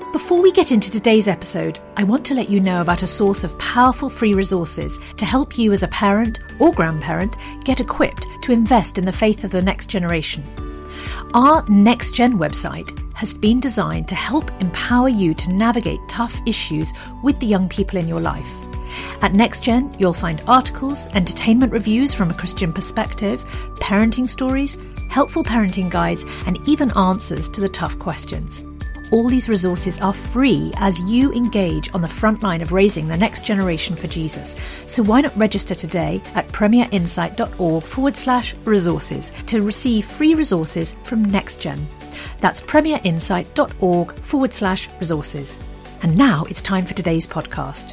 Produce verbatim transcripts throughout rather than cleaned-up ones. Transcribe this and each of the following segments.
Before we get into today's episode, I want to let you know about a source of powerful free resources to help you as a parent or grandparent get equipped to invest in the faith of the next generation. Our Next Gen website has been designed to help empower you to navigate tough issues with the young people in your life. At NextGen, you'll find articles, entertainment reviews from a Christian perspective, parenting stories, helpful parenting guides, and even answers to the tough questions. All these resources are free as you engage on the front line of raising the next generation for Jesus. So why not register today at premierinsight.org forward slash resources to receive free resources from NextGen. That's premierinsight.org forward slash resources. And now it's time for today's podcast.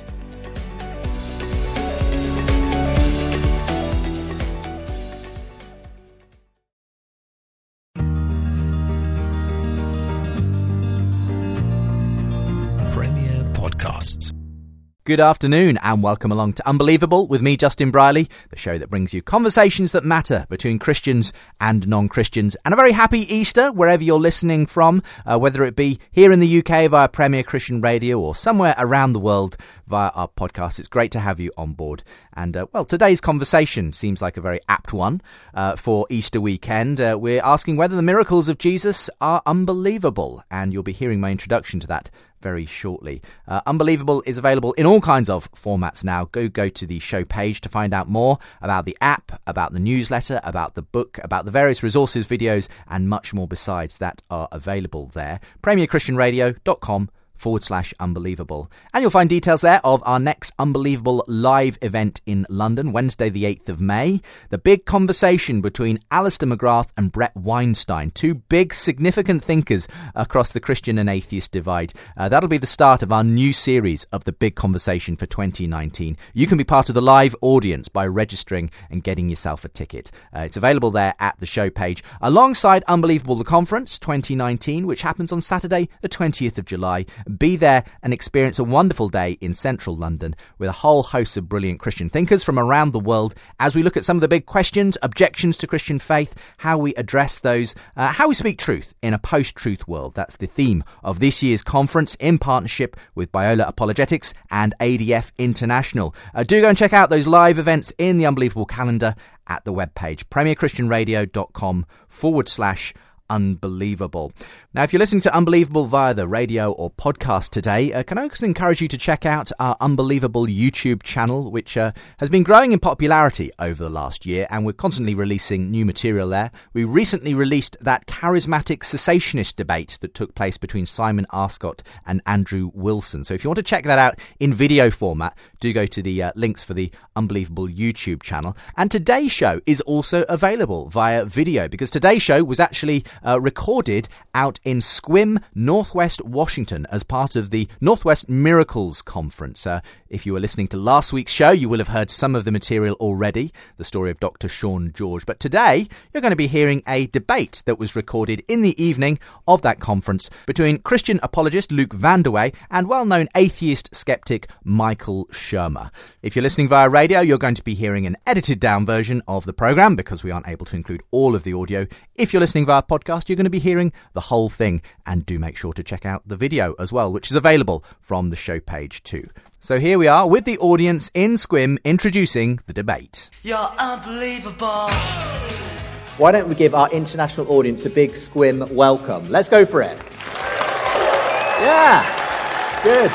Good afternoon and welcome along to Unbelievable with me, Justin Briley, the show that brings you conversations that matter between Christians and non-Christians. And a very happy Easter wherever you're listening from, uh, whether it be here in the U K via Premier Christian Radio or somewhere around the world via our podcast. It's great to have you on board. And, uh, well, today's conversation seems like a very apt one uh, for Easter weekend. Uh, we're asking whether the miracles of Jesus are unbelievable, and you'll be hearing my introduction to that very shortly. Uh, Unbelievable is available in all kinds of formats now. Go go to the show page to find out more about the app, about the newsletter, about the book, about the various resources, videos, and much more besides that are available there. premierchristianradio.com forward slash unbelievable. And you'll find details there of our next Unbelievable live event in London, Wednesday the eighth of May. The big conversation between Alistair McGrath and Brett Weinstein, two big significant thinkers across the Christian and atheist divide. Uh, that'll be the start of our new series of The Big Conversation for twenty nineteen. You can be part of the live audience by registering and getting yourself a ticket. Uh, it's available there at the show page, alongside Unbelievable the Conference twenty nineteen, which happens on Saturday the twentieth of July. Be there and experience a wonderful day in central London with a whole host of brilliant Christian thinkers from around the world as we look at some of the big questions, objections to Christian faith, how we address those, uh, how we speak truth in a post-truth world. That's the theme of this year's conference in partnership with Biola Apologetics and A D F International. Uh, do go and check out those live events in the Unbelievable calendar at the webpage, premierchristianradio.com forward slash Unbelievable. Now, if you're listening to Unbelievable via the radio or podcast today, uh, can I also encourage you to check out our Unbelievable YouTube channel, which uh, has been growing in popularity over the last year, and we're constantly releasing new material there. We recently released that charismatic cessationist debate that took place between Simon Arscott and Andrew Wilson. So if you want to check that out in video format, do go to the uh, links for the Unbelievable YouTube channel. And today's show is also available via video, because today's show was actually Uh, recorded out in Sequim, Northwest Washington, as part of the Northwest Miracles Conference. Uh, if you were listening to last week's show, you will have heard some of the material already, the story of Doctor Sean George. But today, you're going to be hearing a debate that was recorded in the evening of that conference between Christian apologist Luke Vanderway and well-known atheist skeptic Michael Shermer. If you're listening via radio, you're going to be hearing an edited-down version of the program because we aren't able to include all of the audio. If you're listening via podcast, you're going to be hearing the whole thing, and do make sure to check out the video as well, which is available from the show page too. So here we are with the audience in Sequim introducing the debate. You're unbelievable. Why don't we give our international audience a big Sequim welcome? Let's go for it. Yeah, good.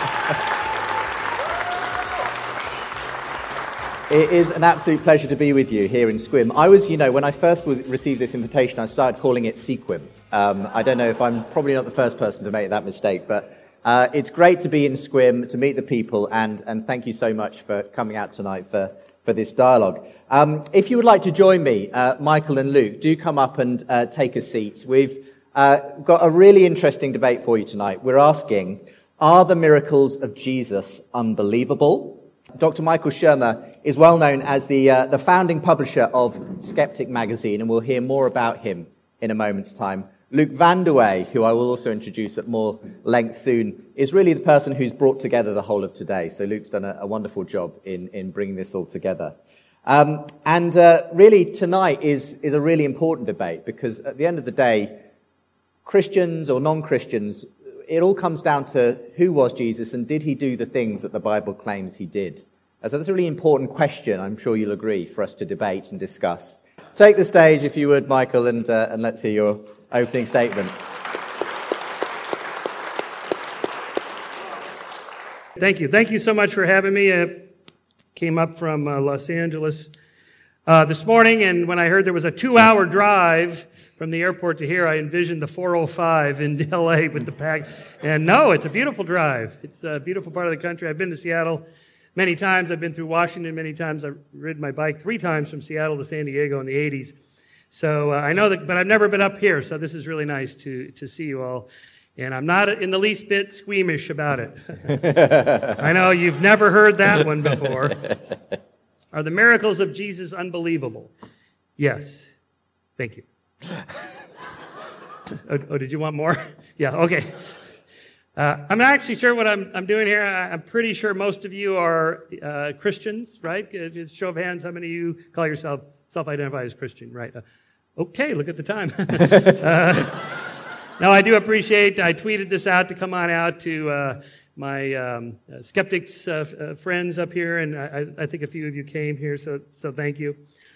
It is an absolute pleasure to be with you here in Sequim. I was, you know, when I first was, received this invitation, I started calling it Sequim. Um, I don't know if I'm probably not the first person to make that mistake, but uh, it's great to be in Sequim, to meet the people, and, and thank you so much for coming out tonight for, for this dialogue. Um, if you would like to join me, uh, Michael and Luke, do come up and uh, take a seat. We've uh, got a really interesting debate for you tonight. We're asking, are the miracles of Jesus unbelievable? Doctor Michael Shermer is well known as the uh, the founding publisher of Skeptic magazine, and we'll hear more about him in a moment's time. Luke Vanderway, who I will also introduce at more length soon, is really the person who's brought together the whole of today. So Luke's done a, a wonderful job in, in bringing this all together. Um, and uh, really tonight is, is a really important debate, because at the end of the day, Christians or non-Christians, it all comes down to who was Jesus and did he do the things that the Bible claims he did? Uh, So that's a really important question, I'm sure you'll agree, for us to debate and discuss. Take the stage, if you would, Michael, and, uh, and let's hear your opening statement. Thank you. Thank you so much for having me. I came up from uh, Los Angeles uh, this morning, and when I heard there was a two-hour drive from the airport to here, I envisioned the four oh five in L A with the pack. And no, it's a beautiful drive. It's a beautiful part of the country. I've been to Seattle many times. I've been through Washington many times. I've ridden my bike three times from Seattle to San Diego in the eighties. So uh, I know that, but I've never been up here, so this is really nice to, to see you all. And I'm not in the least bit squeamish about it. I know you've never heard that one before. Are the miracles of Jesus unbelievable? Yes. Thank you. oh, oh, did you want more? Yeah, okay. Uh, I'm not actually sure what I'm, I'm doing here. I, I'm pretty sure most of you are uh, Christians, right? Uh, just show of hands, how many of you call yourself, self-identify as Christian, right? Uh, okay, look at the time. uh, No, I do appreciate, I tweeted this out to come on out to uh, my um, uh, skeptics uh, uh, friends up here, and I, I think a few of you came here, so so thank you.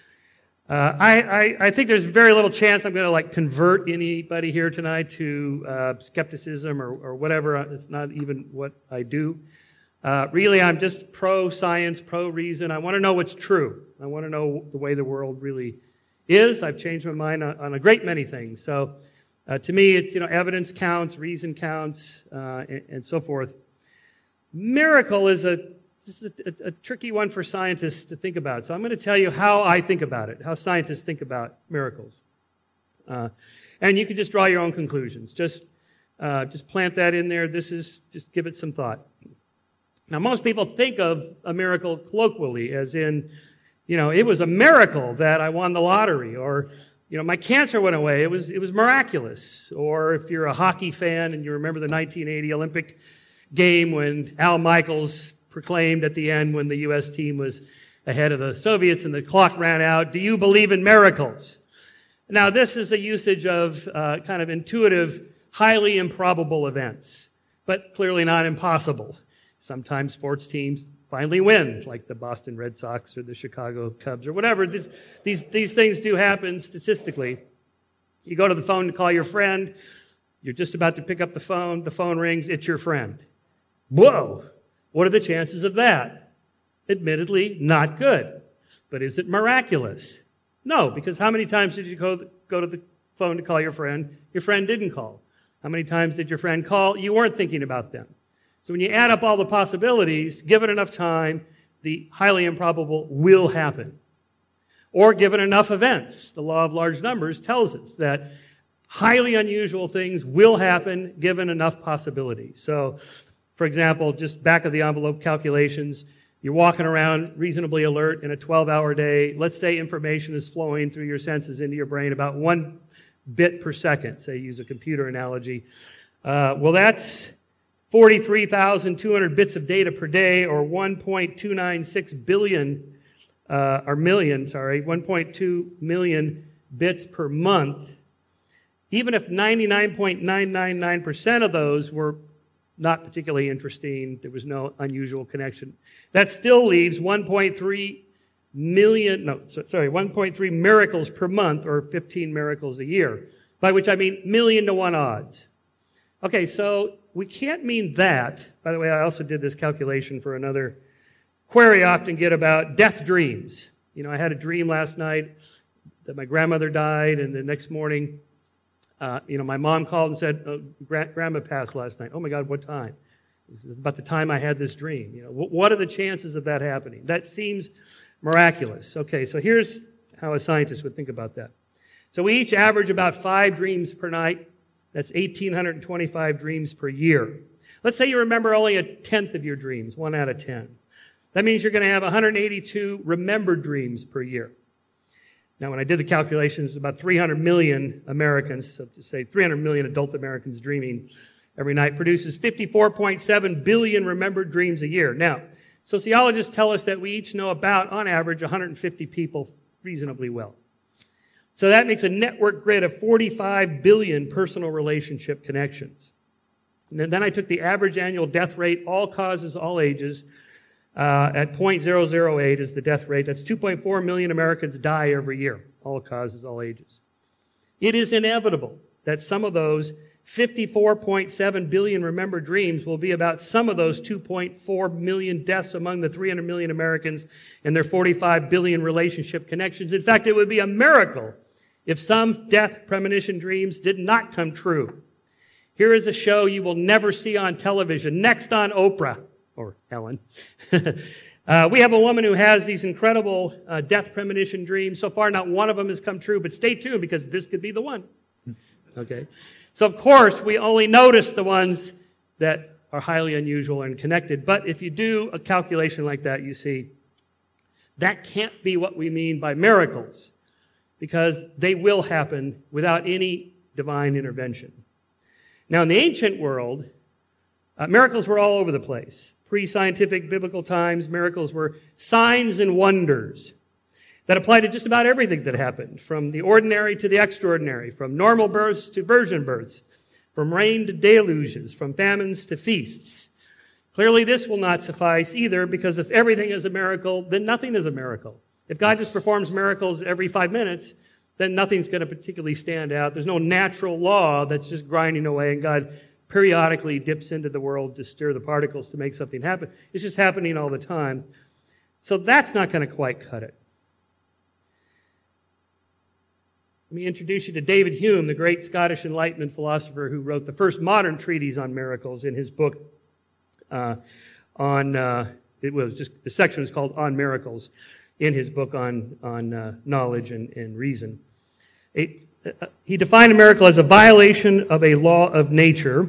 Uh, I, I, I think there's very little chance I'm going to like convert anybody here tonight to uh, skepticism or, or whatever. It's not even what I do. Uh, really, I'm just pro-science, pro-reason. I want to know what's true. I want to know the way the world really is. I've changed my mind on, on a great many things. So uh, to me, it's, you know, evidence counts, reason counts, uh, and, and so forth. Miracle is a This is a, a, a tricky one for scientists to think about. So I'm going to tell you how I think about it, how scientists think about miracles. Uh, and you can just draw your own conclusions. Just, uh, just plant that in there. This is, just give it some thought. Now, most people think of a miracle colloquially, as in, you know, it was a miracle that I won the lottery, or, you know, my cancer went away. It was, it was miraculous. Or if you're a hockey fan and you remember the nineteen eighty Olympic game when Al Michaels proclaimed at the end when the U S team was ahead of the Soviets and the clock ran out, "Do you believe in miracles?" Now, this is a usage of uh, kind of intuitive, highly improbable events, but clearly not impossible. Sometimes sports teams finally win, like the Boston Red Sox or the Chicago Cubs or whatever. These, these, these things do happen statistically. You go to the phone to call your friend. You're just about to pick up the phone. The phone rings. It's your friend. Whoa! What are the chances of that? Admittedly, not good. But is it miraculous? No, because how many times did you go, go to the phone to call your friend? Your friend didn't call. How many times did your friend call? You weren't thinking about them. So when you add up all the possibilities, given enough time, the highly improbable will happen. Or given enough events. The law of large numbers tells us that highly unusual things will happen given enough possibilities. So, for example, just back of the envelope calculations, you're walking around reasonably alert in a twelve-hour day. Let's say information is flowing through your senses into your brain about one bit per second. Say, use a computer analogy. Uh, well, that's forty-three thousand two hundred bits of data per day, or one point two nine six billion, uh, or million, sorry, one point two million bits per month. Even if ninety-nine point nine nine nine percent of those were not particularly interesting, there was no unusual connection, that still leaves one point three million, no, sorry, one point three miracles per month, or fifteen miracles a year, by which I mean million to one odds. Okay, so we can't mean that. By the way, I also did this calculation for another query I often get about death dreams. You know, I had a dream last night that my grandmother died, and the next morning, Uh, you know, my mom called and said, oh, Grandma passed last night. Oh my God, what time? It was about the time I had this dream. You know, what are the chances of that happening? That seems miraculous. Okay, so here's how a scientist would think about that. So we each average about five dreams per night. That's one thousand eight hundred twenty-five dreams per year. Let's say you remember only a tenth of your dreams, one out of ten. That means you're going to have one hundred eighty-two remembered dreams per year. Now, when I did the calculations, about three hundred million Americans, so to say three hundred million adult Americans dreaming every night, produces fifty-four point seven billion remembered dreams a year. Now, sociologists tell us that we each know about, on average, one hundred fifty people reasonably well. So that makes a network grid of forty-five billion personal relationship connections. And then I took the average annual death rate, all causes, all ages, uh, at zero point zero zero eight is the death rate. That's two point four million Americans die every year, all causes, all ages. It is inevitable that some of those fifty-four point seven billion remembered dreams will be about some of those two point four million deaths among the three hundred million Americans and their forty-five billion relationship connections. In fact, it would be a miracle if some death premonition dreams did not come true. Here is a show you will never see on television. Next on Oprah, or Ellen. uh, we have a woman who has these incredible uh, death premonition dreams. So far, not one of them has come true, but stay tuned because this could be the one. Okay? So, of course, we only notice the ones that are highly unusual and connected. But if you do a calculation like that, you see that can't be what we mean by miracles, because they will happen without any divine intervention. Now, in the ancient world, uh, miracles were all over the place. Pre-scientific biblical times, miracles were signs and wonders that applied to just about everything that happened, from the ordinary to the extraordinary, from normal births to virgin births, from rain to deluges, from famines to feasts. Clearly, this will not suffice either, because if everything is a miracle, then nothing is a miracle. If God just performs miracles every five minutes, then nothing's going to particularly stand out. There's no natural law that's just grinding away, and God periodically dips into the world to stir the particles to make something happen. It's just happening all the time. So that's not going to quite cut it. Let me introduce you to David Hume, the great Scottish Enlightenment philosopher who wrote the first modern treatise on miracles in his book uh, on, uh, it was just, the section is called On Miracles, in his book on, on uh, knowledge and, and reason. A, uh, he defined a miracle as a violation of a law of nature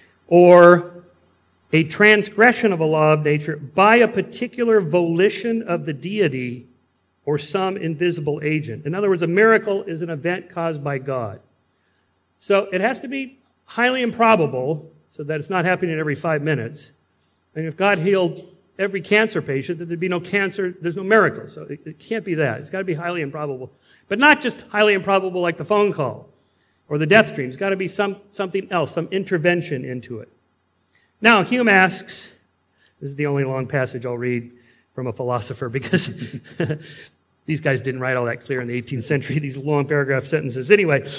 or a transgression of a law of nature by a particular volition of the deity or some invisible agent. In other words, a miracle is an event caused by God. So it has to be highly improbable so that it's not happening every five minutes. And if God healed every cancer patient, that there'd be no cancer, there's no miracle. So it, it can't be that. It's got to be highly improbable. But not just highly improbable like the phone call or the death dream. It's got to be some, something else, some intervention into it. Now, Hume asks, this is the only long passage I'll read from a philosopher because these guys didn't write all that clear in the eighteenth century, these long paragraph sentences. Anyway,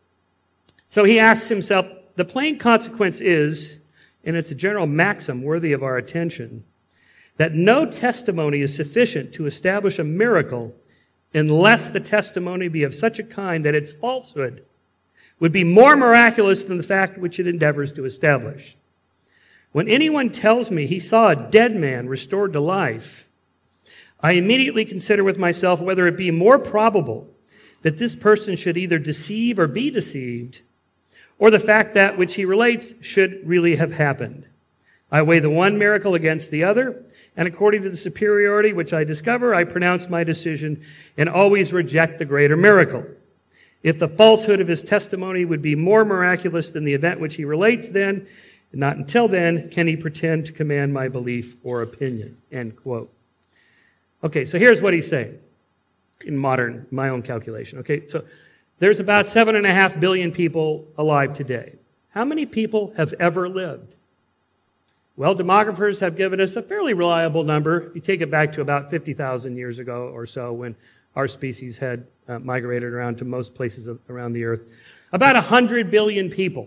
so he asks himself, the plain consequence is, and it's a general maxim worthy of our attention, that no testimony is sufficient to establish a miracle unless the testimony be of such a kind that its falsehood would be more miraculous than the fact which it endeavors to establish. When anyone tells me he saw a dead man restored to life, I immediately consider with myself whether it be more probable that this person should either deceive or be deceived, or the fact that which he relates should really have happened. I weigh the one miracle against the other, and according to the superiority which I discover, I pronounce my decision and always reject the greater miracle. If the falsehood of his testimony would be more miraculous than the event which he relates, then, and not until then, can he pretend to command my belief or opinion. End quote. Okay, so here's what he's saying in modern, my own calculation. Okay, so there's about seven and a half billion people alive today. How many people have ever lived? Well, demographers have given us a fairly reliable number. You take it back to about fifty thousand years ago or so when our species had uh, migrated around to most places around the earth. About one hundred billion people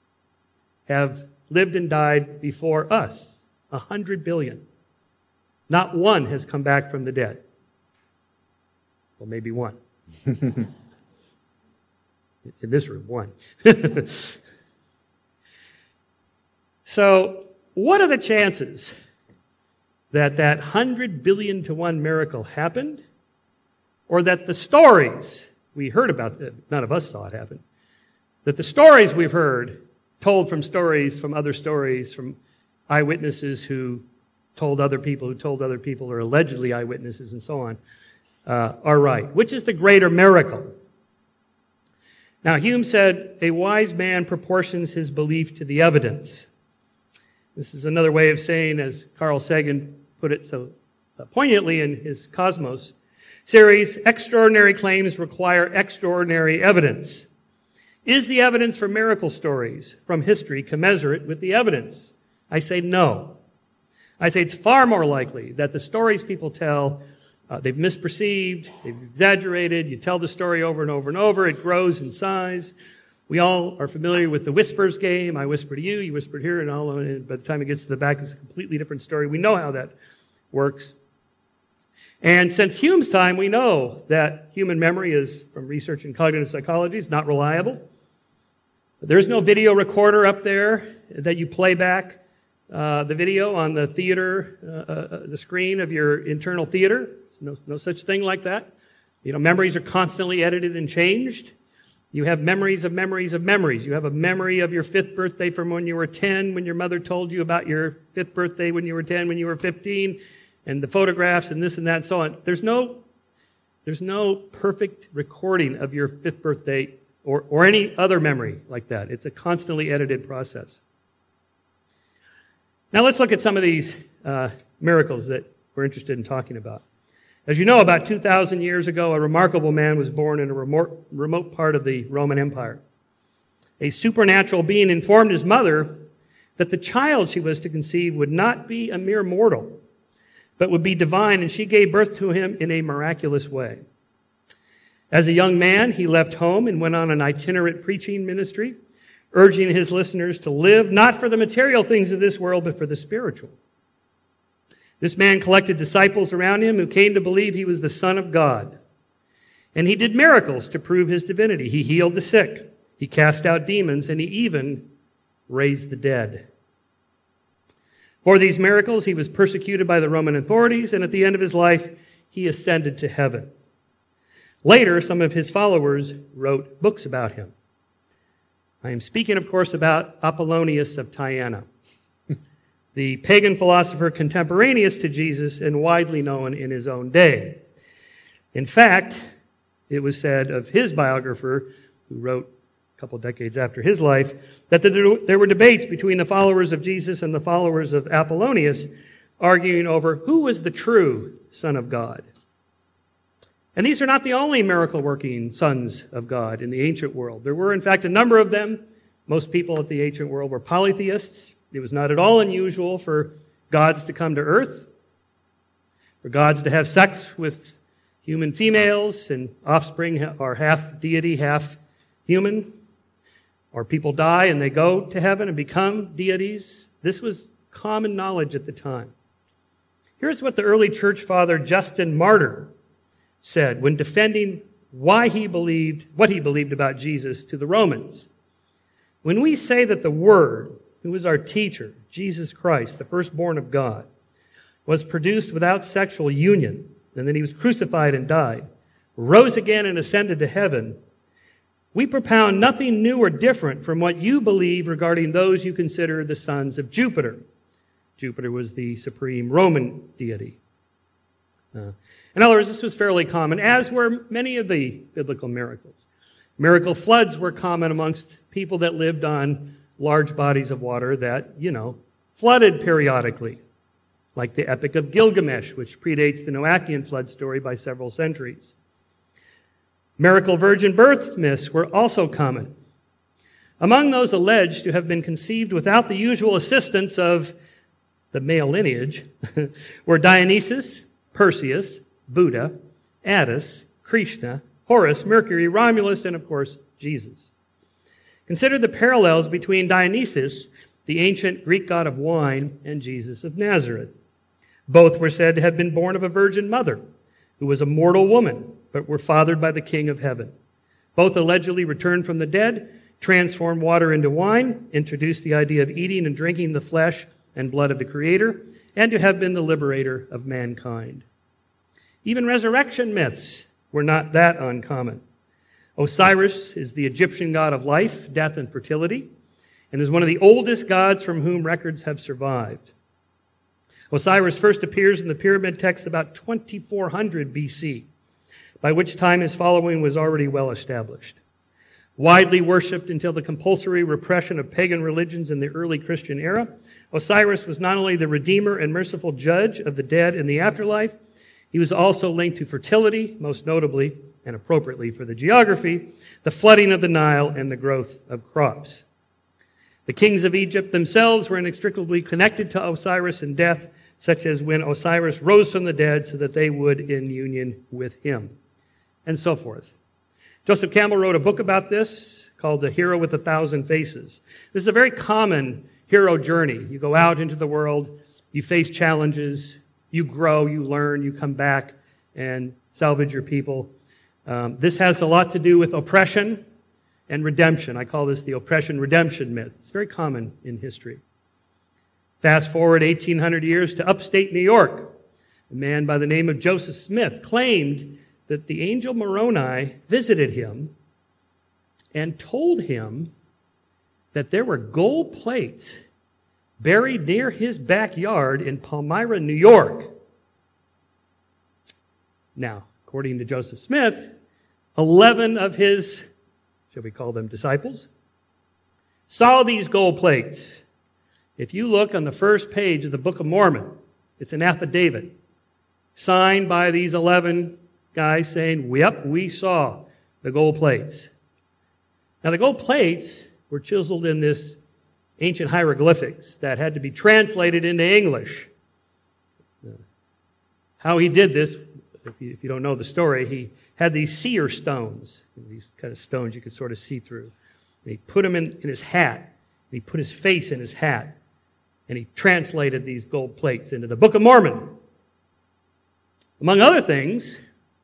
have lived and died before us. one hundred billion. Not one has come back from the dead. Well, maybe one. In this room, one. So, what are the chances that that one hundred billion to one miracle happened, or that the stories we heard about, none of us saw it happen, that the stories we've heard, told from stories, from other stories, from eyewitnesses who told other people, who told other people, or allegedly eyewitnesses and so on, uh, are right? Which is the greater miracle? Now, Hume said, a wise man proportions his belief to the evidence. This is another way of saying, as Carl Sagan put it so poignantly in his Cosmos series, extraordinary claims require extraordinary evidence. Is the evidence for miracle stories from history commensurate with the evidence? I say no. I say it's far more likely that the stories people tell, uh, they've misperceived, they've exaggerated, you tell the story over and over and over, it grows in size. We all are familiar with the whispers game. I whisper to you, you whisper here, and all, and by the time it gets to the back, it's a completely different story. We know how that works. And since Hume's time, we know that human memory is, from research in cognitive psychology, is not reliable. There's no video recorder up there that you play back uh, the video on the theater, uh, uh, the screen of your internal theater. No, no such thing like that. You know, memories are constantly edited and changed. You have memories of memories of memories. You have a memory of your fifth birthday from when you were ten, when your mother told you about your fifth birthday when you were ten, when you were fifteen, and the photographs and this and that and so on. There's no, there's no perfect recording of your fifth birthday or, or any other memory like that. It's a constantly edited process. Now let's look at some of these uh, miracles that we're interested in talking about. As you know, about two thousand years ago, a remarkable man was born in a remote, remote part of the Roman Empire. A supernatural being informed his mother that the child she was to conceive would not be a mere mortal, but would be divine, and she gave birth to him in a miraculous way. As a young man, he left home and went on an itinerant preaching ministry, urging his listeners to live not for the material things of this world, but for the spiritual. This man collected disciples around him who came to believe he was the Son of God. And he did miracles to prove his divinity. He healed the sick, he cast out demons, and he even raised the dead. For these miracles, he was persecuted by the Roman authorities, and at the end of his life, he ascended to heaven. Later, some of his followers wrote books about him. I am speaking, of course, about Apollonius of Tyana, the pagan philosopher contemporaneous to Jesus and widely known in his own day. In fact, it was said of his biographer, who wrote a couple decades after his life, that there were debates between the followers of Jesus and the followers of Apollonius, arguing over who was the true Son of God. And these are not the only miracle-working sons of God in the ancient world. There were, in fact, a number of them. Most people at the ancient world were polytheists. It was not at all unusual for gods to come to earth, for gods to have sex with human females, and offspring are half deity, half human. Or people die and they go to heaven and become deities. This was common knowledge at the time. Here's what the early church father Justin Martyr said when defending why he believed, what he believed about Jesus to the Romans. When we say that the Word, who is our teacher, Jesus Christ, the firstborn of God, was produced without sexual union, and then he was crucified and died, rose again and ascended to heaven, we propound nothing new or different from what you believe regarding those you consider the sons of Jupiter. Jupiter was the supreme Roman deity. Uh, in other words, this was fairly common, as were many of the biblical miracles. Miracle floods were common amongst people that lived on large bodies of water that, you know, flooded periodically, like the Epic of Gilgamesh, which predates the Noachian flood story by several centuries. Miracle virgin birth myths were also common. Among those alleged to have been conceived without the usual assistance of the male lineage were Dionysus, Perseus, Buddha, Attis, Krishna, Horus, Mercury, Romulus, and of course, Jesus. Consider the parallels between Dionysus, the ancient Greek god of wine, and Jesus of Nazareth. Both were said to have been born of a virgin mother, who was a mortal woman, but were fathered by the King of Heaven. Both allegedly returned from the dead, transformed water into wine, introduced the idea of eating and drinking the flesh and blood of the Creator, and to have been the liberator of mankind. Even resurrection myths were not that uncommon. Osiris is the Egyptian god of life, death, and fertility, and is one of the oldest gods from whom records have survived. Osiris first appears in the pyramid text about twenty-four hundred B C, by which time his following was already well established. Widely worshipped until the compulsory repression of pagan religions in the early Christian era, Osiris was not only the redeemer and merciful judge of the dead in the afterlife, he was also linked to fertility, most notably and appropriately for the geography, the flooding of the Nile and the growth of crops. The kings of Egypt themselves were inextricably connected to Osiris in death, such as when Osiris rose from the dead so that they would in union with him, and so forth. Joseph Campbell wrote a book about this called The Hero with a Thousand Faces. This is a very common hero journey. You go out into the world, you face challenges, you grow, you learn, you come back and salvage your people. Um, this has a lot to do with oppression and redemption. I call this the oppression-redemption myth. It's very common in history. Fast forward eighteen hundred years to upstate New York. A man by the name of Joseph Smith claimed that the angel Moroni visited him and told him that there were gold plates buried near his backyard in Palmyra, New York. Now, according to Joseph Smith, eleven of his, shall we call them disciples, saw these gold plates. If you look on the first page of the Book of Mormon, it's an affidavit signed by these eleven guys saying, yep, we saw the gold plates. Now, the gold plates were chiseled in this ancient hieroglyphics that had to be translated into English. How he did this, if you, if you don't know the story, he had these seer stones, these kind of stones you could sort of see through. And he put them in, in his hat, and he put his face in his hat, and he translated these gold plates into the Book of Mormon. Among other things,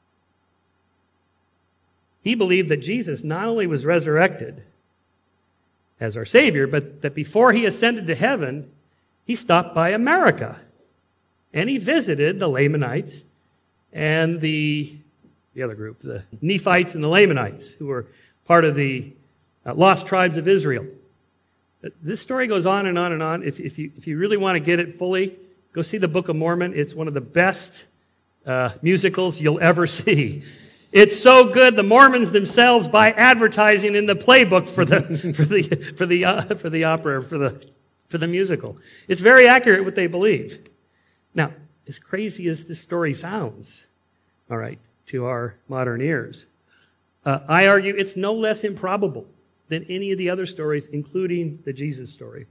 he believed that Jesus not only was resurrected as our Savior, but that before he ascended to heaven, he stopped by America. And he visited the Lamanites and the, the other group, the Nephites and the Lamanites, who were part of the uh, lost tribes of Israel. This story goes on and on and on. If, if, you, if you really want to get it fully, go see the Book of Mormon. It's one of the best uh, musicals you'll ever see. It's so good, the Mormons themselves buy advertising in the playbook for the for the for the uh, for the opera for the for the musical. It's very accurate what they believe. Now, as crazy as this story sounds, all right, to our modern ears, uh, I argue it's no less improbable than any of the other stories, including the Jesus story.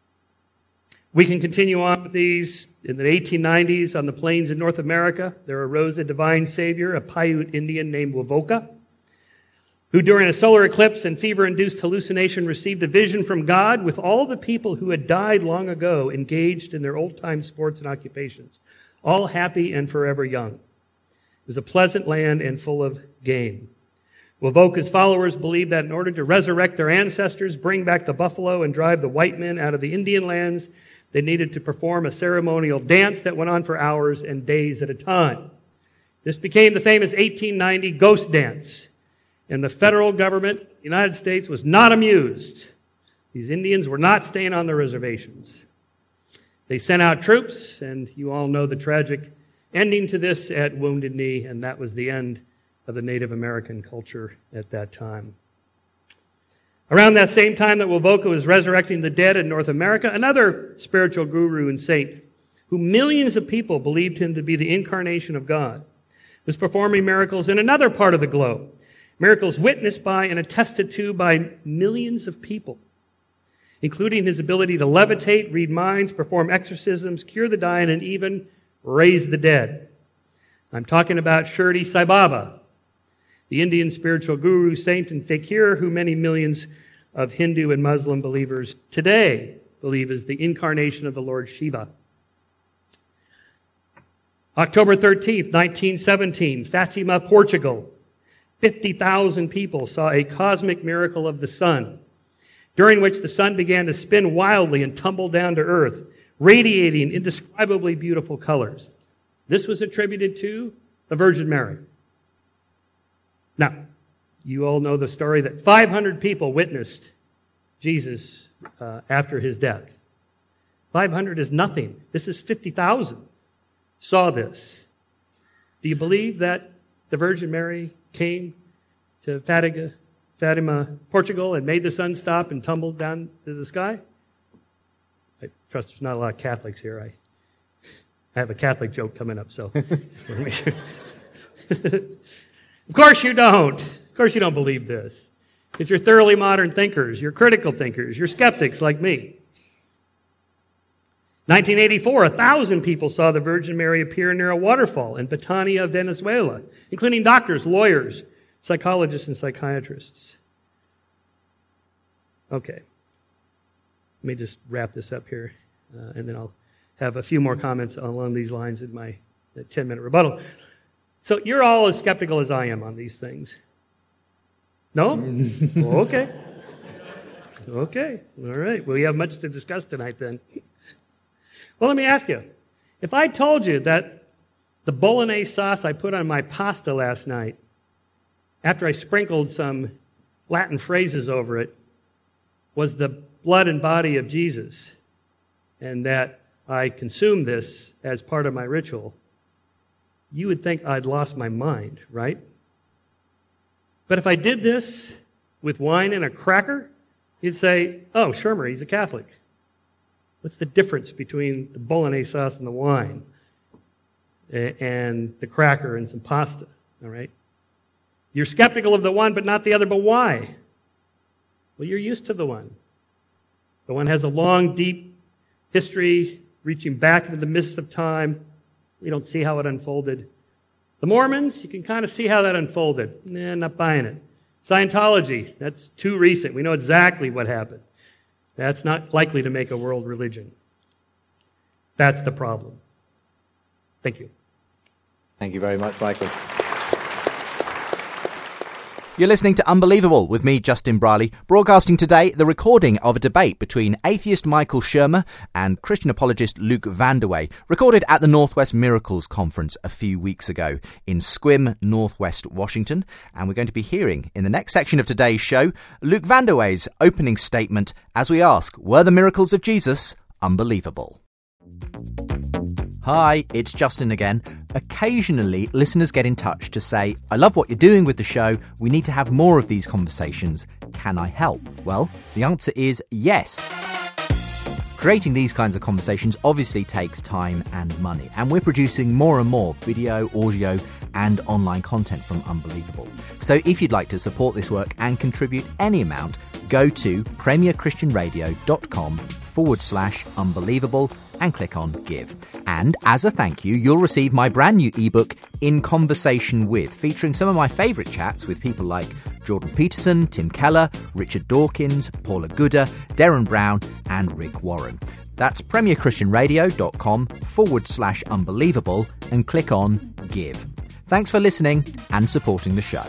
We can continue on with these. In the eighteen nineties, on the plains in North America, there arose a divine savior, a Paiute Indian named Wovoka, who during a solar eclipse and fever-induced hallucination received a vision from God with all the people who had died long ago engaged in their old-time sports and occupations, all happy and forever young. It was a pleasant land and full of game. Wovoka's followers believed that in order to resurrect their ancestors, bring back the buffalo, and drive the white men out of the Indian lands, they needed to perform a ceremonial dance that went on for hours and days at a time. This became the famous eighteen ninety Ghost Dance, and the federal government, the United States, was not amused. These Indians were not staying on their reservations. They sent out troops, and you all know the tragic ending to this at Wounded Knee, and that was the end of the Native American culture at that time. Around that same time that Wovoka was resurrecting the dead in North America, another spiritual guru and saint, who millions of people believed him to be the incarnation of God, was performing miracles in another part of the globe. Miracles witnessed by and attested to by millions of people, including his ability to levitate, read minds, perform exorcisms, cure the dying, and even raise the dead. I'm talking about Shirdi Sai Baba, the Indian spiritual guru, saint, and fakir who many millions of Hindu and Muslim believers today believe is the incarnation of the Lord Shiva. October thirteenth, nineteen seventeen, Fatima, Portugal. fifty thousand people saw a cosmic miracle of the sun, during which the sun began to spin wildly and tumble down to earth, radiating indescribably beautiful colors. This was attributed to the Virgin Mary. Now, you all know the story that five hundred people witnessed Jesus uh, after his death. five hundred is nothing. This is fifty thousand saw this. Do you believe that the Virgin Mary came to Fatima, Fatima, Portugal, and made the sun stop and tumbled down to the sky? I trust there's not a lot of Catholics here. I, I have a Catholic joke coming up, so just want to make sure. Of course you don't. Of course you don't believe this. Because you're thoroughly modern thinkers. You're critical thinkers. You're skeptics like me. nineteen eighty-four, a thousand people saw the Virgin Mary appear near a waterfall in Batania, Venezuela, including doctors, lawyers, psychologists, and psychiatrists. Okay. Let me just wrap this up here, uh, and then I'll have a few more comments along these lines in my ten-minute rebuttal. So you're all as skeptical as I am on these things. No? Okay. Okay. All right. Well, we have much to discuss tonight then. Well, let me ask you. If I told you that the bolognese sauce I put on my pasta last night, after I sprinkled some Latin phrases over it, was the blood and body of Jesus, and that I consumed this as part of my ritual, you would think I'd lost my mind, right? But if I did this with wine and a cracker, you'd say, oh, Shermer, he's a Catholic. What's the difference between the bolognese sauce and the wine and the cracker and some pasta, all right? You're skeptical of the one but not the other, but why? Well, you're used to the one. The one has a long, deep history reaching back into the mists of time. We don't see how it unfolded. The Mormons, you can kind of see how that unfolded. Nah, not buying it. Scientology, that's too recent. We know exactly what happened. That's not likely to make a world religion. That's the problem. Thank you. Thank you very much, Michael. You're listening to Unbelievable with me, Justin Brierley, broadcasting today the recording of a debate between atheist Michael Shermer and Christian apologist Luke Vanderway, recorded at the Northwest Miracles Conference a few weeks ago in Sequim, Northwest Washington. And we're going to be hearing in the next section of today's show Luke Vanderway's opening statement as we ask, were the miracles of Jesus unbelievable? Hi, it's Justin again. Occasionally, listeners get in touch to say, I love what you're doing with the show. We need to have more of these conversations. Can I help? Well, the answer is yes. Creating these kinds of conversations obviously takes time and money, and we're producing more and more video, audio, and online content from Unbelievable. So if you'd like to support this work and contribute any amount, go to premierchristianradio.com forward slash unbelievable and click on Give. And as a thank you, you'll receive my brand new ebook, In Conversation With, featuring some of my favourite chats with people like Jordan Peterson, Tim Keller, Richard Dawkins, Paula Gooder, Darren Brown, and Rick Warren. That's premierchristianradio.com forward slash unbelievable and click on Give. Thanks for listening and supporting the show.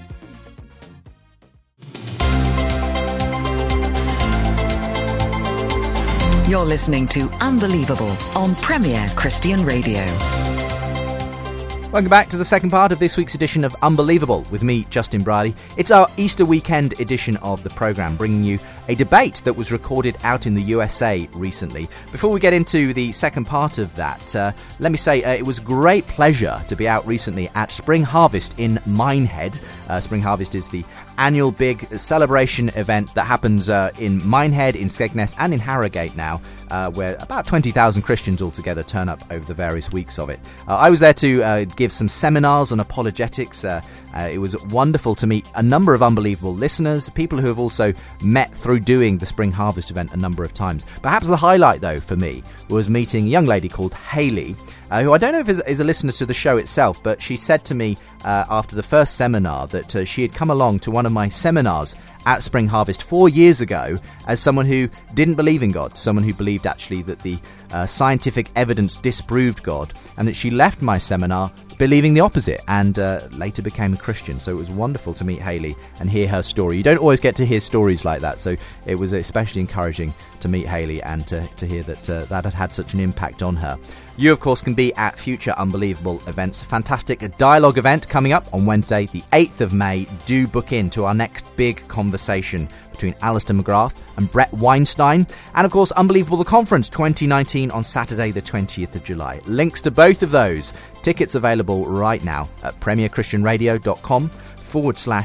You're listening to Unbelievable on Premier Christian Radio. Welcome back to the second part of this week's edition of Unbelievable with me, Justin Brierley. It's our Easter weekend edition of the programme, bringing you a debate that was recorded out in the U S A recently. Before we get into the second part of that, uh, let me say uh, it was a great pleasure to be out recently at Spring Harvest in Minehead. Uh, Spring Harvest is the annual big celebration event that happens uh, in Minehead, in Skegness and in Harrogate now, uh, where about twenty thousand Christians altogether turn up over the various weeks of it. Uh, I was there to uh, give some seminars on apologetics. Uh, uh, it was wonderful to meet a number of Unbelievable listeners, people who have also met through doing the Spring Harvest event a number of times. Perhaps the highlight, though, for me, was meeting a young lady called Hayley, Uh, who I don't know if is, is a listener to the show itself, but she said to me uh, after the first seminar that uh, she had come along to one of my seminars at Spring Harvest four years ago as someone who didn't believe in God, someone who believed actually that the uh, scientific evidence disproved God, and that she left my seminar believing the opposite and uh, later became a Christian. So it was wonderful to meet Hayley and hear her story. You don't always get to hear stories like that, so it was especially encouraging to meet Hayley and to, to hear that uh, that had had such an impact on her. You, of course, can be at future Unbelievable events. A fantastic dialogue event coming up on Wednesday, the eighth of May. Do book in to our next big conversation between Alistair McGrath and Brett Weinstein. And, of course, Unbelievable the Conference twenty nineteen on Saturday, the twentieth of July. Links to both of those. Tickets available right now at premierchristianradio.com forward slash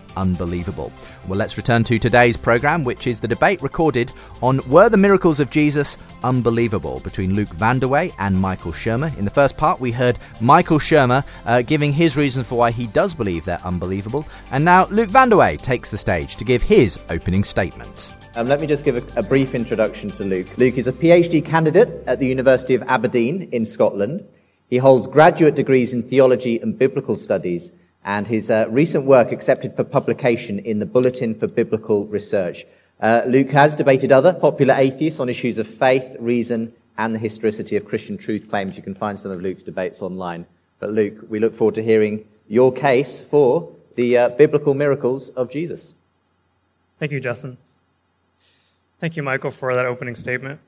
unbelievable. Well, let's return to today's programme, which is the debate recorded on Were the Miracles of Jesus Unbelievable? Between Luke Vanderway and Michael Shermer. In the first part, we heard Michael Shermer uh, giving his reasons for why he does believe they're unbelievable. And now Luke Vanderway takes the stage to give his opening statement. Um, let me just give a, a brief introduction to Luke. Luke is a PhD candidate at the University of Aberdeen in Scotland. He holds graduate degrees in theology and biblical studies, and his uh, recent work accepted for publication in the Bulletin for Biblical Research. Uh, Luke has debated other popular atheists on issues of faith, reason, and the historicity of Christian truth claims. You can find some of Luke's debates online. But Luke, we look forward to hearing your case for the uh, biblical miracles of Jesus. Thank you, Justin. Thank you, Michael, for that opening statement.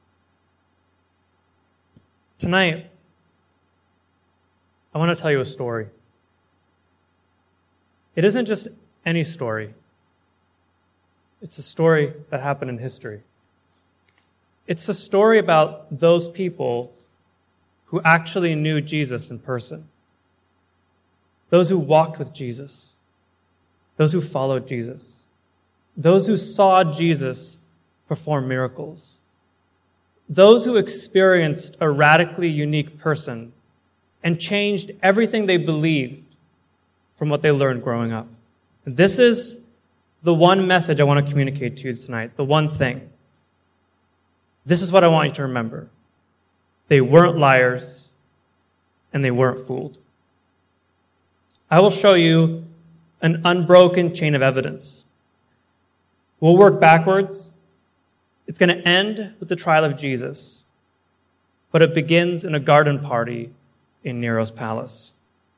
Tonight, I want to tell you a story. It isn't just any story. It's a story that happened in history. It's a story about those people who actually knew Jesus in person. Those who walked with Jesus. Those who followed Jesus. Those who saw Jesus perform miracles. Those who experienced a radically unique person and changed everything they believed from what they learned growing up. And this is the one message I want to communicate to you tonight, the one thing. This is what I want you to remember. They weren't liars, and they weren't fooled. I will show you an unbroken chain of evidence. We'll work backwards. It's going to end with the trial of Jesus, but it begins in a garden party in Nero's palace.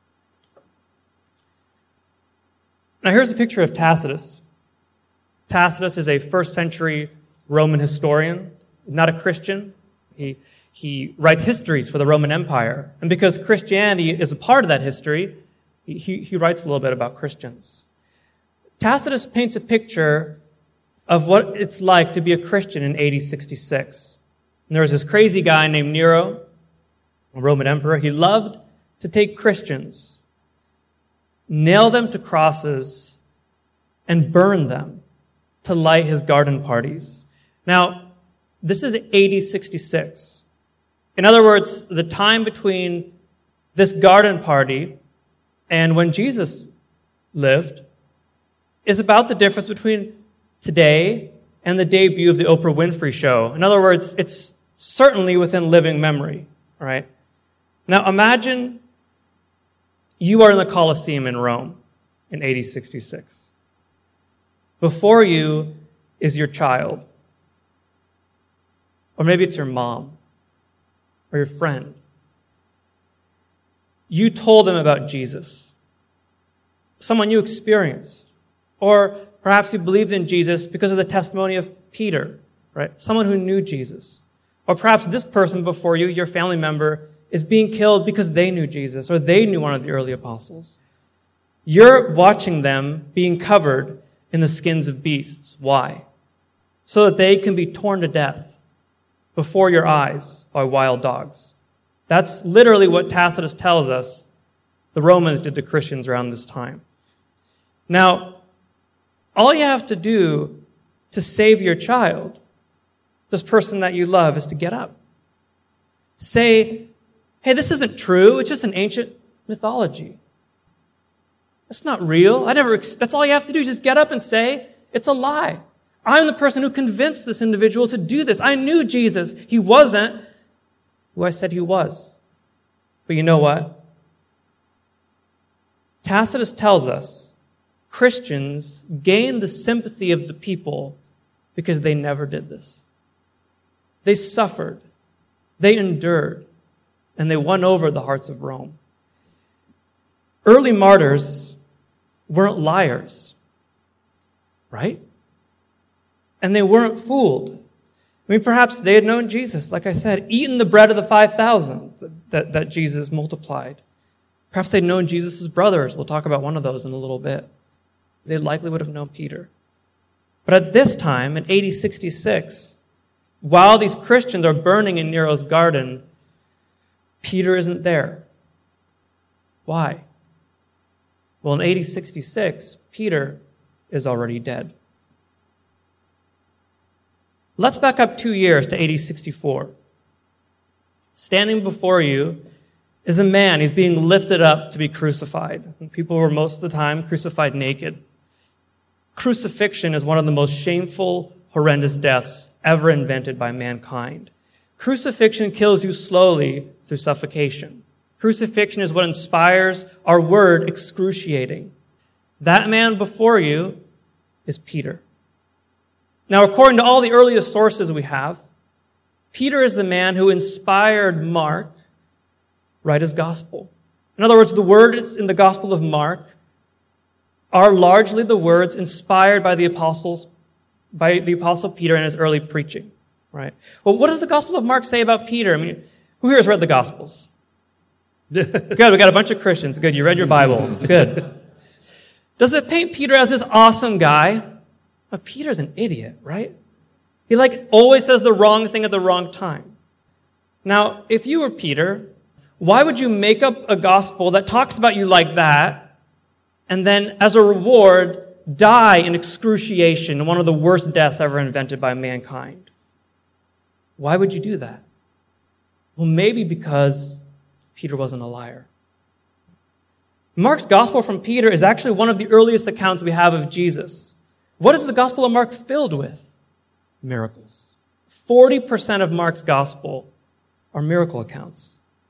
Now here's a picture of Tacitus. Tacitus is a first century Roman historian, not a Christian. He, he writes histories for the Roman Empire. And because Christianity is a part of that history, he, he writes a little bit about Christians. Tacitus paints a picture of what it's like to be a Christian in A D sixty-six. And there was this crazy guy named Nero, a Roman emperor. He loved to take Christians, nail them to crosses, and burn them to light his garden parties. Now, this is A D sixty-six. In other words, the time between this garden party and when Jesus lived is about the difference between today and the debut of the Oprah Winfrey Show. In other words, it's certainly within living memory, all right? Now imagine you are in the Colosseum in Rome in A D sixty-six. Before you is your child, or maybe it's your mom, or your friend. You told them about Jesus, someone you experienced, or perhaps you believed in Jesus because of the testimony of Peter, right? Someone who knew Jesus. Or perhaps this person before you, your family member, is being killed because they knew Jesus, or they knew one of the early apostles. You're watching them being covered in the skins of beasts. Why? So that they can be torn to death before your eyes by wild dogs. That's literally what Tacitus tells us the Romans did to Christians around this time. Now, all you have to do to save your child, this person that you love, is to get up. Say, hey, this isn't true. It's just an ancient mythology. It's not real. I never. That's all you have to do. Just get up and say, it's a lie. I'm the person who convinced this individual to do this. I knew Jesus. He wasn't who I said he was. But you know what? Tacitus tells us Christians gain the sympathy of the people because they never did this. They suffered, they endured, and they won over the hearts of Rome. Early martyrs weren't liars, right? And they weren't fooled. I mean, perhaps they had known Jesus, like I said, eaten the bread of the five thousand that, that Jesus multiplied. Perhaps they'd known Jesus' brothers. We'll talk about one of those in a little bit. They likely would have known Peter. But at this time, in A D sixty-six, while these Christians are burning in Nero's garden, Peter isn't there. Why? Well, in A D sixty-six, Peter is already dead. Let's back up two years to A D sixty-four. Standing before you is a man. He's being lifted up to be crucified. And people were most of the time crucified naked. Crucifixion is one of the most shameful, horrendous deaths ever invented by mankind. Crucifixion kills you slowly through suffocation. Crucifixion is what inspires our word excruciating. That man before you is Peter. Now, according to all the earliest sources we have, Peter is the man who inspired Mark write his gospel. In other words, the words in the Gospel of Mark are largely the words inspired by the apostles, by the apostle Peter in his early preaching. Right? Well, what does the Gospel of Mark say about Peter? I mean, who here has read the Gospels? Good, we got a bunch of Christians. Good, you read your Bible. Good. Does it paint Peter as this awesome guy? But Peter's an idiot, right? He like always says the wrong thing at the wrong time. Now, if you were Peter, why would you make up a gospel that talks about you like that, and then as a reward, die in excruciation, one of the worst deaths ever invented by mankind? Why would you do that? Well, maybe because Peter wasn't a liar. Mark's gospel from Peter is actually one of the earliest accounts we have of Jesus. What is the Gospel of Mark filled with? Miracles. forty percent of Mark's gospel are miracle accounts.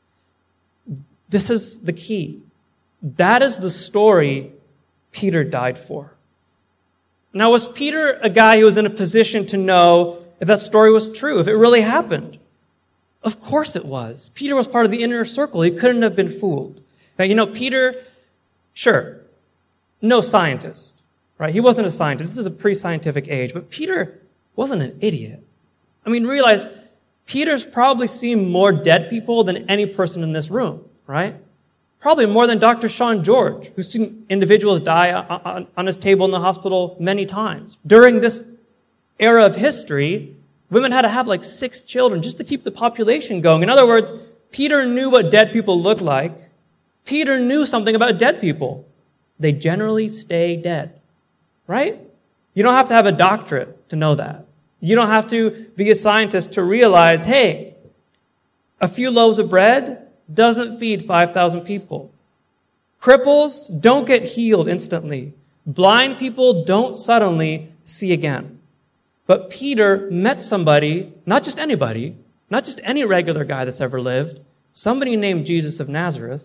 This is the key. That is the story Peter died for. Now, was Peter a guy who was in a position to know if that story was true, if it really happened? Of course it was. Peter was part of the inner circle. He couldn't have been fooled. Now, you know, Peter, sure, no scientist, right? He wasn't a scientist. This is a pre-scientific age, but Peter wasn't an idiot. I mean, realize Peter's probably seen more dead people than any person in this room, right? Probably more than Doctor Sean George, who's seen individuals die on, on his table in the hospital many times. During this era of history, women had to have like six children just to keep the population going. In other words, Peter knew what dead people looked like. Peter knew something about dead people. They generally stay dead, right? You don't have to have a doctorate to know that. You don't have to be a scientist to realize, hey, a few loaves of bread doesn't feed five thousand people. Cripples don't get healed instantly. Blind people don't suddenly see again. But Peter met somebody, not just anybody, not just any regular guy that's ever lived, somebody named Jesus of Nazareth.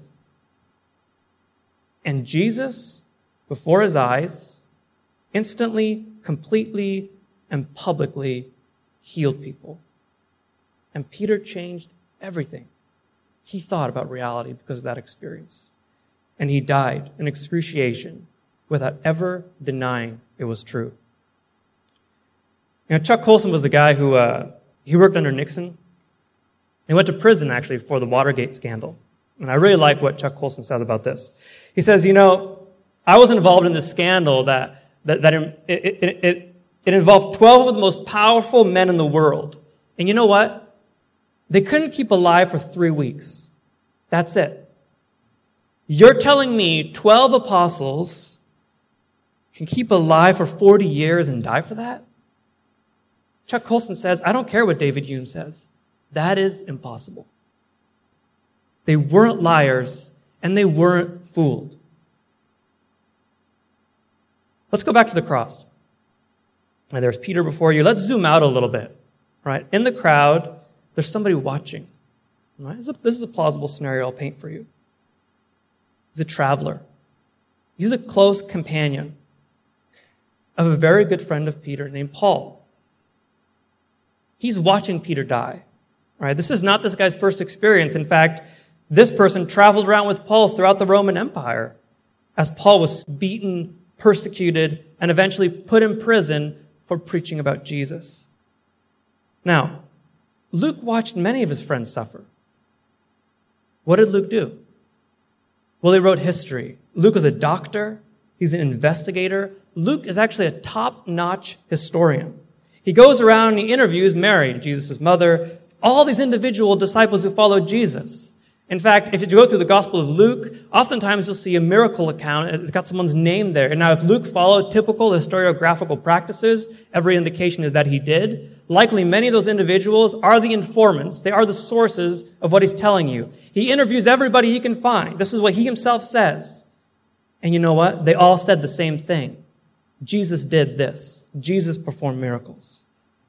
And Jesus, before his eyes, instantly, completely, and publicly healed people. And Peter changed everything he thought about reality because of that experience. And he died in excruciation without ever denying it was true. You know, Chuck Colson was the guy who, uh, he worked under Nixon. He went to prison, actually, for the Watergate scandal. And I really like what Chuck Colson says about this. He says, you know, I was involved in this scandal that, that, that it, it, it, it involved twelve of the most powerful men in the world. And you know what? They couldn't keep alive for three weeks. That's it. You're telling me twelve apostles can keep alive for forty years and die for that? Chuck Colson says, I don't care what David Hume says. That is impossible. They weren't liars, and they weren't fooled. Let's go back to the cross. And there's Peter before you. Let's zoom out a little bit. Right? In the crowd, there's somebody watching. Right? This is a, this is a plausible scenario I'll paint for you. He's a traveler. He's a close companion of a very good friend of Peter named Paul. He's watching Peter die. Right? This is not this guy's first experience. In fact, this person traveled around with Paul throughout the Roman Empire as Paul was beaten, persecuted, and eventually put in prison for preaching about Jesus. Now, Luke watched many of his friends suffer. What did Luke do? Well, he wrote history. Luke is a doctor. He's an investigator. Luke is actually a top-notch historian. He goes around and he interviews Mary, Jesus' mother, all these individual disciples who followed Jesus. In fact, if you go through the Gospel of Luke, oftentimes you'll see a miracle account. It's got someone's name there. And now if Luke followed typical historiographical practices, every indication is that he did. Likely many of those individuals are the informants. They are the sources of what he's telling you. He interviews everybody he can find. This is what he himself says. And you know what? They all said the same thing. Jesus did this. Jesus performed miracles.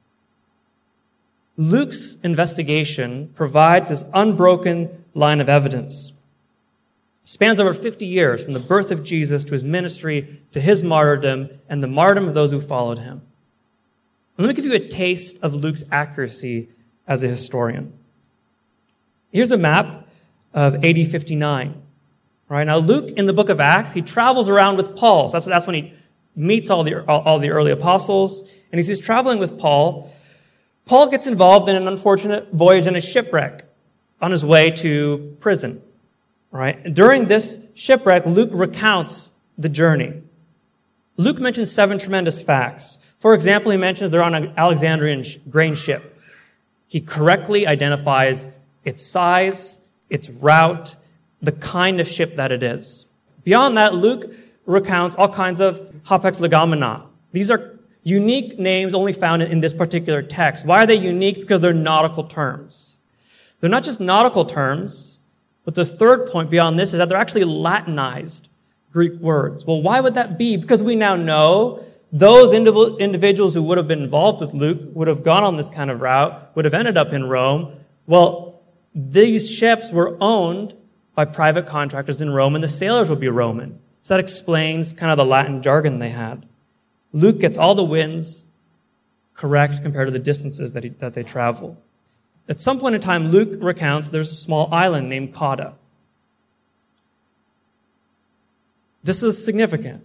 Luke's investigation provides this unbroken line of evidence. It spans over fifty years from the birth of Jesus to his ministry to his martyrdom and the martyrdom of those who followed him. And let me give you a taste of Luke's accuracy as a historian. Here's a map of A D fifty-nine. All right, now Luke in the book of Acts, he travels around with Paul. So that's, that's when he meets all the, all, all the early apostles. And as he's traveling with Paul, Paul gets involved in an unfortunate voyage and a shipwreck on his way to prison. Right? During this shipwreck, Luke recounts the journey. Luke mentions seven tremendous facts. For example, he mentions they're on an Alexandrian grain ship. He correctly identifies its size, its route, the kind of ship that it is. Beyond that, Luke recounts all kinds of hapax legomena. These are unique names only found in this particular text. Why are they unique? Because they're nautical terms. They're not just nautical terms, but the third point beyond this is that they're actually Latinized Greek words. Well, why would that be? Because we now know those indiv- individuals who would have been involved with Luke would have gone on this kind of route, would have ended up in Rome. Well, these ships were owned by private contractors in Rome, and the sailors would be Roman. So that explains kind of the Latin jargon they had. Luke gets all the winds correct compared to the distances that, he, that they travel. At some point in time, Luke recounts there's a small island named Cauda. This is significant.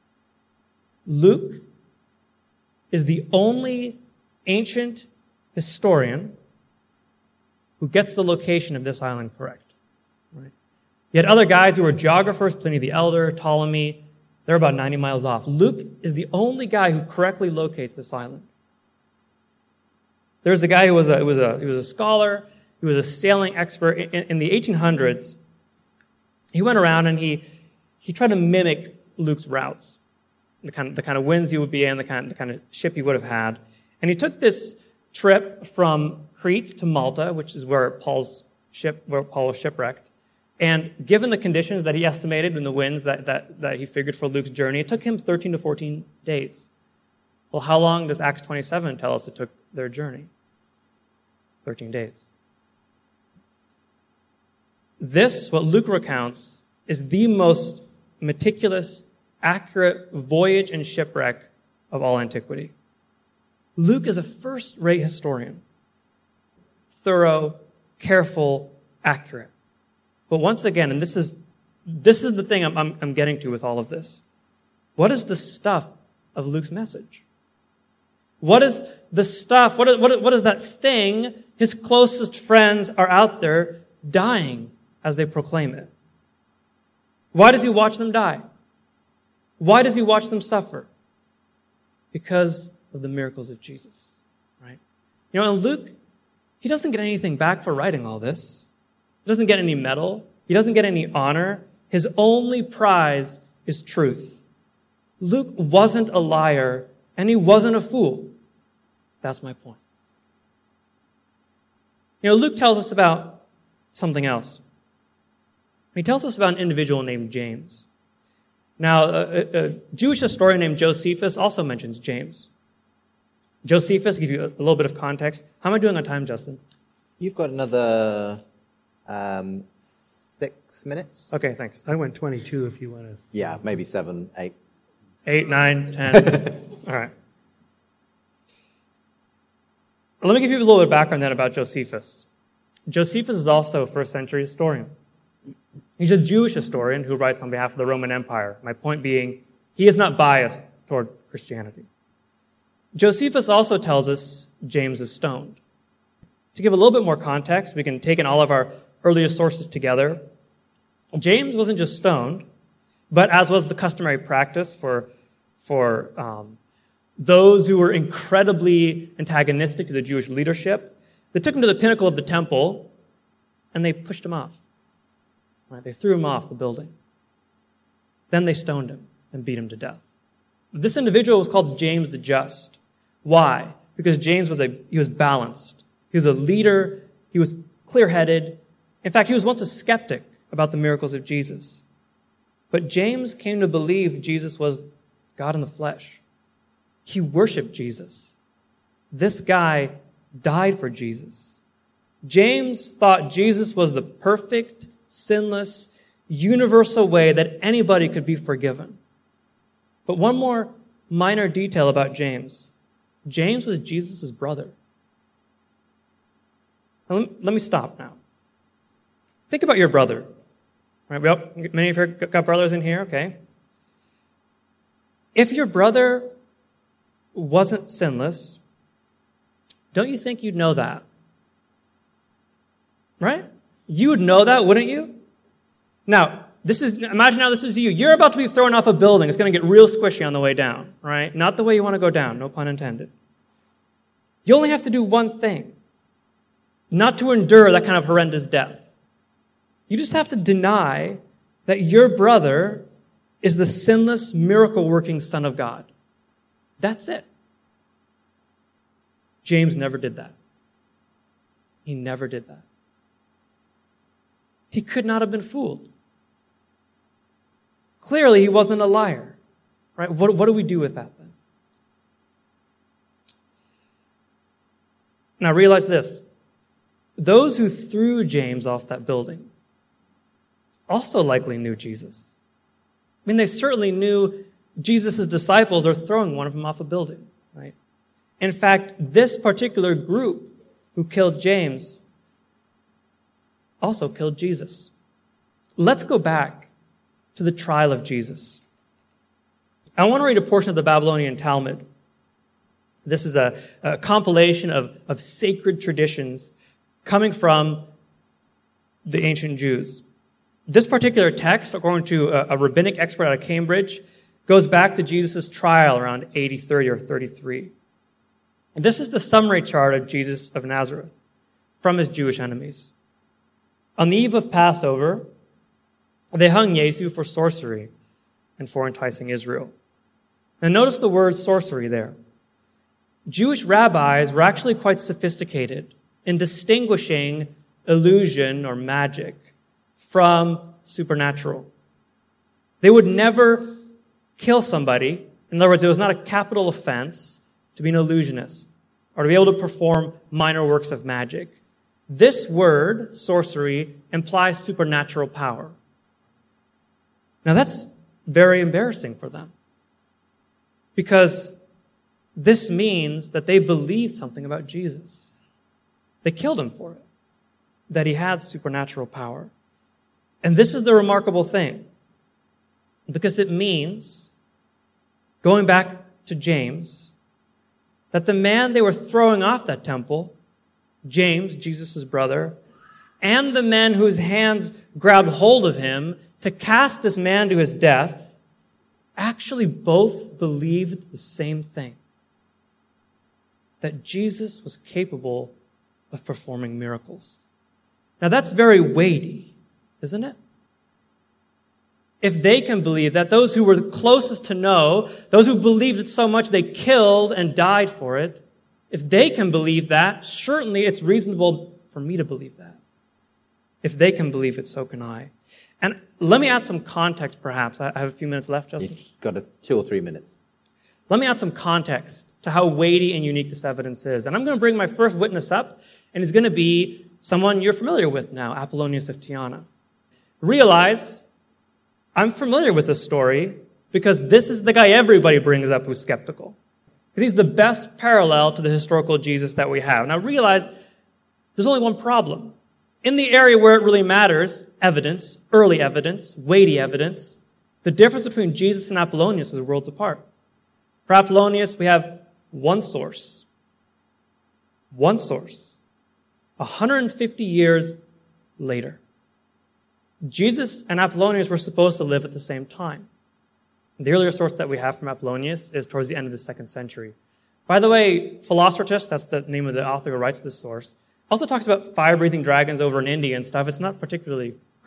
Luke is the only ancient historian who gets the location of this island correct. Right? You had other guys who were geographers, Pliny the Elder, Ptolemy. They're about ninety miles off. Luke is the only guy who correctly locates this island. There's a guy who was a, was a, he was a scholar, he was a sailing expert. In, in the eighteen hundreds, he went around and he, he tried to mimic Luke's routes, the kind, of, the kind of winds he would be in, the kind, the kind of ship he would have had. And he took this trip from Crete to Malta, which is where Paul's ship, where Paul was shipwrecked. And given the conditions that he estimated and the winds that, that, that he figured for Luke's journey, it took him thirteen to fourteen days. Well, how long does Acts twenty-seven tell us it took their journey? thirteen days. This, what Luke recounts, is the most meticulous, accurate voyage and shipwreck of all antiquity. Luke is a first-rate historian. Thorough, careful, accurate. But once again, and this is this is the thing I'm, I'm, I'm getting to with all of this. What is the stuff of Luke's message? What is the stuff, what is, what is, what is that thing his closest friends are out there dying as they proclaim it? Why does he watch them die? Why does he watch them suffer? Because of the miracles of Jesus, right? You know, in Luke, he doesn't get anything back for writing all this. He doesn't get any medal. He doesn't get any honor. His only prize is truth. Luke wasn't a liar, and he wasn't a fool. That's my point. You know, Luke tells us about something else. He tells us about an individual named James. Now, a, a Jewish historian named Josephus also mentions James. Josephus, to give you a, a little bit of context. How am I doing on time, Justin? You've got another um, six minutes. Okay, thanks. I went twenty-two if you want to. Yeah, maybe seven, eight. Eight, nine, ten. All right. Let me give you a little bit of background then about Josephus. Josephus is also a first century historian. He's a Jewish historian who writes on behalf of the Roman Empire. My point being, he is not biased toward Christianity. Josephus also tells us James is stoned. To give a little bit more context, we can take in all of our earliest sources together. James wasn't just stoned, but as was the customary practice for, for um, those who were incredibly antagonistic to the Jewish leadership, they took him to the pinnacle of the temple and they pushed him off. Right? They threw him off the building. Then they stoned him and beat him to death. This individual was called James the Just. Why? Because James was a he was balanced. He was a leader. He was clear-headed. In fact, he was once a skeptic about the miracles of Jesus. But James came to believe Jesus was God in the flesh. He worshiped Jesus. This guy died for Jesus. James thought Jesus was the perfect, sinless, universal way that anybody could be forgiven. But one more minor detail about James. James was Jesus' brother. Now, let me stop now. Think about your brother. Right, well, many of you got brothers in here, okay? If your brother wasn't sinless, don't you think you'd know that? Right? You would know that, wouldn't you? Now, this is imagine now this is you. You're about to be thrown off a building. It's going to get real squishy on the way down, right? Not the way you want to go down, no pun intended. You only have to do one thing. Not to endure that kind of horrendous death. You just have to deny that your brother is the sinless, miracle-working Son of God. That's it. James never did that. He never did that. He could not have been fooled. Clearly, he wasn't a liar. Right? What, what do we do with that then? Now realize this. Those who threw James off that building also likely knew Jesus. I mean, they certainly knew Jesus' disciples are throwing one of them off a building, right? In fact, this particular group who killed James also killed Jesus. Let's go back to the trial of Jesus. I want to read a portion of the Babylonian Talmud. This is a, a compilation of, of sacred traditions coming from the ancient Jews. This particular text, according to a, a rabbinic expert out of Cambridge, goes back to Jesus' trial around A D thirty or thirty-three. And this is the summary chart of Jesus of Nazareth from his Jewish enemies. On the eve of Passover, they hung Yesu for sorcery and for enticing Israel. Now notice the word sorcery there. Jewish rabbis were actually quite sophisticated in distinguishing illusion or magic from supernatural. They would never kill somebody. In other words, it was not a capital offense to be an illusionist or to be able to perform minor works of magic. This word, sorcery, implies supernatural power. Now that's very embarrassing for them because this means that they believed something about Jesus. They killed him for it, that he had supernatural power. And this is the remarkable thing, because it means, going back to James, that the man they were throwing off that temple, James, Jesus' brother, and the men whose hands grabbed hold of him to cast this man to his death, actually both believed the same thing. That Jesus was capable of performing miracles. Now that's very weighty, isn't it? If they can believe that, those who were the closest to know, those who believed it so much they killed and died for it, if they can believe that, certainly it's reasonable for me to believe that. If they can believe it, so can I. And let me add some context, perhaps. I have a few minutes left, Justin. You've got a two or three minutes. Let me add some context to how weighty and unique this evidence is. And I'm going to bring my first witness up, and he's going to be someone you're familiar with now, Apollonius of Tyana. Realize I'm familiar with this story because this is the guy everybody brings up who's skeptical. Because he's the best parallel to the historical Jesus that we have. Now realize there's only one problem. In the area where it really matters, evidence, early evidence, weighty evidence, the difference between Jesus and Apollonius is worlds apart. For Apollonius, we have one source. One source. one hundred fifty years later. Jesus and Apollonius were supposed to live at the same time. The earlier source that we have from Apollonius is towards the end of the second century. By the way, Philostratus, that's the name of the author who writes this source, also talks about fire-breathing dragons over in India and stuff. It's not particularly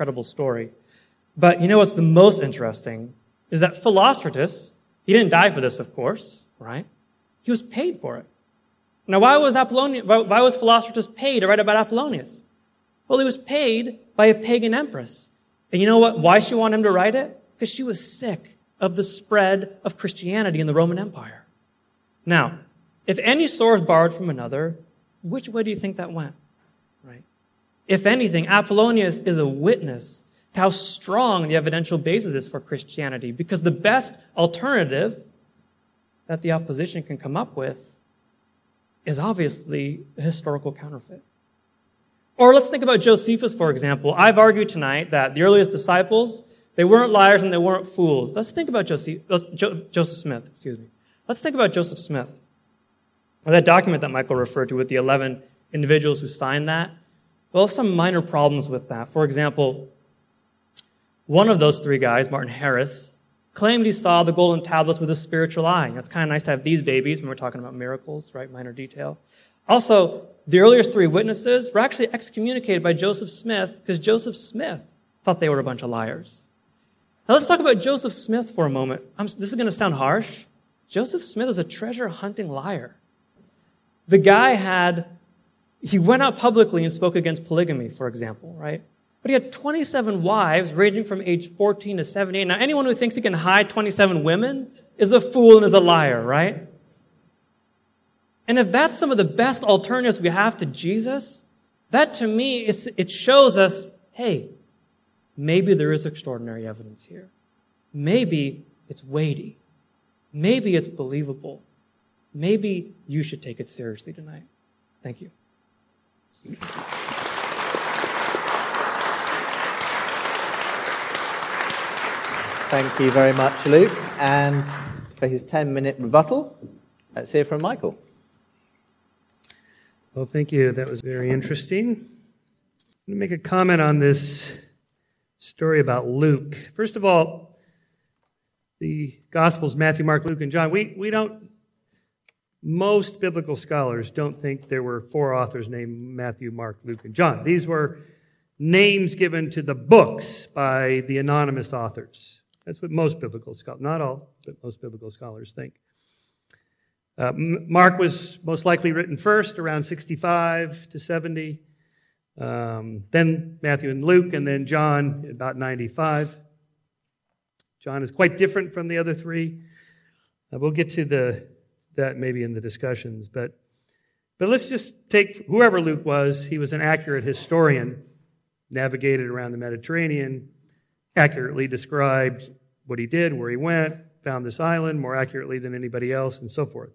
credible story. But you know what's the most interesting is that Philostratus, he didn't die for this, of course, right? He was paid for it. Now, why was Apollonius, why was Philostratus paid to write about Apollonius? Well, he was paid by a pagan empress. And you know what? Why she wanted him to write it? Because she was sick of the spread of Christianity in the Roman Empire. Now, if any source borrowed from another, which way do you think that went? Right? If anything, Apollonius is a witness to how strong the evidential basis is for Christianity, because the best alternative that the opposition can come up with is obviously a historical counterfeit. Or let's think about Josephus, for example. I've argued tonight that the earliest disciples, they weren't liars and they weren't fools. Let's think about Joseph, Joseph Smith, excuse me. Let's think about Joseph Smith. Or that document that Michael referred to with the eleven individuals who signed that. Well, some minor problems with that. For example, one of those three guys, Martin Harris, claimed he saw the golden tablets with a spiritual eye. That's kind of nice to have these babies when we're talking about miracles, right? Minor detail. Also, the earliest three witnesses were actually excommunicated by Joseph Smith because Joseph Smith thought they were a bunch of liars. Now let's talk about Joseph Smith for a moment. I'm, this is going to sound harsh. Joseph Smith is a treasure-hunting liar. The guy had, he went out publicly and spoke against polygamy, for example, right? But he had twenty-seven wives ranging from age fourteen to seventy-eight. Now, anyone who thinks he can hide twenty-seven women is a fool and is a liar, right? And if that's some of the best alternatives we have to Jesus, that to me, is, it shows us, hey, maybe there is extraordinary evidence here. Maybe it's weighty. Maybe it's believable. Maybe you should take it seriously tonight. Thank you. Thank you very much, Luke. And for his ten-minute rebuttal, let's hear from Michael. Well, thank you. That was very interesting. I'm going to make a comment on this story about Luke. First of all, the Gospels, Matthew, Mark, Luke, and John, we, we don't, most biblical scholars don't think there were four authors named Matthew, Mark, Luke, and John. These were names given to the books by the anonymous authors. That's what most biblical scholars, not all, but most biblical scholars think. Uh, Mark was most likely written first, around sixty-five to seventy. Um, then Matthew and Luke, and then John, about ninety-five. John is quite different from the other three. Uh, we'll get to the that maybe in the discussions, but but let's just take whoever Luke was. He was an accurate historian, navigated around the Mediterranean, accurately described what he did, where he went, found this island more accurately than anybody else, and so forth.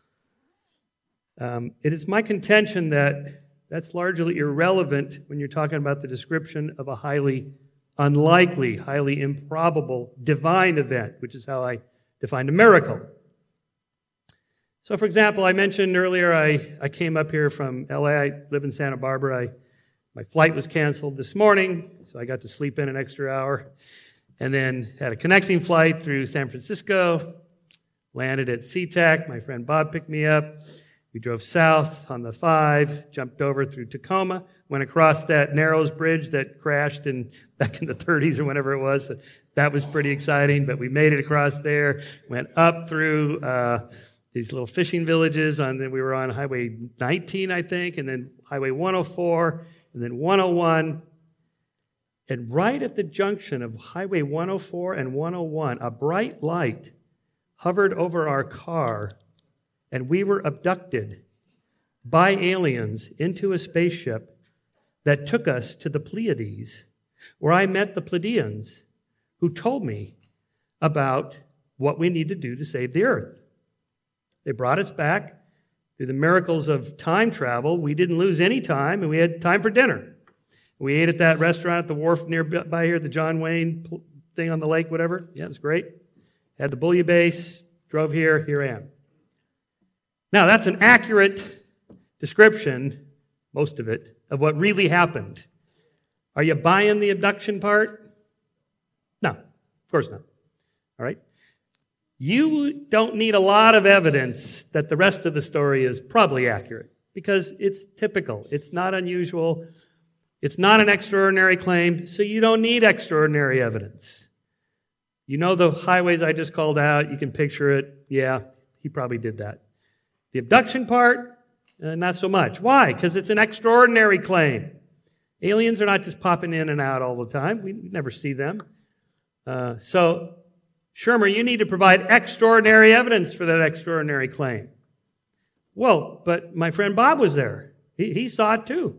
Um, it is my contention that that's largely irrelevant when you're talking about the description of a highly unlikely, highly improbable divine event, which is how I defined a miracle. So, for example, I mentioned earlier I, I came up here from L A. I live in Santa Barbara. I, my flight was canceled this morning, so I got to sleep in an extra hour. And then had a connecting flight through San Francisco, landed at SeaTac. My friend Bob picked me up. We drove south on the five, jumped over through Tacoma, went across that Narrows Bridge that crashed in back in the thirties or whenever it was. That was pretty exciting, but we made it across there, went up through uh, these little fishing villages, and then we were on Highway nineteen, I think, and then Highway one oh four, and then one oh one. And right at the junction of Highway one oh four and one oh one, a bright light hovered over our car, and we were abducted by aliens into a spaceship that took us to the Pleiades, where I met the Pleiadians, who told me about what we need to do to save the Earth. They brought us back through the miracles of time travel. We didn't lose any time, and we had time for dinner. We ate at that restaurant at the wharf nearby here, the John Wayne thing on the lake, whatever. Yeah, it was great. Had the bouillabaisse, drove here, here I am. Now, that's an accurate description, most of it, of what really happened. Are you buying the abduction part? No, of course not. All right? You don't need a lot of evidence that the rest of the story is probably accurate, because it's typical. It's not unusual It's not an extraordinary claim, so you don't need extraordinary evidence. You know the highways I just called out, you can picture it. Yeah, he probably did that. The abduction part, uh, not so much. Why? Because it's an extraordinary claim. Aliens are not just popping in and out all the time. We never see them. Uh, so, Shermer, you need to provide extraordinary evidence for that extraordinary claim. Well, but my friend Bob was there. He, he saw it too.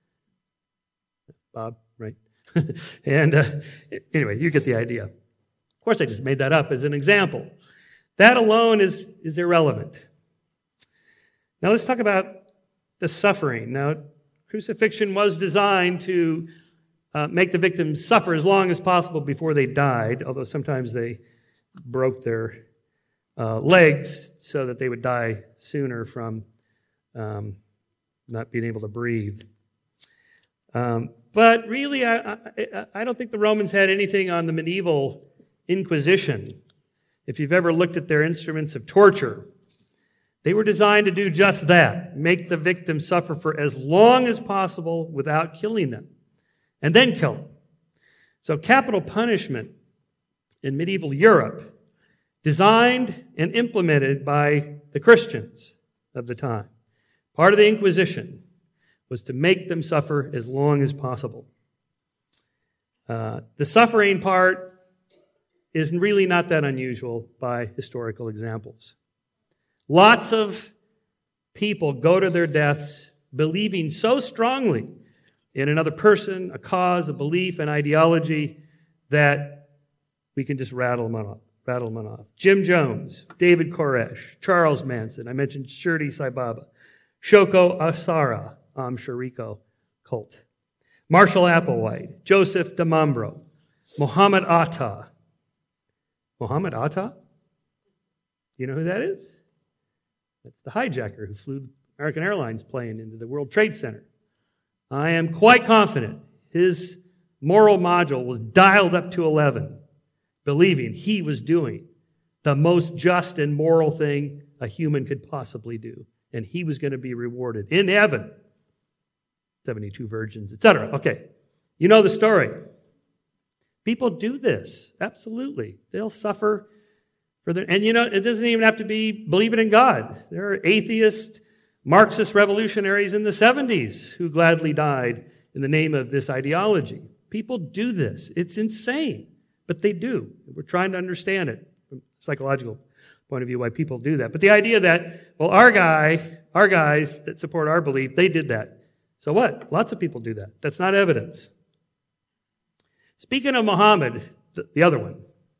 Bob, right? and uh, anyway, you get the idea. Of course, I just made that up as an example. That alone is, is irrelevant. Now let's talk about the suffering. Now, crucifixion was designed to uh, make the victims suffer as long as possible before they died, although sometimes they broke their uh, legs so that they would die sooner from um, not being able to breathe. Um, but really, I, I, I don't think the Romans had anything on the medieval Inquisition. If you've ever looked at their instruments of torture, they were designed to do just that, make the victim suffer for as long as possible without killing them, and then kill them. So capital punishment in medieval Europe, designed and implemented by the Christians of the time. Part of the Inquisition was to make them suffer as long as possible. Uh, the suffering part is really not that unusual by historical examples. Lots of people go to their deaths believing so strongly in another person, a cause, a belief, an ideology, that we can just rattle them off. Rattle them off. Jim Jones, David Koresh, Charles Manson, I mentioned Shirdi Sai Baba, Shoko Asara, Am Shariko cult, Marshall Applewhite, Joseph DeMambro, Muhammad Atta. Muhammad Atta? You know who that is? That's the hijacker who flew American Airlines plane into the World Trade Center. I am quite confident his moral module was dialed up to eleven, believing he was doing the most just and moral thing a human could possibly do. And he was going to be rewarded in heaven. seventy-two virgins, et cetera. Okay, you know the story. People do this, absolutely. They'll suffer for their, and you know, it doesn't even have to be believing in God. There are atheist, Marxist revolutionaries in the seventies who gladly died in the name of this ideology. People do this. It's insane, but they do. We're trying to understand it from a psychological point of view why people do that. But the idea that, well, our guy, our guys that support our belief, they did that. So what? Lots of people do that. That's not evidence. Speaking of Muhammad, the other one,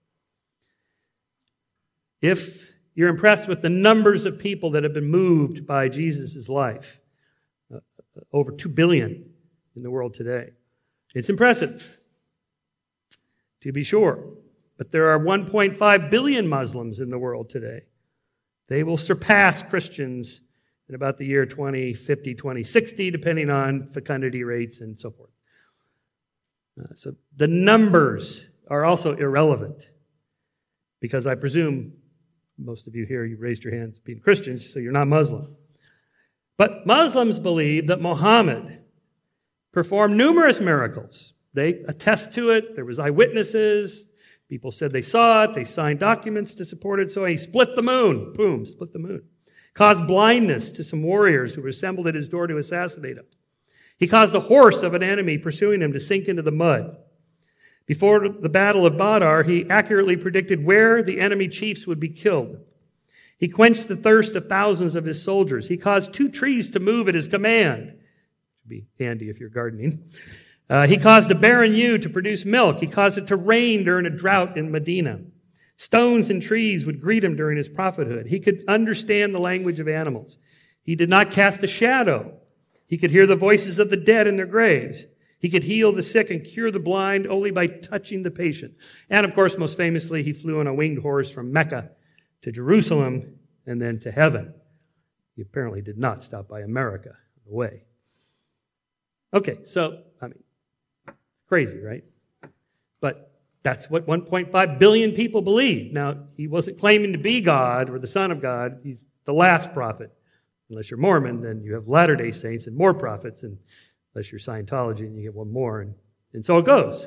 if you're impressed with the numbers of people that have been moved by Jesus' life, uh, over two billion in the world today, it's impressive, to be sure. But there are one point five billion Muslims in the world today. They will surpass Christians in about the year twenty fifty, twenty sixty, depending on fecundity rates and so forth. Uh, so the numbers are also irrelevant, because I presume most of you here, you raised your hands being Christians, so you're not Muslim. But Muslims believe that Muhammad performed numerous miracles. They attest to it. There was eyewitnesses. People said they saw it. They signed documents to support it. So he split the moon. Boom, split the moon. Caused blindness to some warriors who were assembled at his door to assassinate him. He caused a horse of an enemy pursuing him to sink into the mud. Before the Battle of Badr, he accurately predicted where the enemy chiefs would be killed. He quenched the thirst of thousands of his soldiers. He caused two trees to move at his command. Should be handy if you're gardening. Uh, he caused a barren ewe to produce milk. He caused it to rain during a drought in Medina. Stones and trees would greet him during his prophethood. He could understand the language of animals. He did not cast a shadow. He could hear the voices of the dead in their graves. He could heal the sick and cure the blind only by touching the patient. And of course, most famously, he flew on a winged horse from Mecca to Jerusalem and then to heaven. He apparently did not stop by America on the way. Okay, so, I mean, crazy, right? But that's what one point five billion people believe. Now, he wasn't claiming to be God or the Son of God. He's the last prophet. Unless you're Mormon, then you have Latter-day Saints and more prophets, and unless you're Scientology and you get one more, and, and so it goes.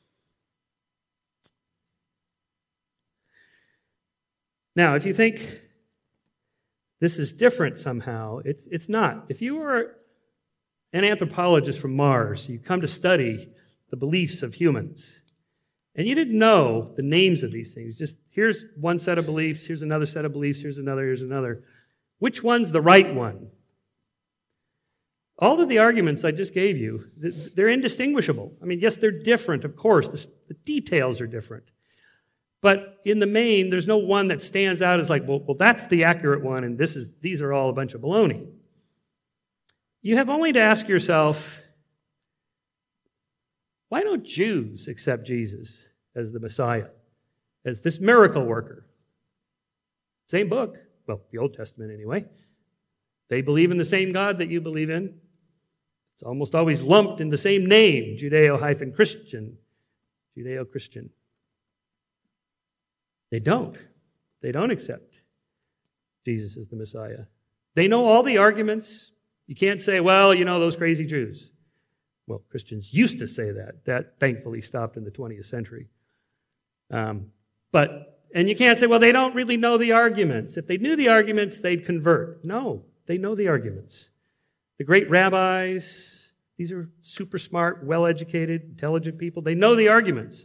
Now, if you think this is different somehow, it's it's not. If you were an anthropologist from Mars, you come to study the beliefs of humans, and you didn't know the names of these things, just here's one set of beliefs, here's another set of beliefs, here's another, here's another. Which one's the right one? All of the arguments I just gave you, they're indistinguishable. I mean, yes, they're different, of course. The details are different. But in the main, there's no one that stands out as like, well, well, that's the accurate one, and this is these are all a bunch of baloney. You have only to ask yourself, why don't Jews accept Jesus as the Messiah, as this miracle worker? Same book. Well, the Old Testament anyway. They believe in the same God that you believe in. It's almost always lumped in the same name, Judeo-Christian. Judeo-Christian. They don't. They don't accept Jesus as the Messiah. They know all the arguments. You can't say, well, you know, those crazy Jews. Well, Christians used to say that. That thankfully stopped in the twentieth century. Um, but, and you can't say, well, they don't really know the arguments. If they knew the arguments, they'd convert. No, they know the arguments. The great rabbis, these are super smart, well-educated, intelligent people. They know the arguments.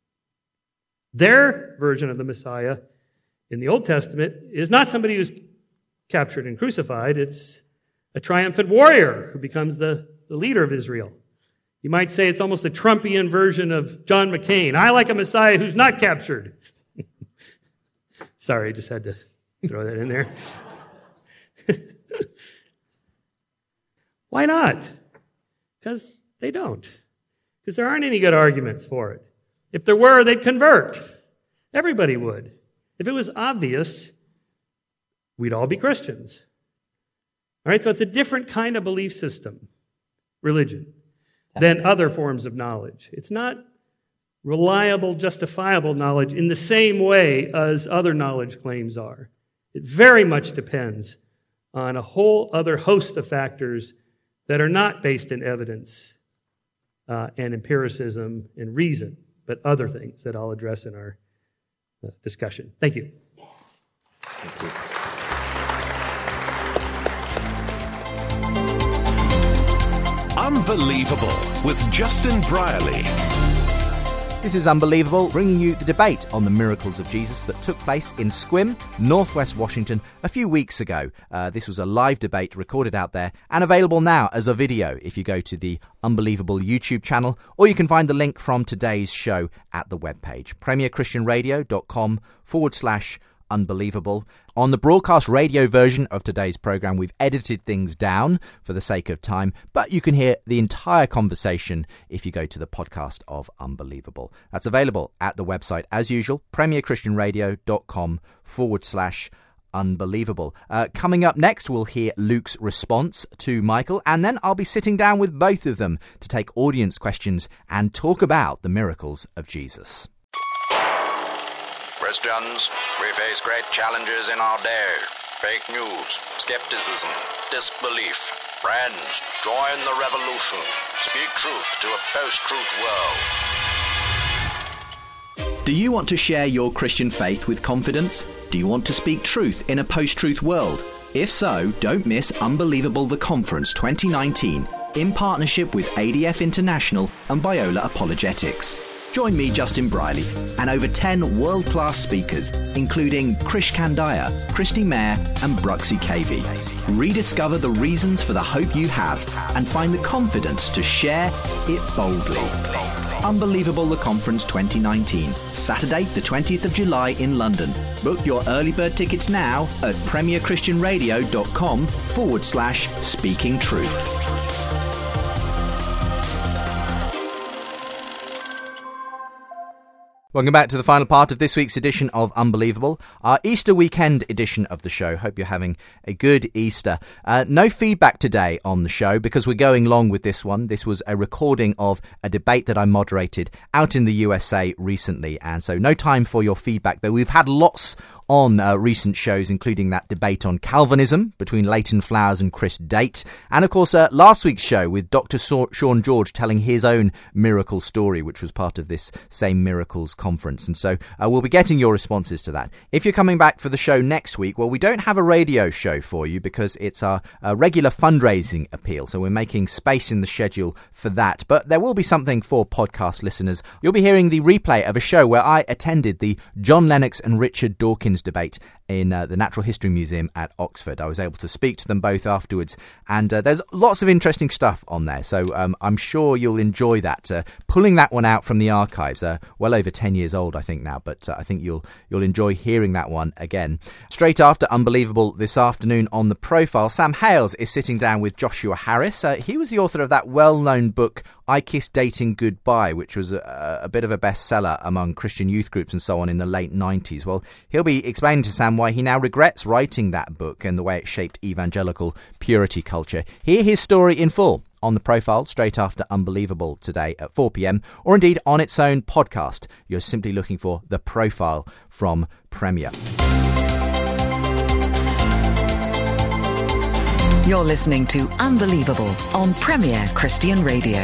Their version of the Messiah in the Old Testament is not somebody who's captured and crucified. It's a triumphant warrior who becomes the, the leader of Israel. You might say it's almost a Trumpian version of John McCain. I like a Messiah who's not captured. Sorry, I just had to throw that in there. Why not? Because they don't. Because there aren't any good arguments for it. If there were, they'd convert. Everybody would. If it was obvious, we'd all be Christians. All right, so it's a different kind of belief system, religion, than other forms of knowledge. It's not reliable, justifiable knowledge in the same way as other knowledge claims are. It very much depends on a whole other host of factors that are not based in evidence uh, and empiricism and reason, but other things that I'll address in our uh, discussion. Thank you. Thank you. Unbelievable with Justin Brierley. This is Unbelievable, bringing you the debate on the miracles of Jesus that took place in Sequim, Northwest Washington, a few weeks ago. Uh, this was a live debate recorded out there and available now as a video if you go to the Unbelievable YouTube channel, or you can find the link from today's show at the webpage, premierchristianradio.com forward slash Unbelievable. On the broadcast radio version of today's program, we've edited things down for the sake of time, but you can hear the entire conversation if you go to the podcast of Unbelievable. That's available at the website as usual, premierchristianradio.com forward slash Unbelievable. Uh, coming up next, we'll hear Luke's response to Michael, and then I'll be sitting down with both of them to take audience questions and talk about the miracles of Jesus. Christians, we face great challenges in our day. Fake news, skepticism, disbelief. Friends, join the revolution. Speak truth to a post-truth world. Do you want to share your Christian faith with confidence? Do you want to speak truth in a post-truth world? If so, don't miss Unbelievable the Conference twenty nineteen in partnership with A D F International and Biola Apologetics. Join me, Justin Brierley, and over ten world-class speakers, including Krish Kandaya, Christy Mayer, and Bruxy K V. Rediscover the reasons for the hope you have and find the confidence to share it boldly. Unbelievable the Conference twenty nineteen, Saturday the twentieth of July in London. Book your early bird tickets now at premierchristianradio.com forward slash speaking truth. Welcome back to the final part of this week's edition of Unbelievable, our Easter weekend edition of the show. Hope you're having a good Easter. Uh, no feedback today on the show because we're going long with this one. This was a recording of a debate that I moderated out in the U S A recently, and so no time for your feedback, though we've had lots on uh, recent shows, including that debate on Calvinism between Leighton Flowers and Chris Date. And, of course, uh, last week's show with Doctor Sean George telling his own miracle story, which was part of this same Miracles conference. And so uh, we'll be getting your responses to that. If you're coming back for the show next week, well, we don't have a radio show for you because it's our uh, regular fundraising appeal. So we're making space in the schedule for that. But there will be something for podcast listeners. You'll be hearing the replay of a show where I attended the John Lennox and Richard Dawkins debate in uh, the Natural History Museum at Oxford. I was able to speak to them both afterwards, and uh, there's lots of interesting stuff on there, so um, I'm sure you'll enjoy that. Uh, pulling that one out from the archives, uh, well over ten years old, I think now, but uh, I think you'll you'll enjoy hearing that one again. Straight after Unbelievable this afternoon on The Profile, Sam Hales is sitting down with Joshua Harris. Uh, he was the author of that well-known book, I Kissed Dating Goodbye, which was a, a bit of a bestseller among Christian youth groups and so on in the late nineties. Well, he'll be explaining to Sam why he now regrets writing that book and the way it shaped evangelical purity culture. Hear his story in full on The Profile straight after Unbelievable today at four p.m, or indeed on its own podcast. You're simply looking for The Profile from Premier. You're listening to Unbelievable on Premier Christian Radio.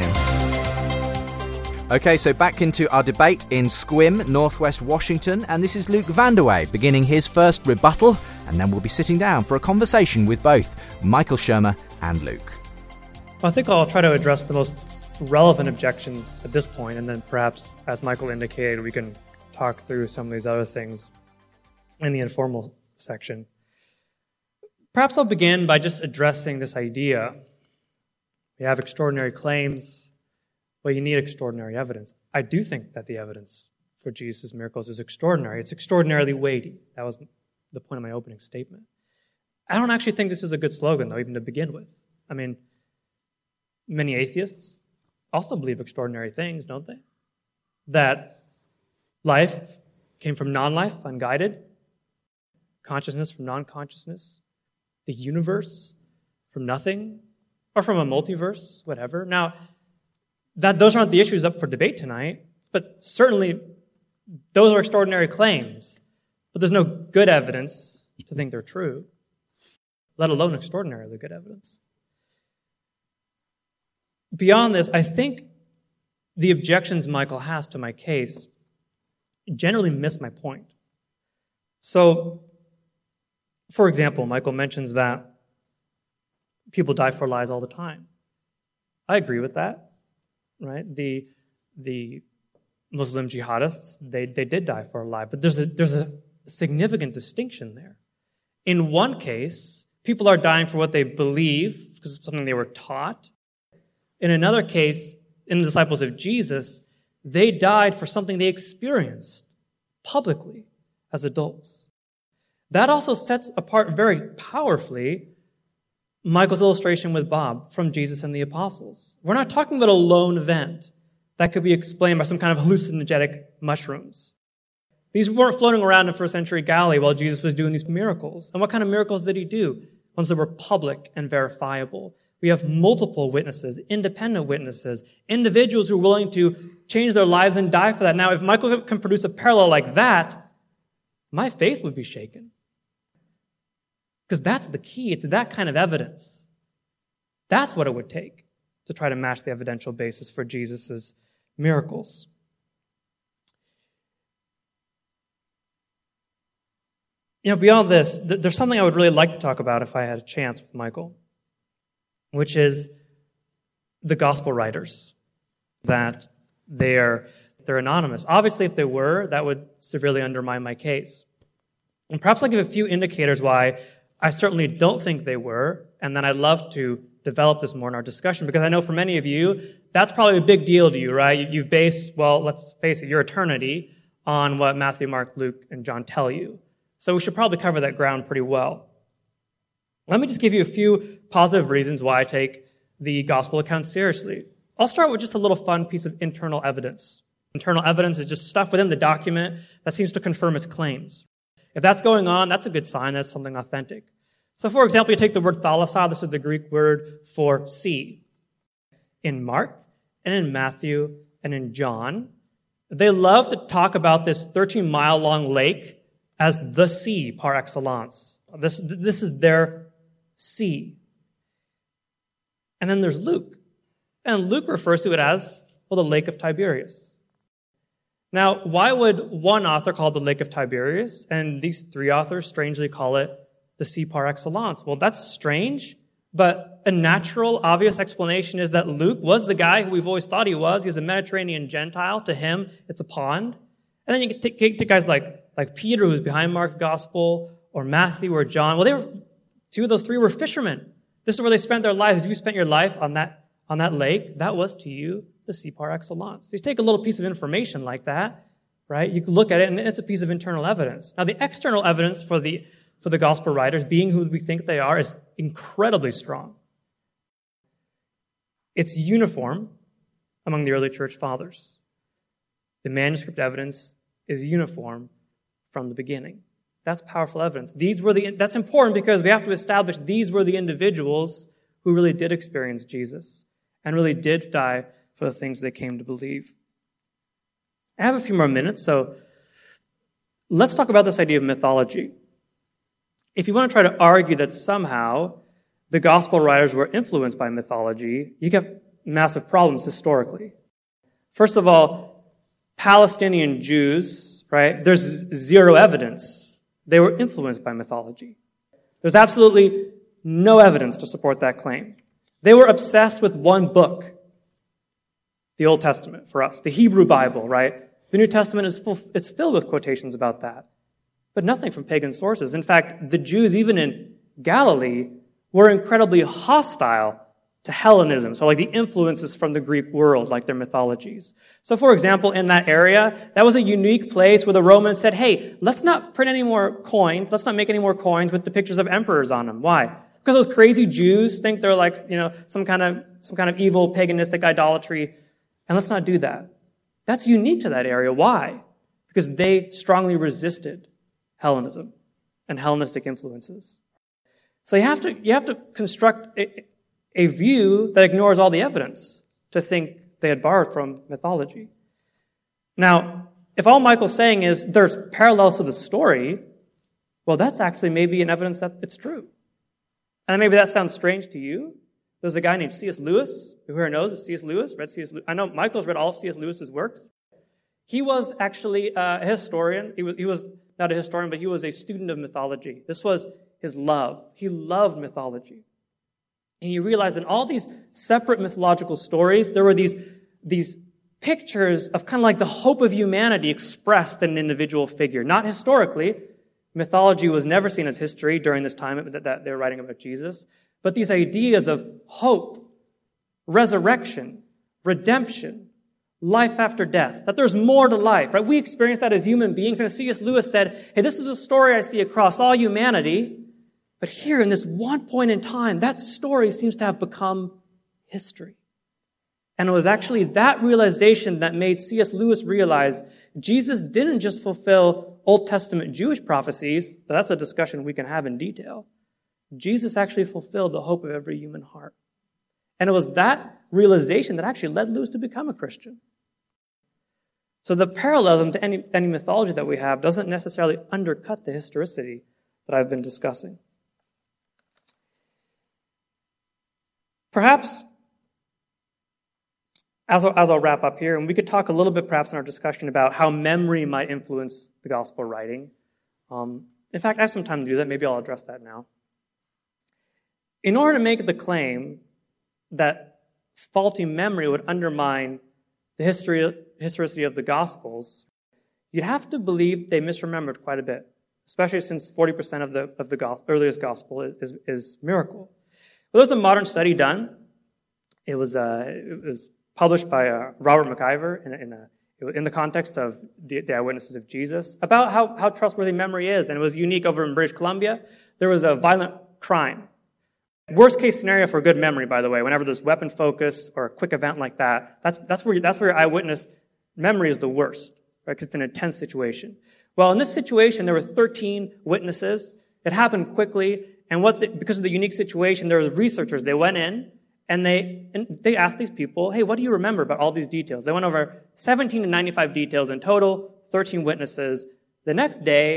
OK, so back into our debate in Sequim, northwest Washington, and this is Luke Vanderway beginning his first rebuttal, and then we'll be sitting down for a conversation with both Michael Shermer and Luke. Well, I think I'll try to address the most relevant objections at this point, and then perhaps, as Michael indicated, we can talk through some of these other things in the informal section. Perhaps I'll begin by just addressing this idea. We have extraordinary claims. Well, you need extraordinary evidence. I do think that the evidence for Jesus' miracles is extraordinary. It's extraordinarily weighty. That was the point of my opening statement. I don't actually think this is a good slogan, though, even to begin with. I mean, many atheists also believe extraordinary things, don't they? That life came from non-life, unguided, consciousness from non-consciousness, the universe from nothing, or from a multiverse, whatever. Now, that those aren't the issues up for debate tonight, but certainly those are extraordinary claims. But there's no good evidence to think they're true, let alone extraordinarily good evidence. Beyond this, I think the objections Michael has to my case generally miss my point. So, for example, Michael mentions that people die for lies all the time. I agree with that. Right, the the Muslim jihadists, they, they did die for a lie, but there's a there's a significant distinction there. In one case, people are dying for what they believe because it's something they were taught. In another case, in the disciples of Jesus, they died for something they experienced publicly as adults. That also sets apart very powerfully Michael's illustration with Bob from Jesus and the apostles. We're not talking about a lone event that could be explained by some kind of hallucinogenic mushrooms. These weren't floating around in first century Galilee while Jesus was doing these miracles. And what kind of miracles did he do? Ones that were public and verifiable. We have multiple witnesses, independent witnesses, individuals who are willing to change their lives and die for that. Now, if Michael can produce a parallel like that, my faith would be shaken. Because that's the key. It's that kind of evidence. That's what it would take to try to match the evidential basis for Jesus' miracles. You know, beyond this, th- there's something I would really like to talk about if I had a chance with Michael, which is the gospel writers, that they're, they're anonymous. Obviously, if they were, that would severely undermine my case. And perhaps I'll give a few indicators why I certainly don't think they were, and then I'd love to develop this more in our discussion, because I know for many of you, that's probably a big deal to you, right? You've based, well, let's face it, your eternity on what Matthew, Mark, Luke, and John tell you. So we should probably cover that ground pretty well. Let me just give you a few positive reasons why I take the gospel accounts seriously. I'll start with just a little fun piece of internal evidence. Internal evidence is just stuff within the document that seems to confirm its claims. If that's going on, that's a good sign. That's something authentic. So, for example, you take the word thalassai. This is the Greek word for sea. In Mark and in Matthew and in John, they love to talk about this thirteen-mile-long lake as the sea par excellence. This, this is their sea. And then there's Luke. And Luke refers to it as, well, the Lake of Tiberias. Now, why would one author call it the Lake of Tiberias, and these three authors strangely call it the sea par excellence? Well, that's strange, but a natural, obvious explanation is that Luke was the guy who we've always thought he was. He's a Mediterranean Gentile. To him, it's a pond. And then you can take, take guys like, like Peter, who's behind Mark's gospel, or Matthew, or John. Well, they were, two of those three were fishermen. This is where they spent their lives. If you spent your life on that, on that lake, that was to you the sea par excellence. So you take a little piece of information like that, right? You can look at it, and it's a piece of internal evidence. Now, the external evidence for the for the gospel writers, being who we think they are, is incredibly strong. It's uniform among the early church fathers. The manuscript evidence is uniform from the beginning. That's powerful evidence. These were the that's important because we have to establish these were the individuals who really did experience Jesus and really did die for the things they came to believe. I have a few more minutes, so let's talk about this idea of mythology. If you want to try to argue that somehow the gospel writers were influenced by mythology, you get massive problems historically. First of all, Palestinian Jews, right? There's zero evidence they were influenced by mythology. There's absolutely no evidence to support that claim. They were obsessed with one book, the Old Testament for us, the Hebrew Bible, right? The New Testament is full, it's filled with quotations about that, but nothing from pagan sources. In fact, the Jews, even in Galilee, were incredibly hostile to Hellenism, so like the influences from the Greek world, like their mythologies. So for example, in that area, that was a unique place where the Romans said, hey, let's not print any more coins, let's not make any more coins with the pictures of emperors on them. Why? Because those crazy Jews think they're like, you know, some kind of, some kind of evil paganistic idolatry, and let's not do that. That's unique to that area. Why? Because they strongly resisted Hellenism and Hellenistic influences. So you have to, you have to construct a, a view that ignores all the evidence to think they had borrowed from mythology. Now, if all Michael's saying is there's parallels to the story, well, that's actually maybe an evidence that it's true. And maybe that sounds strange to you. There's a guy named C S Lewis, who here knows of C S Lewis, read C S Lewis. I know Michael's read all of C S Lewis's works. He was actually a historian. He was, he was not a historian, but he was a student of mythology. This was his love. He loved mythology. And he realized in all these separate mythological stories, there were these, these pictures of kind of like the hope of humanity expressed in an individual figure. Not historically. Mythology was never seen as history during this time that, that they were writing about Jesus. But these ideas of hope, resurrection, redemption, life after death, that there's more to life, right? We experience that as human beings. And C S Lewis said, hey, this is a story I see across all humanity. But here in this one point in time, that story seems to have become history. And it was actually that realization that made C S Lewis realize Jesus didn't just fulfill Old Testament Jewish prophecies, but that's a discussion we can have in detail. Jesus actually fulfilled the hope of every human heart. And it was that realization that actually led Lewis to become a Christian. So the parallelism to any, any mythology that we have doesn't necessarily undercut the historicity that I've been discussing. Perhaps, as I'll, as I'll wrap up here, and we could talk a little bit perhaps in our discussion about how memory might influence the gospel writing. Um, in fact, I have some time to do that. Maybe I'll address that now. In order to make the claim that faulty memory would undermine the history, historicity of the Gospels, you'd have to believe they misremembered quite a bit, especially since forty percent of the of the go- earliest Gospel is, is miracle. Well, there's a modern study done. It was uh, it was published by uh, Robert McIver in, in, a, in the context of the, the eyewitnesses of Jesus about how, how trustworthy memory is, and it was unique over in British Columbia. There was a violent crime. Worst case scenario for good memory, by the way, whenever there's weapon focus or a quick event like that, that's, that's where, that's where your eyewitness memory is the worst, right? Because it's an intense situation. Well, in this situation, there were thirteen witnesses. It happened quickly, and what the, because of the unique situation, there was researchers. They went in, and they, and they asked these people, hey, what do you remember about all these details? They went over seventeen to ninety-five details in total, thirteen witnesses. The next day,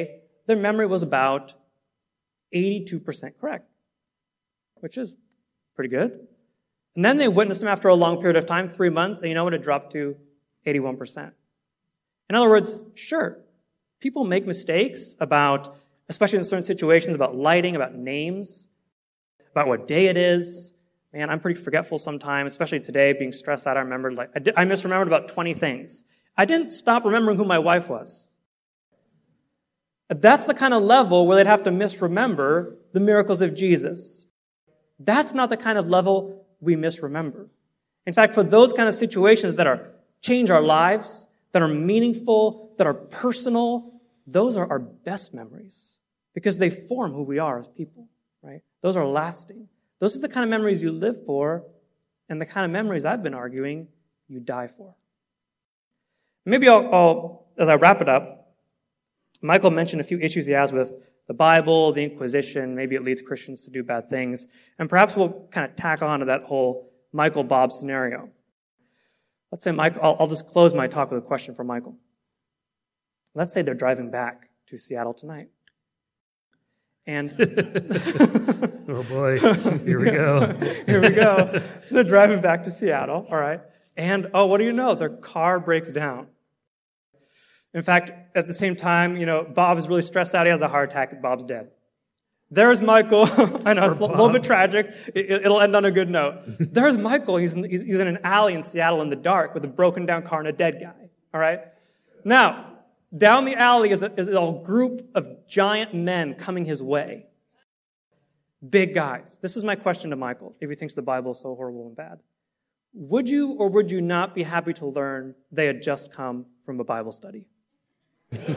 their memory was about eighty-two percent correct, which is pretty good. And then they witnessed him after a long period of time, three months, and you know what? It dropped to eighty-one percent. In other words, sure, people make mistakes about, especially in certain situations, about lighting, about names, about what day it is. Man, I'm pretty forgetful sometimes, especially today, being stressed out. I remembered, like, I, did, I misremembered about twenty things. I didn't stop remembering who my wife was. That's the kind of level where they'd have to misremember the miracles of Jesus. That's not the kind of level we misremember. In fact, for those kind of situations that are change our lives, that are meaningful, that are personal, those are our best memories because they form who we are as people, right? Those are lasting. Those are the kind of memories you live for and the kind of memories I've been arguing you die for. Maybe I'll, I'll as I wrap it up, Michael mentioned a few issues he has with the Bible, the Inquisition, maybe it leads Christians to do bad things, and perhaps we'll kind of tack on to that whole Michael Bob scenario. Let's say Michael, I'll, I'll just close my talk with a question for Michael. Let's say they're driving back to Seattle tonight. And oh boy, here we go. Here we go. They're driving back to Seattle, all right. And, oh, what do you know? Their car breaks down. In fact, at the same time, you know, Bob is really stressed out. He has a heart attack and Bob's dead. There's Michael. I know, it's a little bit tragic. It, it'll end on a good note. There's Michael. He's in, he's in an alley in Seattle in the dark with a broken down car and a dead guy, all right? Now, down the alley is a, is a group of giant men coming his way. Big guys. This is my question to Michael, if he thinks the Bible is so horrible and bad. Would you or would you not be happy to learn they had just come from a Bible study? Okay.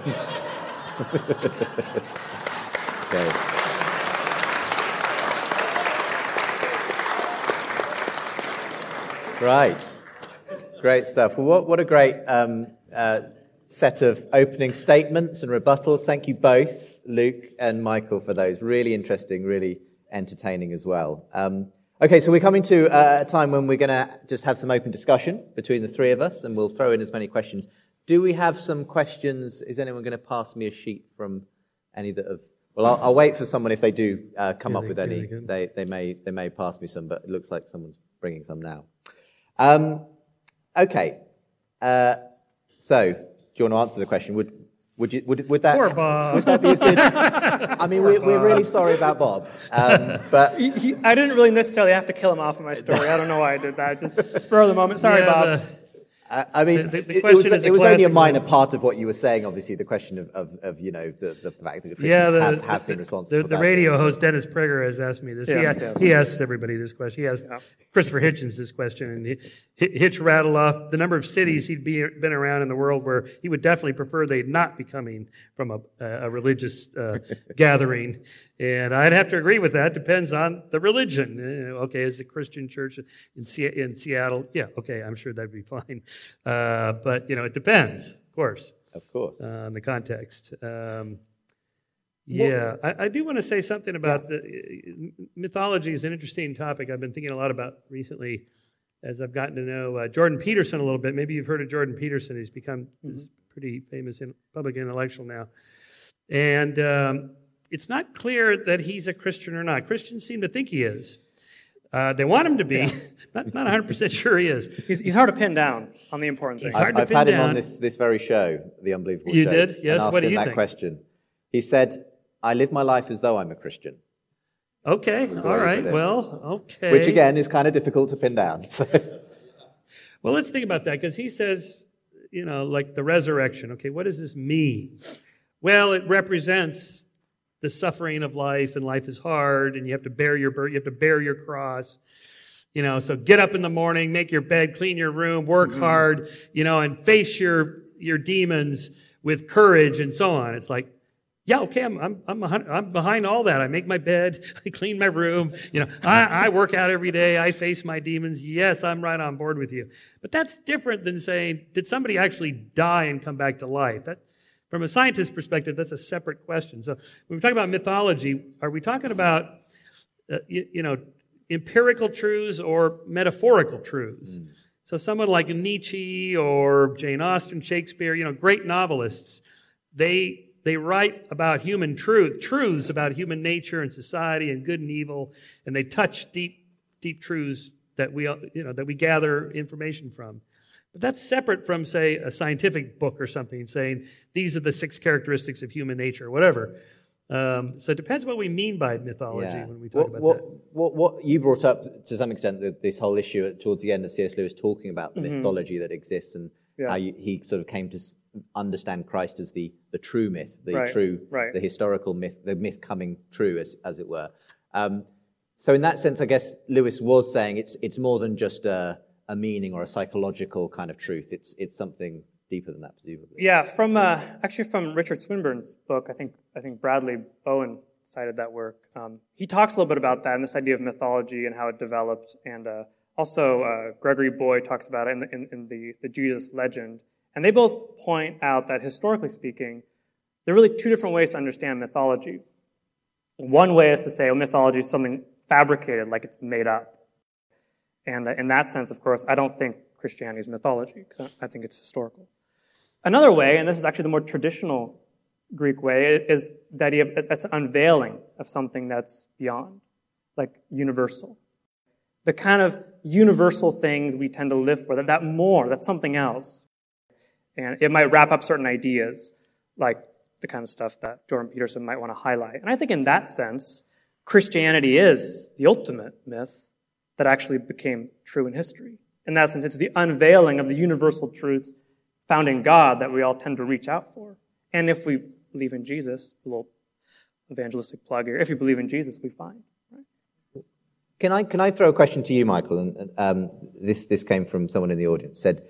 Right. Great stuff. Well, what, what a great um, uh, set of opening statements and rebuttals. Thank you both, Luke and Michael, for those. Really interesting, really entertaining as well. Um, okay, so we're coming to uh, a time when we're going to just have some open discussion between the three of us, and we'll throw in as many questions. Do we have some questions? Is anyone going to pass me a sheet from any that have... Well, I'll, I'll wait for someone if they do uh, come up with any. They, they may they may pass me some, but it looks like someone's bringing some now. Um, okay. Uh, so, do you want to answer the question? Would would you would would that Poor Bob. Would that be a good? I mean, we, we're really sorry about Bob, um, but he, he, I didn't really necessarily have to kill him off in my story. I don't know why I did that. Just spur of the moment. Sorry, yeah, Bob. The, I mean, the, the it, it was, is it was only a minor one. part of what you were saying, obviously, the question of, of, of you know, the, the fact that the Christians yeah, the, have, have been responsible the, for the that. radio host, Dennis Prager, has asked me this. Yes, he, yes. he asks everybody this question. He asked yeah. Christopher Hitchens this question, and he, Hitch rattled off the number of cities he'd be, been around in the world where he would definitely prefer they not be coming from a, a religious uh, gathering. And I'd have to agree with that. Depends on the religion. Okay, is a Christian church in, Se- in Seattle? Yeah, okay, I'm sure that'd be fine. Uh, but, you know, it depends, of course. Of course. Uh, in the context. Um, yeah, well, I, I do want to say something about yeah. the uh, mythology is an interesting topic I've been thinking a lot about recently as I've gotten to know uh, Jordan Peterson a little bit. Maybe you've heard of Jordan Peterson. He's become mm-hmm. this pretty famous in, public intellectual now. And um, it's not clear that he's a Christian or not. Christians seem to think he is. Uh, they want him to be. Yeah. not, not one hundred percent sure he is. He's, he's hard to pin down on the important things. I've, I've had him down. on this, this very show, The Unbelievable you Show. You did? Yes. And asked what do him you that think? question. He said, I live my life as though I'm a Christian. Okay. All right. Well, okay. Which, again, is kind of difficult to pin down. So. Well, let's think about that, because he says, you know, like the resurrection. Okay, what does this mean? Well, it represents the suffering of life, and life is hard, and you have to bear your burden, you have to bear your cross. You know, so get up in the morning, make your bed, clean your room, work mm-hmm. hard, you know, and face your your demons with courage and so on. It's like, yeah, okay, I'm I'm I'm behind, I'm behind all that. I make my bed, I clean my room, you know, I, I work out every day, I face my demons. Yes, I'm right on board with you. But that's different than saying, did somebody actually die and come back to life? That, from a scientist's perspective, that's a separate question. So when we talk about mythology, are we talking about, uh, you, you know, empirical truths or metaphorical truths? Mm. So someone like Nietzsche or Jane Austen, Shakespeare, you know, great novelists, they they write about human truth, truths about human nature and society and good and evil, and they touch deep, deep truths that we, you know, that we gather information from. But that's separate from, say, a scientific book or something saying these are the six characteristics of human nature or whatever. Um, so it depends what we mean by mythology yeah. when we talk what, about what, that. What, what you brought up to some extent, the, this whole issue at, towards the end of C S Lewis talking about the mm-hmm. mythology that exists and yeah. how you, he sort of came to understand Christ as the, the true myth, the right. true, right. the historical myth, the myth coming true, as as it were. Um, so in that sense, I guess Lewis was saying it's it's more than just a, a meaning or a psychological kind of truth. It's it's something deeper than that, presumably. Yeah, from uh, actually from Richard Swinburne's book, I think I think Bradley Bowen cited that work. Um, he talks a little bit about that and this idea of mythology and how it developed, and uh, also uh, Gregory Boyd talks about it in the, in, in the the Jesus legend. And they both point out that historically speaking, there are really two different ways to understand mythology. One way is to say, oh, mythology is something fabricated, like it's made up. And uh, in that sense, of course, I don't think Christianity is mythology, because I think it's historical. Another way, and this is actually the more traditional Greek way, is the idea of that's an unveiling of something that's beyond, like universal. The kind of universal things we tend to live for, that, that more, that's something else. And it might wrap up certain ideas, like the kind of stuff that Jordan Peterson might want to highlight. And I think in that sense, Christianity is the ultimate myth that actually became true in history. In that sense, it's the unveiling of the universal truths found in God that we all tend to reach out for. And if we believe in Jesus, a little evangelistic plug here, if you believe in Jesus, we find. Right? Can I can I throw a question to you, Michael? And um, this this came from someone in the audience. Said,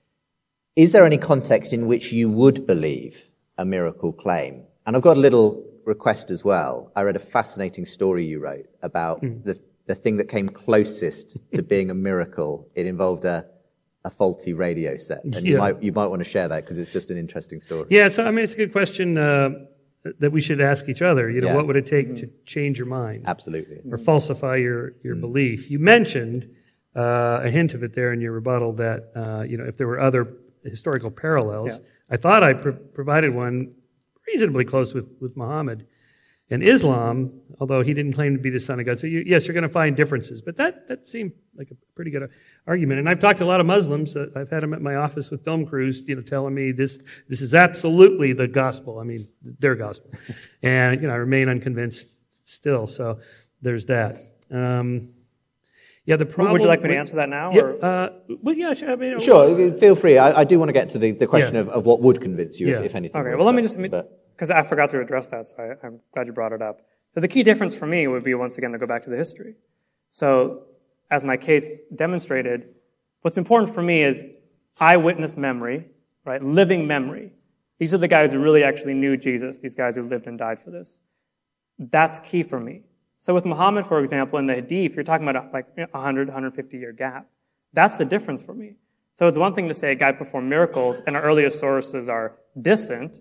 is there any context in which you would believe a miracle claim? And I've got a little request as well. I read a fascinating story you wrote about mm. the, the thing that came closest to being a miracle. It involved a, a faulty radio set. And you yeah. might you might want to share that because it's just an interesting story. Yeah, so I mean, it's a good question uh, that we should ask each other. You know, yeah. what would it take mm-hmm. to change your mind? Absolutely. Or falsify your, your mm. belief? You mentioned uh, a hint of it there in your rebuttal that, uh, you know, if there were other historical parallels. Yeah. I thought I pro- provided one reasonably close with, with Muhammad. And Islam, although he didn't claim to be the son of God, so you, yes, you're going to find differences. But that, that seemed like a pretty good argument. And I've talked to a lot of Muslims. Uh, I've had them at my office with film crews, you know, telling me this this is absolutely the gospel. I mean, their gospel. And, you know, I remain unconvinced still. So there's that. Um, Yeah, the problem. Would you like me to answer that now? Yeah, or? uh, well, yeah, I mean, sure. Feel free. I, I do want to get to the, the question yeah. of, of what would convince you, yeah. if, if anything. Okay. Would, well, let me but, just because I forgot to address that, so I, I'm glad you brought it up. So the key difference for me would be once again to go back to the history. So, as my case demonstrated, what's important for me is eyewitness memory, right? Living memory. These are the guys who really actually knew Jesus. These guys who lived and died for this. That's key for me. So with Muhammad, for example, in the Hadith, you're talking about like a one hundred, one hundred fifty year gap. That's the difference for me. So it's one thing to say a guy performed miracles, and our earliest sources are distant,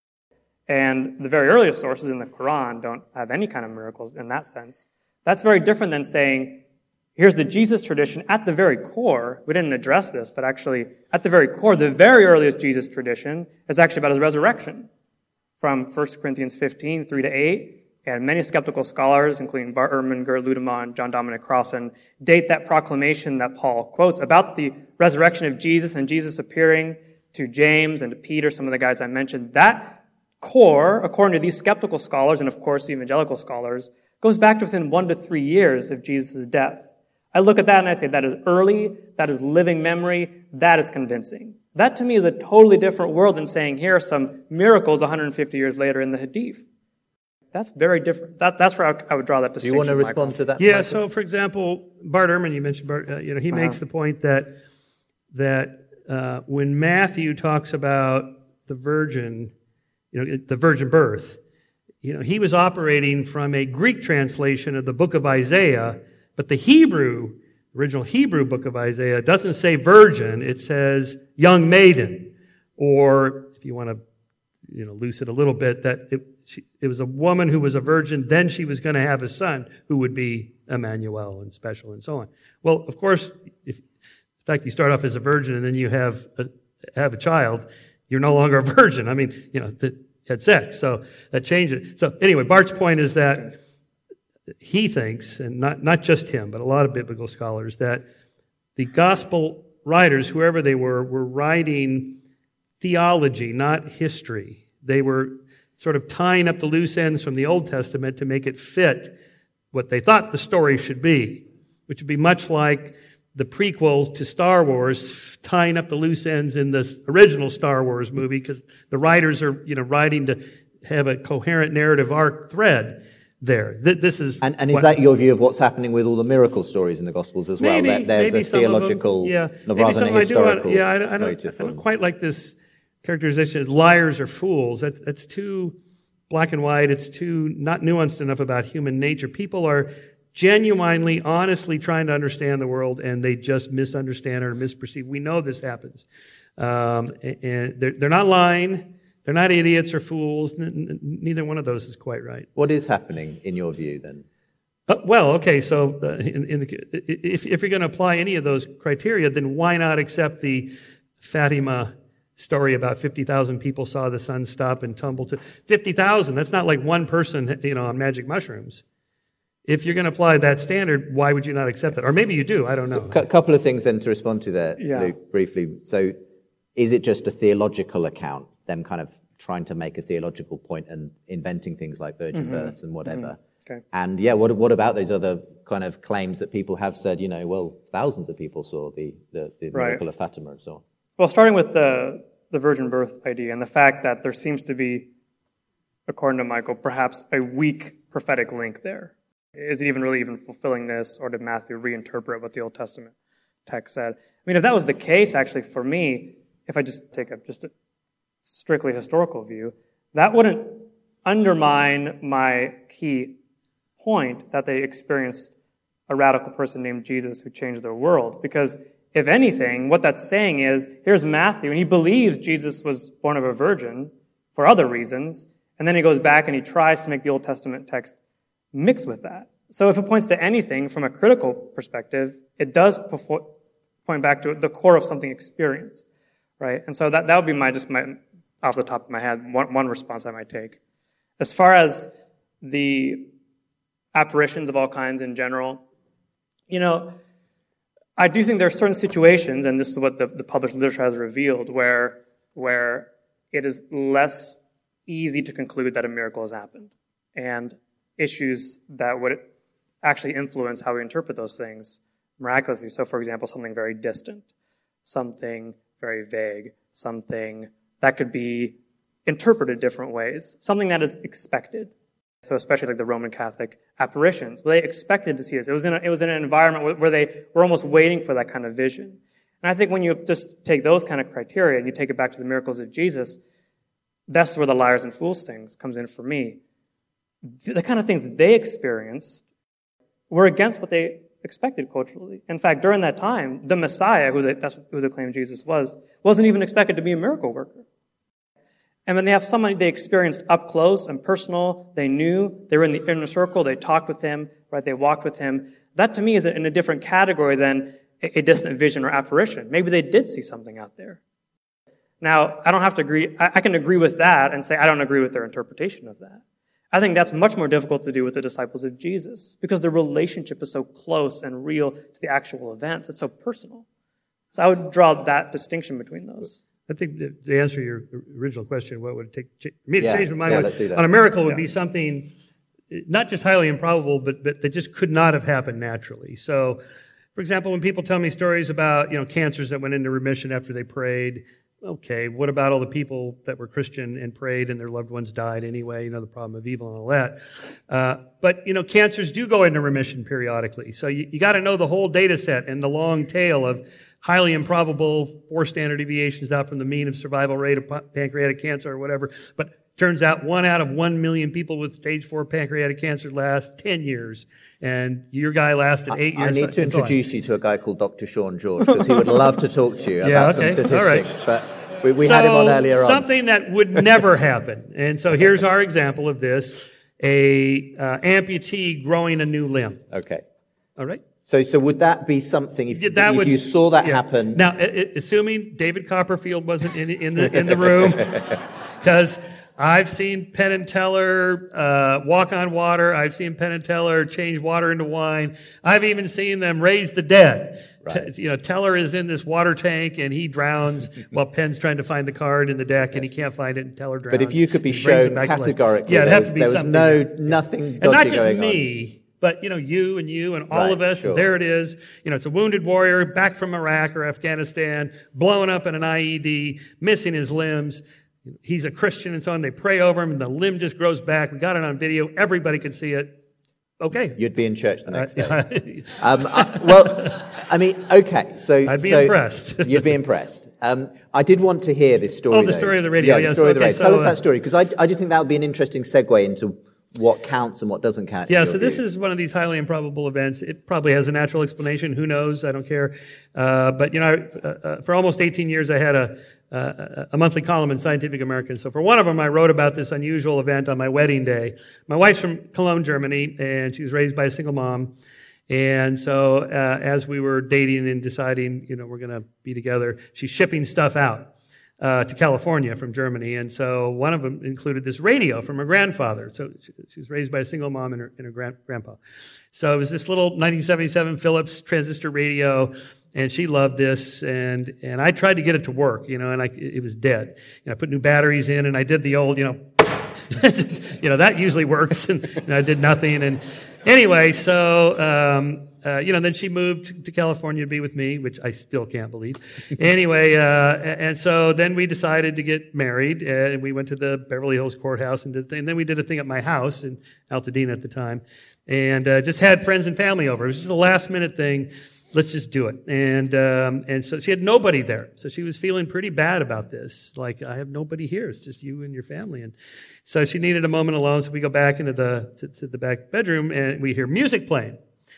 and the very earliest sources in the Quran don't have any kind of miracles in that sense. That's very different than saying, here's the Jesus tradition. At the very core, we didn't address this, but actually, at the very core, the very earliest Jesus tradition is actually about his resurrection. From First Corinthians fifteen, three to eight, and many skeptical scholars, including Bart Ehrman, Gerd Ludemann, John Dominic Crossan, date that proclamation that Paul quotes about the resurrection of Jesus and Jesus appearing to James and to Peter, some of the guys I mentioned. That core, according to these skeptical scholars, and of course the evangelical scholars, goes back to within one to three years of Jesus' death. I look at that and I say, that is early, that is living memory, that is convincing. That to me is a totally different world than saying, here are some miracles one hundred fifty years later in the Hadith. That's very different. That, that's where I, I would draw that distinction. Do you want to Michael. respond to that? Yeah, Michael? so for example, Bart Ehrman, you mentioned Bart, uh, you know, he Uh-huh. makes the point that that uh, when Matthew talks about the virgin, you know, the virgin birth, you know, he was operating from a Greek translation of the book of Isaiah, but the Hebrew, original Hebrew book of Isaiah doesn't say virgin, it says young maiden, or if you want to, you know, loose it a little bit, that it, she, it was a woman who was a virgin, then she was going to have a son who would be Emmanuel and special and so on. Well, of course, if, in fact, you start off as a virgin and then you have a, have a child, you're no longer a virgin. I mean, you know, the, had sex. So that changed it. So anyway, Bart's point is that he thinks, and not, not just him, but a lot of biblical scholars, that the gospel writers, whoever they were, were writing theology, not history. They were sort of tying up the loose ends from the Old Testament to make it fit what they thought the story should be, which would be much like the prequel to Star Wars, tying up the loose ends in this original Star Wars movie, because the writers are, you know, writing to have a coherent narrative arc thread there. This is and, and is what, that your view of what's happening with all the miracle stories in the Gospels as well? Maybe, that there's maybe a theological, them, yeah, rather than a historical. I do, yeah, I, I, don't, I don't quite like this characterization as liars or fools. That, that's too black and white. It's too not nuanced enough about human nature. People are genuinely, honestly trying to understand the world, and they just misunderstand or misperceive. We know this happens. Um, and they're, they're not lying. They're not idiots or fools. N- neither one of those is quite right. What is happening in your view then? Uh, well, okay, so uh, in, in the, if, if you're going to apply any of those criteria, then why not accept the Fatima story about fifty thousand people saw the sun stop and tumble to fifty thousand? That's not like one person, you know, on magic mushrooms. If you're going to apply that standard, why would you not accept that? Or maybe you do, I don't know. A couple of things then to respond to there, yeah. Luke, briefly. So is it just a theological account, them kind of trying to make a theological point and inventing things like virgin mm-hmm. births and whatever? Mm-hmm. Okay. And yeah, what what about those other kind of claims that people have said, you know, well, thousands of people saw the, the, the right. miracle of Fatima and so on? Well, starting with the, the virgin birth idea and the fact that there seems to be, according to Michael, perhaps a weak prophetic link there. Is it even really even fulfilling this, or did Matthew reinterpret what the Old Testament text said? I mean, if that was the case, actually, for me, if I just take a just a strictly historical view, that wouldn't undermine my key point that they experienced a radical person named Jesus who changed their world. Because if anything, what that's saying is, here's Matthew, and he believes Jesus was born of a virgin for other reasons, and then he goes back and he tries to make the Old Testament text mix with that. So if it points to anything from a critical perspective, it does point back to the core of something experienced, right? And so that, that would be my, just my, off the top of my head, one, one response I might take. As far as the apparitions of all kinds in general, you know, I do think there are certain situations, and this is what the, the published literature has revealed, where, where it is less easy to conclude that a miracle has happened. And issues that would actually influence how we interpret those things miraculously. So, for example, something very distant, something very vague, something that could be interpreted different ways, something that is expected. So especially like the Roman Catholic apparitions, where they expected to see this. It was in a, it was in an environment where they were almost waiting for that kind of vision. And I think when you just take those kind of criteria and you take it back to the miracles of Jesus, that's where the liars and fools things comes in for me. The kind of things that they experienced were against what they expected culturally. In fact, during that time, the Messiah, who they, that's who they claimed Jesus was, wasn't even expected to be a miracle worker. And when they have somebody they experienced up close and personal, they knew, they were in the inner circle, they talked with him, right? They walked with him. That to me is in a different category than a distant vision or apparition. Maybe they did see something out there. Now, I don't have to agree, I can agree with that and say I don't agree with their interpretation of that. I think that's much more difficult to do with the disciples of Jesus because the relationship is so close and real to the actual events. It's so personal. So I would draw that distinction between those. I think to answer your original question, what would it take ch- me to yeah, change my mind yeah, would, let's do that. on a miracle would yeah. be something not just highly improbable, but, but that just could not have happened naturally. So, for example, when people tell me stories about, you know, cancers that went into remission after they prayed, okay, what about all the people that were Christian and prayed and their loved ones died anyway? You know, the problem of evil and all that. Uh, but, you know, cancers do go into remission periodically. So you, you got to know the whole data set and the long tail of highly improbable four standard deviations out from the mean of survival rate of pancreatic cancer or whatever. But turns out one out of one million people with stage four pancreatic cancer last ten years. And your guy lasted eight I, years. I need to introduce you to a guy called Doctor Sean George because he would love to talk to you yeah, about okay. some statistics. All right. But we, we so, had him on earlier on. Something that would never happen. And so here's our example of this. A uh, amputee growing a new limb. Okay. All right. So, so would that be something if, that if would, you saw that yeah. happen? Now, assuming David Copperfield wasn't in, in the in the room, because I've seen Penn and Teller uh, walk on water. I've seen Penn and Teller change water into wine. I've even seen them raise the dead. Right. T- you know, Teller is in this water tank and he drowns while Penn's trying to find the card in the deck and he can't find it and Teller drowns. But if you could be He brings it shown back to life. categorically, yeah, it'd there have was, to be there was something. no nothing dodgy And not just going me, but you know, you and you and all Right, of us. sure. And there it is. You know, it's a wounded warrior back from Iraq or Afghanistan, blown up in an I E D, missing his limbs. He's a Christian and so on. They pray over him and the limb just grows back. We got it on video. Everybody could see it. Okay. on. You'd be in church the next Uh, day. um, I, well, I mean, okay. So I'd be so impressed. You'd be impressed. Um, I did want to hear this story. Oh, the though. story of the radio, Yeah, the yes, story of the okay, radio. so, Tell us uh, that story because I, I just think that would be an interesting segue into what counts and what doesn't count. in Yeah, your so this view. is one of these highly improbable events. It probably has a natural explanation. Who knows? I don't care. Uh, but, you know, uh, uh, for almost eighteen years, I had a, uh, a monthly column in Scientific American. So for one of them, I wrote about this unusual event on my wedding day. My wife's from Cologne, Germany, and she was raised by a single mom. And so uh, as we were dating and deciding, you know, we're going to be together, she's shipping stuff out. Uh, to California from Germany, and so one of them included this radio from her grandfather. So she, she was raised by a single mom and her, and her grand, grandpa. So it was this little nineteen seventy-seven Philips transistor radio, and she loved this. And and I tried to get it to work, you know, and I, it was dead. You know, I put new batteries in, and I did the old, you know, you know that usually works, and, and I did nothing. And anyway, so. Um, Uh, you know, then she moved to California to be with me, which I still can't believe. Anyway, uh, and so then we decided to get married, and we went to the Beverly Hills courthouse and did, and then we did a thing at my house in Altadena at the time, and uh, just had friends and family over. It was just a last minute thing. Let's just do it. And um, and so she had nobody there, so she was feeling pretty bad about this. Like, I have nobody here; it's just you and your family. And so she needed a moment alone. So we go back into the to, to the back bedroom, and we hear music playing.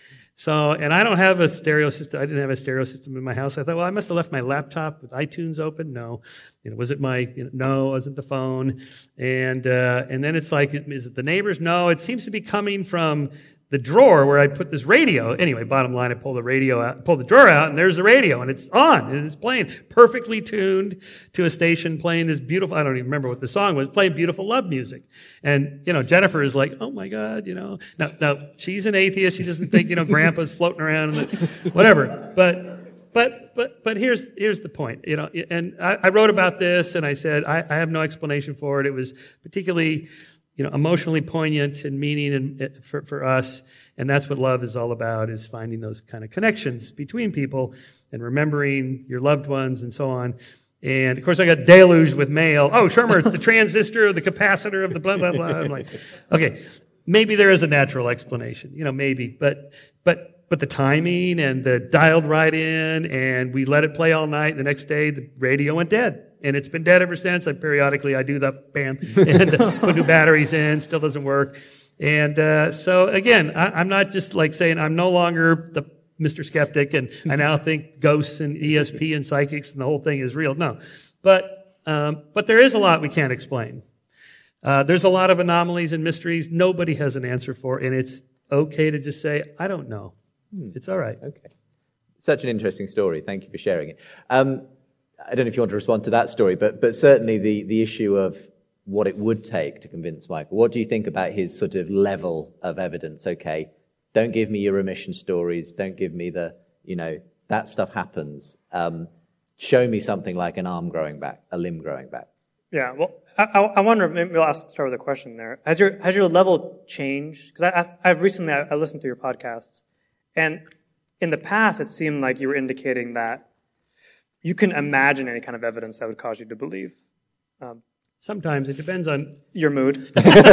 So, and I don't have a stereo system. I didn't have a stereo system in my house. I thought, well, I must have left my laptop with iTunes open. No, you know, was it my? You know, no, it wasn't the phone. And uh, and then it's like, is it the neighbors? No, it seems to be coming from the drawer where I put this radio. Anyway, bottom line, I pull the radio out, pull the drawer out, and there's the radio, and it's on, and it's playing perfectly tuned to a station playing this beautiful, I don't even remember what the song was, playing beautiful love music. And, you know, Jennifer is like, oh my God, you know. Now, now she's an atheist. She doesn't think, you know, grandpa's floating around, and the, whatever. But, but, but, but here's, here's the point, you know, and I, I wrote about this, and I said, I, I have no explanation for it. It was particularly, you know, emotionally poignant and meaning and for, for us. And that's what love is all about, is finding those kind of connections between people and remembering your loved ones and so on. And of course, I got deluged with mail. Oh, Shermer, it's the transistor, the capacitor of the blah, blah, blah. I'm like, okay, maybe there is a natural explanation, you know, maybe, but, but, but the timing and the dialed right in, and we let it play all night. And the next day, the radio went dead. And it's been dead ever since. I periodically, I do that, bam, and uh, put new batteries in, still doesn't work. And uh, so again, I, I'm not just like saying I'm no longer the Mister Skeptic and I now think ghosts and E S P and psychics and the whole thing is real. No. But, um, but there is a lot we can't explain. Uh, there's a lot of anomalies and mysteries nobody has an answer for, and it's okay to just say, I don't know. Hmm. It's all right. Okay. Such an interesting story. Thank you for sharing it. Um, I don't know if you want to respond to that story, but but certainly the, the issue of what it would take to convince Michael. What do you think about his sort of level of evidence? Okay, don't give me your remission stories. Don't give me the, you know, that stuff happens. Um, show me something like an arm growing back, a limb growing back. Yeah, well, I, I wonder, maybe I'll ask, start with a question there. Has your has your level changed? Because I, I, I've recently, I, I listened to your podcasts, and in the past it seemed like you were indicating that you can imagine any kind of evidence that would cause you to believe. Um, Sometimes it depends on your mood.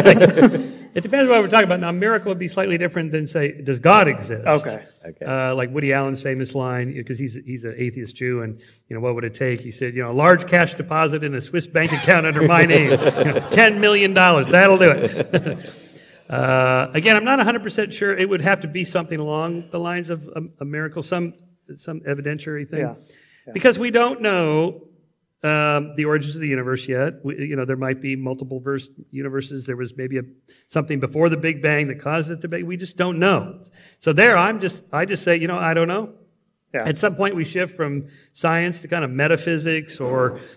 It depends on what we're talking about. Now, a miracle would be slightly different than, say, does God exist? Okay. Okay. Uh, like Woody Allen's famous line, because he's he's an atheist Jew, and you know what would it take? He said, you know, a large cash deposit in a Swiss bank account under my name, you know, ten million dollars, that'll do it. uh, again, I'm not one hundred percent sure. It would have to be something along the lines of a, a miracle, some some evidentiary thing, Yeah. Yeah. because we don't know. Um, the origins of the universe yet. We, you know, there might be multiple verse universes. There was maybe a, something before the Big Bang that caused it to be. We just don't know. So there, I'm just, I just say, you know, I don't know. Yeah. At some point we shift from science to kind of metaphysics or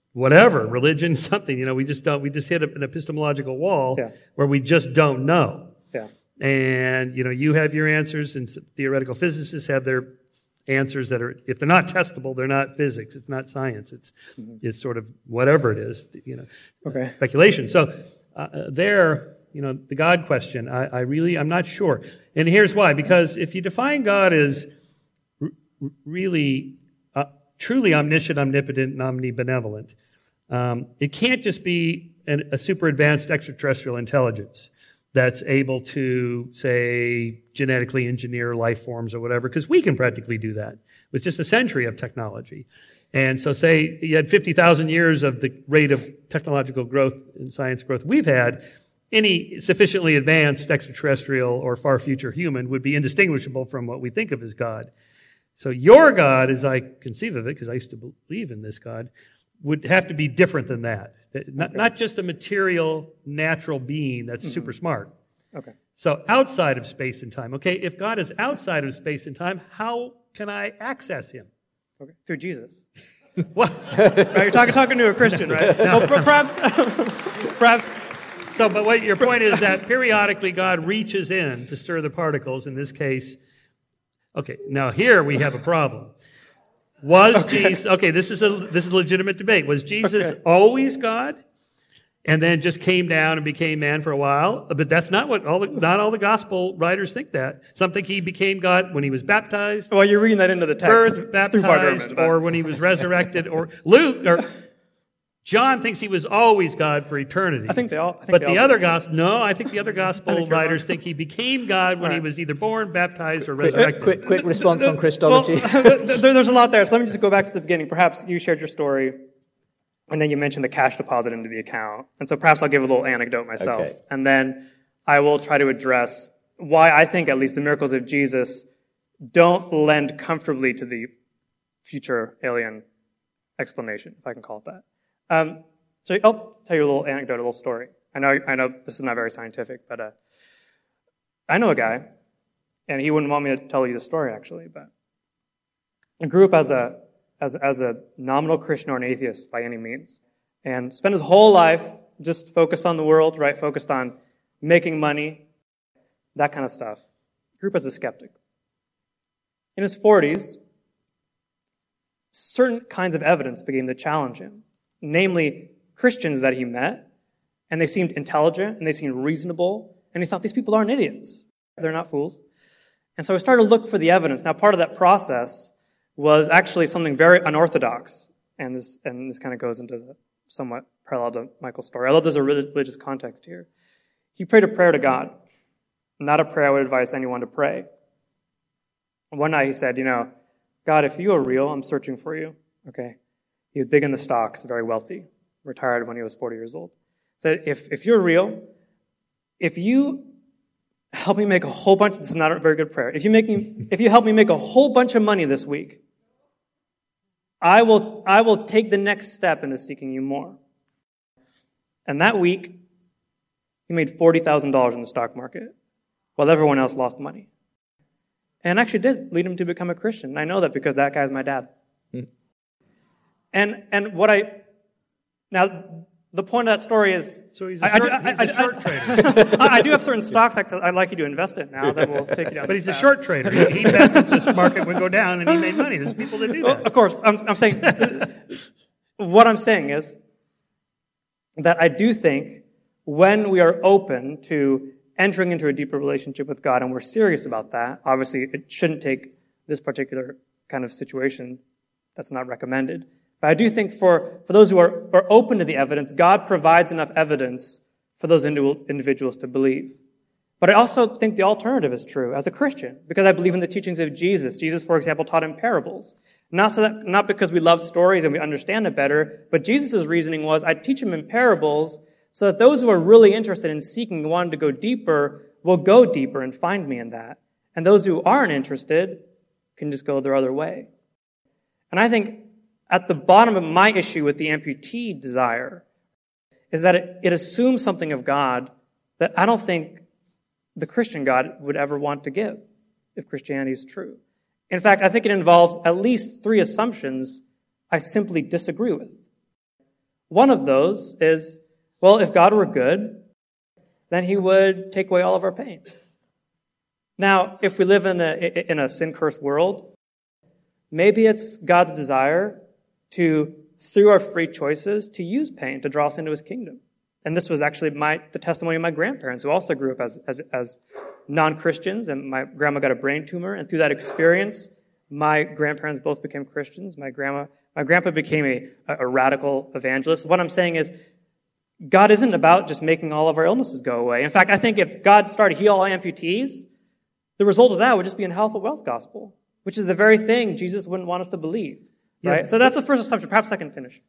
whatever, religion, something. You know, we just don't, we just hit an epistemological wall Yeah. where we just don't know. Yeah. And, you know, you have your answers, and theoretical physicists have their answers that are, if they're not testable, they're not physics, it's not science, it's mm-hmm. it's sort of whatever it is, you know, okay. speculation. So uh, there, you know, the God question, I, I really, I'm not sure. And here's why, because if you define God as r- really, uh, truly omniscient, omnipotent, and omnibenevolent, um, it can't just be an, a super advanced extraterrestrial intelligence that's able to, say, genetically engineer life forms or whatever, because we can practically do that with just a century of technology. And so say you had fifty thousand years of the rate of technological growth and science growth we've had, any sufficiently advanced extraterrestrial or far future human would be indistinguishable from what we think of as God. So your God, as I conceive of it, because I used to believe in this God, would have to be different than that. Not, okay. not just a material, natural being that's mm-hmm. super smart. Okay. So outside of space and time. Okay, if God is outside of space and time, how can I access him? Okay. Through Jesus. What? Right, you're talking, talking to a Christian, right? No. Well, perhaps, perhaps. So, but what your point is that periodically God reaches in to stir the particles. In this case, okay. Now here we have a problem. Was okay. Jesus, okay, this is a this is a legitimate debate. Was Jesus okay. always God and then just came down and became man for a while? But that's not what all the, not all the gospel writers think that. Some think he became God when he was baptized. Well, you're reading that into the text. Birth, baptized, or when he was resurrected, or Luke, or John thinks he was always God for eternity. I think they all. I think but they the all other do. gospel, no, I think the other gospel think writers think he became God when right. he was either born, baptized, or Quick, resurrected. quick, quick response on Christology. Well, there, there's a lot there, so let me just go back to the beginning. Perhaps you shared your story, and then you mentioned the cash deposit into the account. And so perhaps I'll give a little anecdote myself. Okay. And then I will try to address why I think at least the miracles of Jesus don't lend comfortably to the future alien explanation, if I can call it that. Um, So I'll tell you a little anecdote, a little story. I know, I know this is not very scientific, but uh, I know a guy, and he wouldn't want me to tell you the story actually, but he grew up as a as as a nominal Christian or an atheist by any means, and spent his whole life just focused on the world, right? Focused on making money, that kind of stuff. Grew up as a skeptic. In his forties, certain kinds of evidence began to challenge him, namely Christians that he met, and they seemed intelligent, and they seemed reasonable, and he thought, these people aren't idiots. They're not fools. And so he started to look for the evidence. Now, part of that process was actually something very unorthodox, and this and this kind of goes into the somewhat parallel to Michael's story, although there's a religious context here. He prayed a prayer to God, not a prayer I would advise anyone to pray. One night he said, you know, God, if you are real, I'm searching for you. Okay. He was big in the stocks, very wealthy. Retired when he was forty years old. Said, if, if you're real, if you help me make a whole bunch, this is not a very good prayer, if you make me, if you help me make a whole bunch of money this week, I will, I will take the next step into seeking you more. And that week, he made forty thousand dollars in the stock market, while everyone else lost money. And actually did lead him to become a Christian. And I know that because that guy's my dad. Hmm. And, and what I, Now, the point of that story is... So he's a short, I, I, he's a I, short I, trader. I, I do have certain stocks I'd like you to invest in now that will take you down. But he's path. a short trader. He, he bet that this market would go down and he made money. There's people that do that. Well, of course, I'm, I'm saying... what I'm saying is that I do think when we are open to entering into a deeper relationship with God and we're serious about that, obviously it shouldn't take this particular kind of situation. That's not recommended. But I do think for, for those who are, are open to the evidence, God provides enough evidence for those individuals to believe. But I also think the alternative is true as a Christian, because I believe in the teachings of Jesus. Jesus, for example, taught in parables. Not so that, not because we love stories and we understand it better, but Jesus' reasoning was, I teach them in parables so that those who are really interested in seeking and wanting to go deeper will go deeper and find me in that. And those who aren't interested can just go their other way. And I think at the bottom of my issue with the amputee desire is that it, it assumes something of God that I don't think the Christian God would ever want to give if Christianity is true. In fact, I think it involves at least three assumptions I simply disagree with. One of those is, well, if God were good, then he would take away all of our pain. Now, if we live in a, in a sin-cursed world, maybe it's God's desire to, through our free choices, to use pain to draw us into his kingdom. And this was actually my the testimony of my grandparents, who also grew up as, as, as non-Christians, and my grandma got a brain tumor, and through that experience, my grandparents both became Christians. My grandma, my grandpa became a, a radical evangelist. What I'm saying is, God isn't about just making all of our illnesses go away. In fact, I think if God started to heal all amputees, the result of that would just be a health and wealth gospel, which is the very thing Jesus wouldn't want us to believe. Right? Yeah. So that's the first assumption. Perhaps I can finish.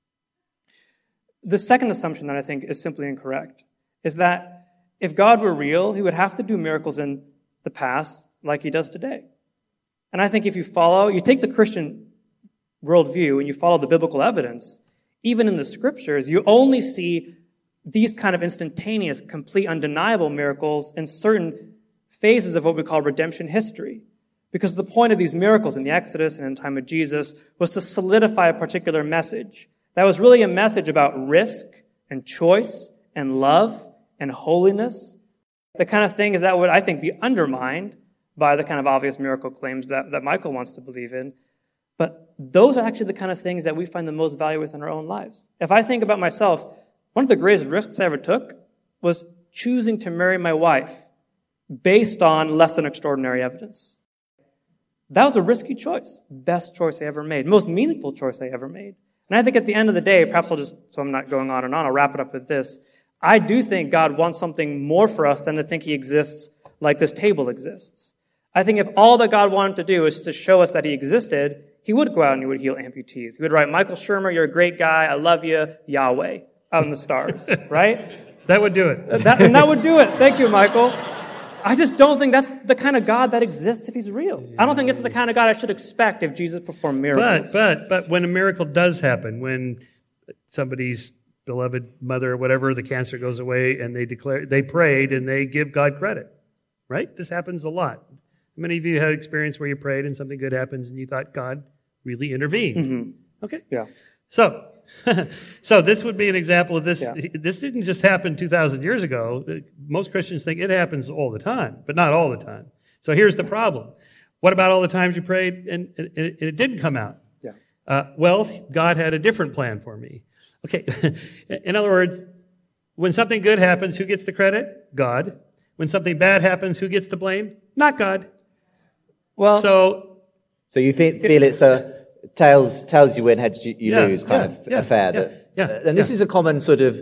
The second assumption that I think is simply incorrect is that if God were real, he would have to do miracles in the past like he does today. And I think if you follow, you take the Christian worldview and you follow the biblical evidence, even in the scriptures, you only see these kind of instantaneous, complete, undeniable miracles in certain phases of what we call redemption history. Because the point of these miracles in the Exodus and in the time of Jesus was to solidify a particular message. That was really a message about risk and choice and love and holiness. The kind of thing is that would, I think, be undermined by the kind of obvious miracle claims that, that Michael wants to believe in. But those are actually the kind of things that we find the most value with in our own lives. If I think about myself, one of the greatest risks I ever took was choosing to marry my wife based on less than extraordinary evidence. That was a risky choice. Best choice I ever made. Most meaningful choice I ever made. And I think at the end of the day, perhaps I'll just, so I'm not going on and on, I'll wrap it up with this. I do think God wants something more for us than to think he exists like this table exists. I think if all that God wanted to do is to show us that he existed, he would go out and he would heal amputees. He would write, Michael Shermer, you're a great guy, I love you, Yahweh, out in the stars, right? That would do it. That, and that would do it. Thank you, Michael. I just don't think that's the kind of God that exists if he's real. I don't think it's the kind of God I should expect if Jesus performed miracles. But, but, but when a miracle does happen, when somebody's beloved mother or whatever, the cancer goes away and they declare, they prayed and they give God credit, right? This happens a lot. Many of you had experience where you prayed and something good happens and you thought God really intervened. Mm-hmm. Okay? Yeah. So, so this would be an example of this. Yeah. This didn't just happen two thousand years ago. Most Christians think it happens all the time, but not all the time. So here's the problem. What about all the times you prayed and, and, and it didn't come out? Yeah. Uh, well, God had a different plan for me. Okay. In other words, when something good happens, who gets the credit? God. When something bad happens, who gets the blame? Not God. Well, so, so you think, feel it's a tails tails you win, heads you, you yeah, lose kind yeah, of yeah, affair. Yeah, that, yeah, uh, and this yeah. is a common sort of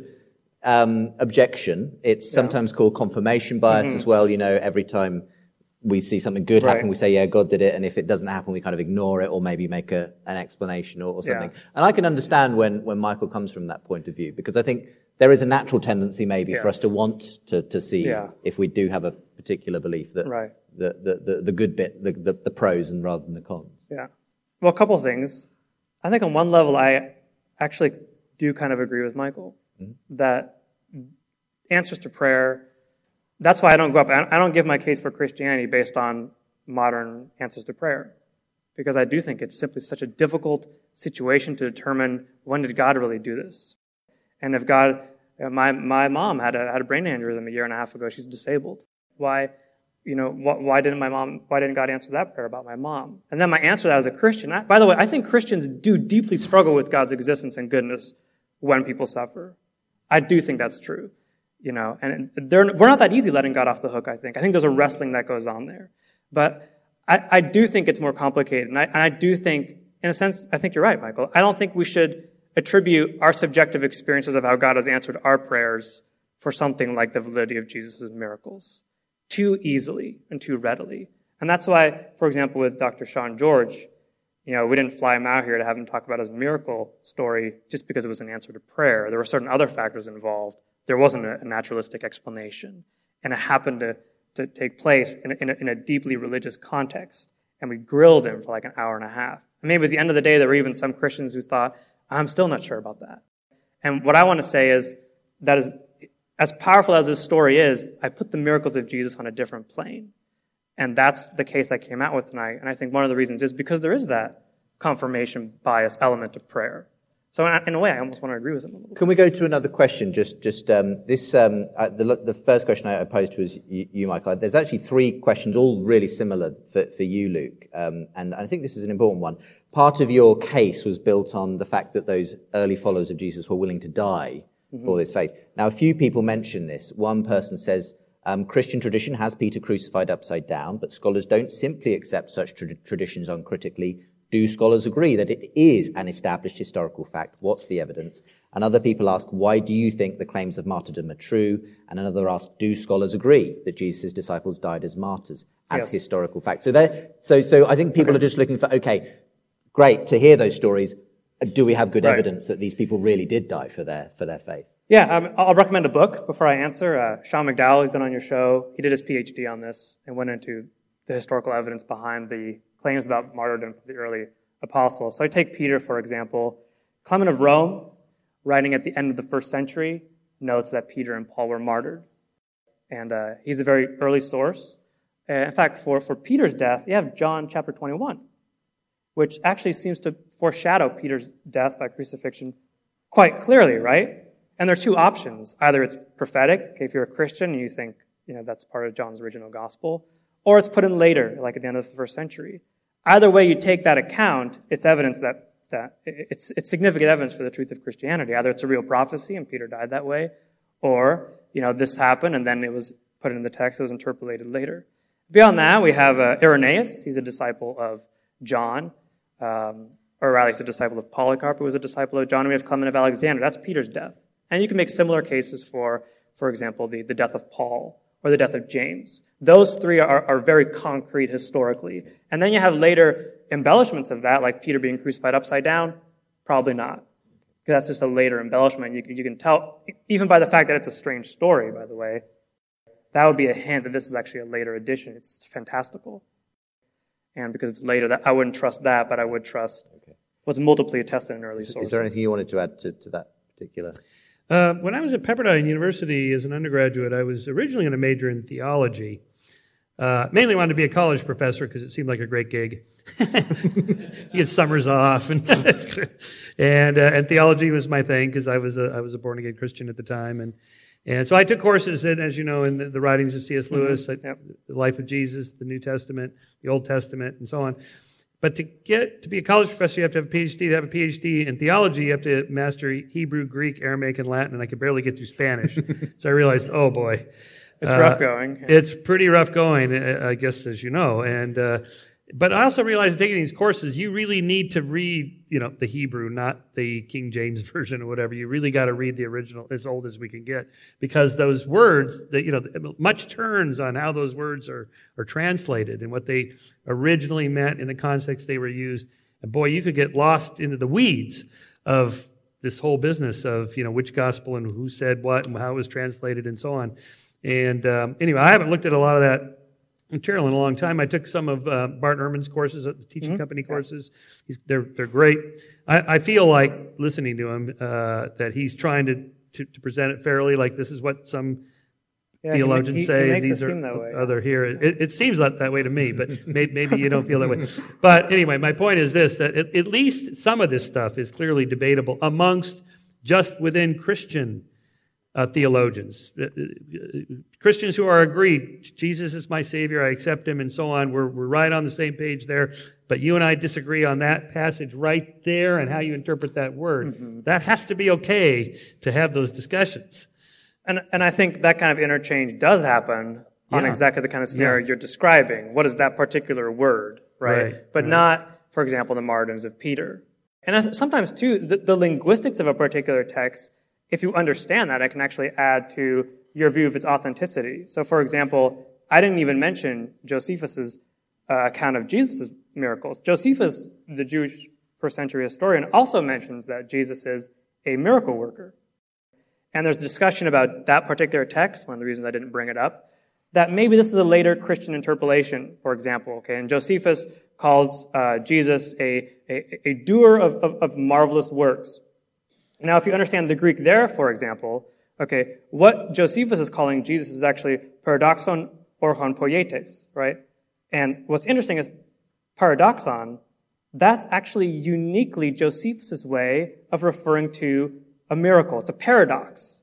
um, objection. It's sometimes called confirmation bias Mm-hmm. as well. You know, every time we see something good Right. happen, we say, yeah, God did it. And if it doesn't happen, we kind of ignore it or maybe make a, an explanation or, or something. Yeah. And I can understand when, when Michael comes from that point of view, because I think there is a natural tendency maybe Yes. for us to want to, to see Yeah. if we do have a particular belief that Right. the, the, the, the good bit, the, the, the pros and rather than the cons. Yeah. Well, a couple of things. I think on one level, I actually do kind of agree with Michael Mm-hmm. that answers to prayer, that's why I don't go up, I don't give my case for Christianity based on modern answers to prayer. Because I do think it's simply such a difficult situation to determine when did God really do this. And if God, my my mom had a had a brain aneurysm a year and a half ago, she's disabled. Why? You know, why didn't my mom, why didn't God answer that prayer about my mom? And then my answer to that as a Christian, I, by the way, I think Christians do deeply struggle with God's existence and goodness when people suffer. I do think that's true, you know, and they're, we're not that easy letting God off the hook, I think. I think there's a wrestling that goes on there. But I, I do think it's more complicated. And I, and I do think, in a sense, I think you're right, Michael. I don't think we should attribute our subjective experiences of how God has answered our prayers for something like the validity of Jesus' miracles too easily and too readily. And that's why, for example, with Doctor Sean George, you know, we didn't fly him out here to have him talk about his miracle story just because it was an answer to prayer. There were certain other factors involved. There wasn't a naturalistic explanation. And it happened to, to take place in a, in, a, in a deeply religious context. And we grilled him for like an hour and a half. And maybe at the end of the day, there were even some Christians who thought, I'm still not sure about that. And what I want to say is that is, as powerful as this story is, I put the miracles of Jesus on a different plane. And that's the case I came out with tonight. And I think one of the reasons is because there is that confirmation bias element of prayer. So in a way, I almost want to agree with him a little bit. Can we go to another question? Just, just um, this. Um, uh, the, the first question I posed was you, you, Michael. There's actually three questions, all really similar for, for you, Luke. Um, and I think this is an important one. Part of your case was built on the fact that those early followers of Jesus were willing to die mm-hmm. for this faith. Now, a few people mention this. One person says um, Christian tradition has Peter crucified upside down, but scholars don't simply accept such tra- traditions uncritically. Do scholars agree that it is an established historical fact? What's the evidence? And other people ask, why do you think the claims of martyrdom are true? And another asks, do scholars agree that Jesus' disciples died as martyrs, as yes. historical facts? So, so, so I think people okay. are just looking for, okay, great to hear those stories. Do we have good right. evidence that these people really did die for their for their faith? Yeah, um, I'll recommend a book before I answer. Uh, Sean McDowell, who's been on your show, he did his PhD on this and went into the historical evidence behind the claims about martyrdom for the early apostles. So I take Peter, for example. Clement of Rome, writing at the end of the first century, notes that Peter and Paul were martyred. And uh, he's a very early source. Uh, in fact, for, for Peter's death, you have John chapter twenty-one, which actually seems to foreshadow Peter's death by crucifixion quite clearly, right? And there are two options. Either it's prophetic, okay, if you're a Christian and you think, you know, that's part of John's original gospel, or it's put in later, like at the end of the first century. Either way you take that account, it's evidence that, that it's, it's significant evidence for the truth of Christianity. Either it's a real prophecy and Peter died that way, or, you know, this happened and then it was put in the text, it was interpolated later. Beyond that, we have uh, Irenaeus. He's a disciple of John, um, or rather he's a disciple of Polycarp, who was a disciple of John. And we have Clement of Alexander. That's Peter's death. And you can make similar cases for, for example, the, the death of Paul or the death of James. Those three are, are very concrete historically. And then you have later embellishments of that, like Peter being crucified upside down. Probably not. Because that's just a later embellishment. You can, you can tell, even by the fact that it's a strange story, by the way, that would be a hint that this is actually a later addition. It's fantastical. And because it's later, that I wouldn't trust that, but I would trust okay. what's multiply attested in early is, sources. Is there anything you wanted to add to, to that particular? Uh, when I was at Pepperdine University as an undergraduate, I was originally going to major in theology. Uh, mainly wanted to be a college professor because it seemed like a great gig. You get summers off, and and, uh, and theology was my thing because I was a I was a born again Christian at the time, and and so I took courses in, as you know, in the, the writings of C S Lewis, mm-hmm. yep. the life of Jesus, the New Testament, the Old Testament, and so on. But to get to be a college professor, you have to have a PhD. To have a PhD in theology, you have to master Hebrew, Greek, Aramaic, and Latin, and I could barely get through Spanish. So I realized, oh boy. It's uh, rough going. Yeah. It's pretty rough going, I guess, as you know. And uh, but I also realized taking these courses, you really need to read, you know, the Hebrew, not the King James version or whatever. You really got to read the original, as old as we can get, because those words, that you know, much turns on how those words are are translated and what they originally meant in the context they were used. And boy, you could get lost into the weeds of this whole business of, you know, which gospel and who said what and how it was translated and so on. And um, anyway, I haven't looked at a lot of that material in a long time. I took some of uh, Bart Ehrman's courses, the teaching mm-hmm. company courses. He's, they're they're great. I, I feel like listening to him uh, that he's trying to, to to present it fairly. Like this is what some yeah, theologians he, he, say. He makes these it are seem that way. Other here. It, it seems that, that way to me, but maybe, maybe you don't feel that way. But anyway, my point is this: that at, at least some of this stuff is clearly debatable amongst just within Christian Uh, theologians, uh, Christians who are agreed, Jesus is my Savior, I accept Him, and so on. We're we're right on the same page there. But you and I disagree on that passage right there and how you interpret that word. Mm-hmm. That has to be okay to have those discussions. And and I think that kind of interchange does happen on yeah. exactly the kind of scenario yeah. you're describing. What is that particular word, right? right but right. not, for example, the martyrdoms of Peter. And sometimes too, the, the linguistics of a particular text, if you understand that, it can actually add to your view of its authenticity. So, for example, I didn't even mention Josephus' uh, account of Jesus' miracles. Josephus, the Jewish first century historian, also mentions that Jesus is a miracle worker. And there's discussion about that particular text, one of the reasons I didn't bring it up, that maybe this is a later Christian interpolation, for example. Okay, and Josephus calls uh, Jesus a, a, a doer of, of, of marvelous works. Now, if you understand the Greek there, for example, okay, what Josephus is calling Jesus is actually paradoxon orchon poietes, right? And what's interesting is paradoxon That's actually uniquely Josephus' way of referring to a miracle. It's a paradox.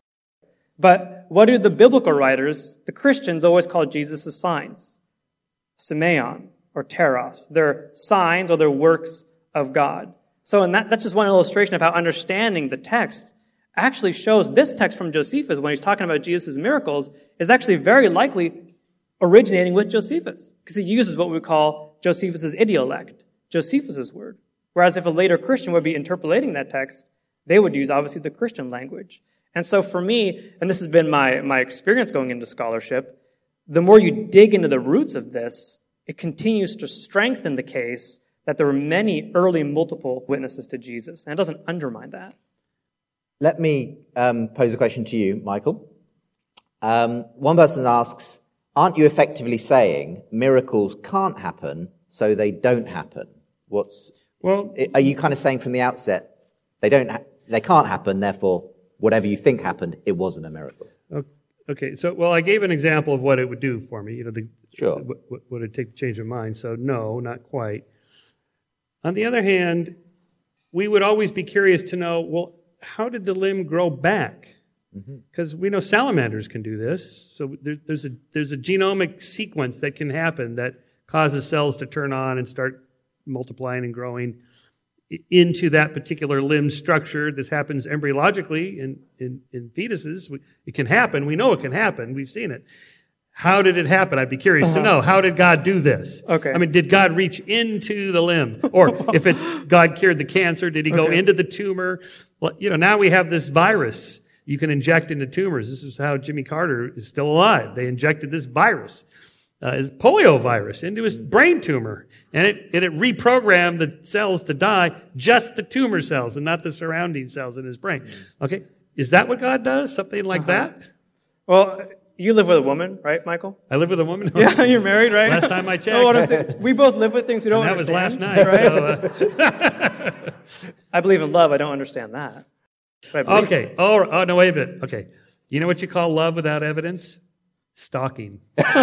But what do the biblical writers, the Christians, always call Jesus' signs? Semeion or teros. They're signs or they're works of God. So in that, that's just one illustration of how understanding the text actually shows this text from Josephus, when he's talking about Jesus' miracles, is actually very likely originating with Josephus, because he uses what we call Josephus' idiolect, Josephus' word. Whereas if a later Christian would be interpolating that text, they would use, obviously, the Christian language. And so for me, and this has been my, my experience going into scholarship, the more you dig into the roots of this, it continues to strengthen the case that there were many early multiple witnesses to Jesus. And it doesn't undermine that. Let me um, pose a question to you, Michael. Um, one person asks, aren't you effectively saying miracles can't happen, so they don't happen? What's well? Are you kind of saying from the outset they don't, ha- they can't happen, therefore whatever you think happened, it wasn't a miracle? Okay, so well, I gave an example of what it would do for me. You know, the, sure. What, what would it take to change my mind? So no, not quite. On the other hand, we would always be curious to know, well, how did the limb grow back? Because mm-hmm. we know salamanders can do this. So there, there's a there's a genomic sequence that can happen that causes cells to turn on and start multiplying and growing into that particular limb structure. This happens embryologically in, in, in fetuses. It can happen. We know it can happen. We've seen it. How did it happen? I'd be curious uh-huh. to know. How did God do this? Okay. I mean, did God reach into the limb? Or if it's God cured the cancer, did he go okay. into the tumor? Well, you know, now we have this virus you can inject into tumors. This is how Jimmy Carter is still alive. They injected this virus, uh, his polio virus, into his brain tumor. And it, and it reprogrammed the cells to die, just the tumor cells and not the surrounding cells in his brain. Okay? Is that what God does? Something like uh-huh. that? Well, you live with a woman, right, Michael? I live with a woman? Yeah, you're married, right? Last time I checked. Oh, what I'm saying, we both live with things we don't and that understand. That was last night, right? So, uh... I believe in love. I don't understand that. Okay. Oh, oh, no, wait a minute. Okay. You know what you call love without evidence? Stalking. Okay.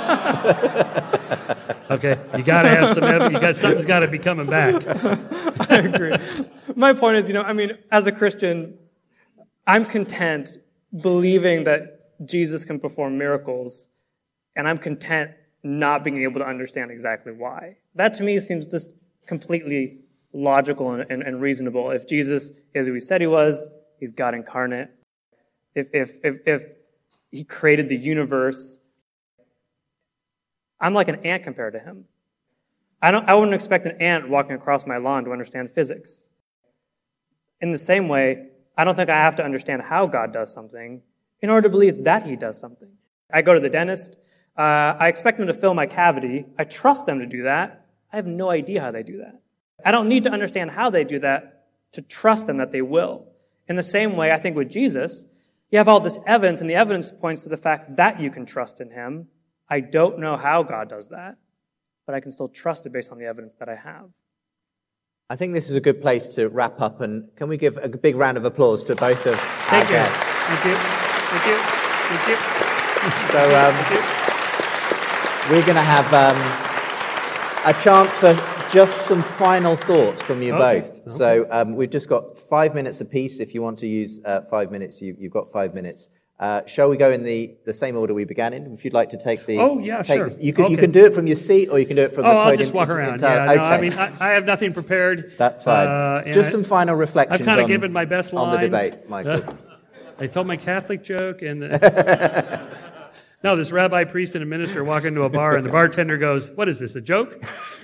You got to have some evidence. You got something's got to be coming back. I agree. My point is, you know, I mean, as a Christian, I'm content believing that Jesus can perform miracles, and I'm content not being able to understand exactly why. That to me seems just completely logical and, and, and reasonable. If Jesus is who he said he was, he's God incarnate. If, if, if, if he created the universe, I'm like an ant compared to him. I don't. I wouldn't expect an ant walking across my lawn to understand physics. In the same way, I don't think I have to understand how God does something in order to believe that he does something. I go to the dentist. Uh, I expect them to fill my cavity. I trust them to do that. I have no idea how they do that. I don't need to understand how they do that to trust them that they will. In the same way, I think with Jesus, you have all this evidence, and the evidence points to the fact that you can trust in him. I don't know how God does that, but I can still trust it based on the evidence that I have. I think this is a good place to wrap up, and can we give a big round of applause to both of Thank our you. guests? Thank you. Thank you. Thank you. So um, Thank you. We're going to have um, a chance for just some final thoughts from you Okay. both. Okay. So um, we've just got five minutes apiece. If you want to use uh, five minutes, you, you've got five minutes. Uh, shall we go in the, the same order we began in? If you'd like to take the... Oh, yeah, take sure. The, you, can, okay. you can do it from your seat, or you can do it from oh, the podium. I'll just walk around. Entire, yeah, okay. no, I mean, I, I have nothing prepared. That's fine. Uh, just I, some final reflections I've kind of on, given my best on lines. the debate, Michael. Uh, I told my Catholic joke, and... Uh, no, this rabbi, priest, and a minister walk into a bar, and the bartender goes, "What is this, a joke?"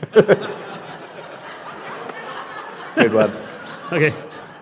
Good one. Okay.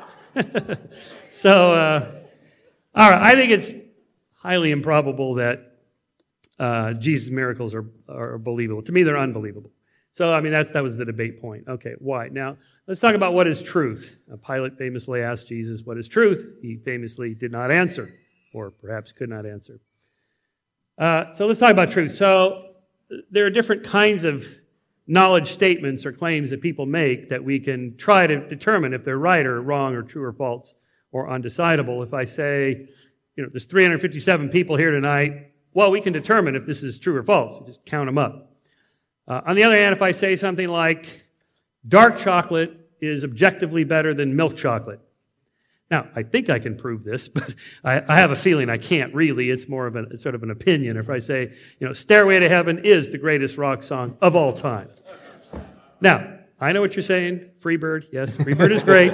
so, uh, all right, I think it's highly improbable that uh, Jesus' miracles are, are believable. To me, they're unbelievable. So, I mean, that's, that was the debate point. Okay, why? Now, let's talk about what is truth. Uh, Pilate famously asked Jesus, "What is truth?" He famously did not answer, or perhaps could not answer. Uh, so let's talk about truth. So there are different kinds of knowledge statements or claims that people make that we can try to determine if they're right or wrong or true or false or undecidable. If I say, you know, there's three hundred fifty-seven people here tonight, well, we can determine if this is true or false. We just count them up. Uh, on the other hand, if I say something like, dark chocolate is objectively better than milk chocolate. Now, I think I can prove this, but I, I have a feeling I can't really. It's more of a it's sort of an opinion. If I say, you know, Stairway to Heaven is the greatest rock song of all time. Now, I know what you're saying. Freebird, yes, Freebird is great,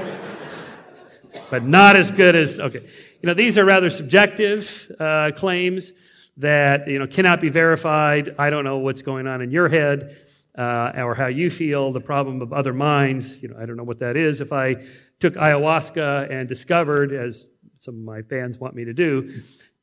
but not as good as, okay. You know, these are rather subjective uh, claims that, you know, cannot be verified. I don't know what's going on in your head uh, or how you feel. The problem of other minds, you know, I don't know what that is. If I took ayahuasca and discovered, as some of my fans want me to do,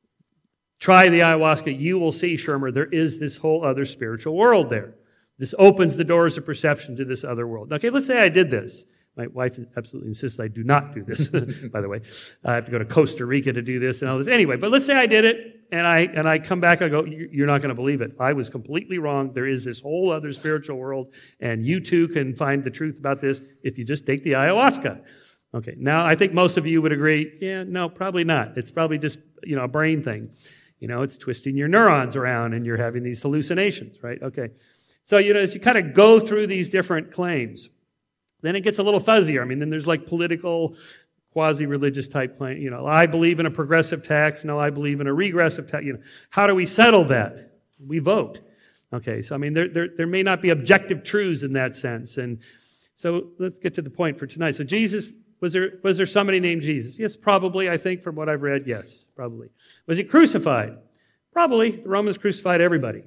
try the ayahuasca, you will see, Shermer, there is this whole other spiritual world there. This opens the doors of perception to this other world. Okay, let's say I did this. My wife absolutely insists I do not do this, by the way. I have to go to Costa Rica to do this and all this. Anyway, but let's say I did it, and I and I come back, I go, you're not going to believe it. I was completely wrong. There is this whole other spiritual world, and you too can find the truth about this if you just take the ayahuasca. Okay, now I think most of you would agree, yeah, no, probably not. It's probably just, you know, a brain thing. You know, it's twisting your neurons around, and you're having these hallucinations, right? Okay. So, you know, as you kind of go through these different claims, then it gets a little fuzzier. I mean, then there's like political, quasi-religious type claim. You know, I believe in a progressive tax. No, I believe in a regressive tax. You know, how do we settle that? We vote. Okay, so I mean, there, there, there may not be objective truths in that sense. And so let's get to the point for tonight. So Jesus, was there, was there somebody named Jesus? Yes, probably, I think, from what I've read, yes, probably. Was he crucified? Probably. The Romans crucified everybody.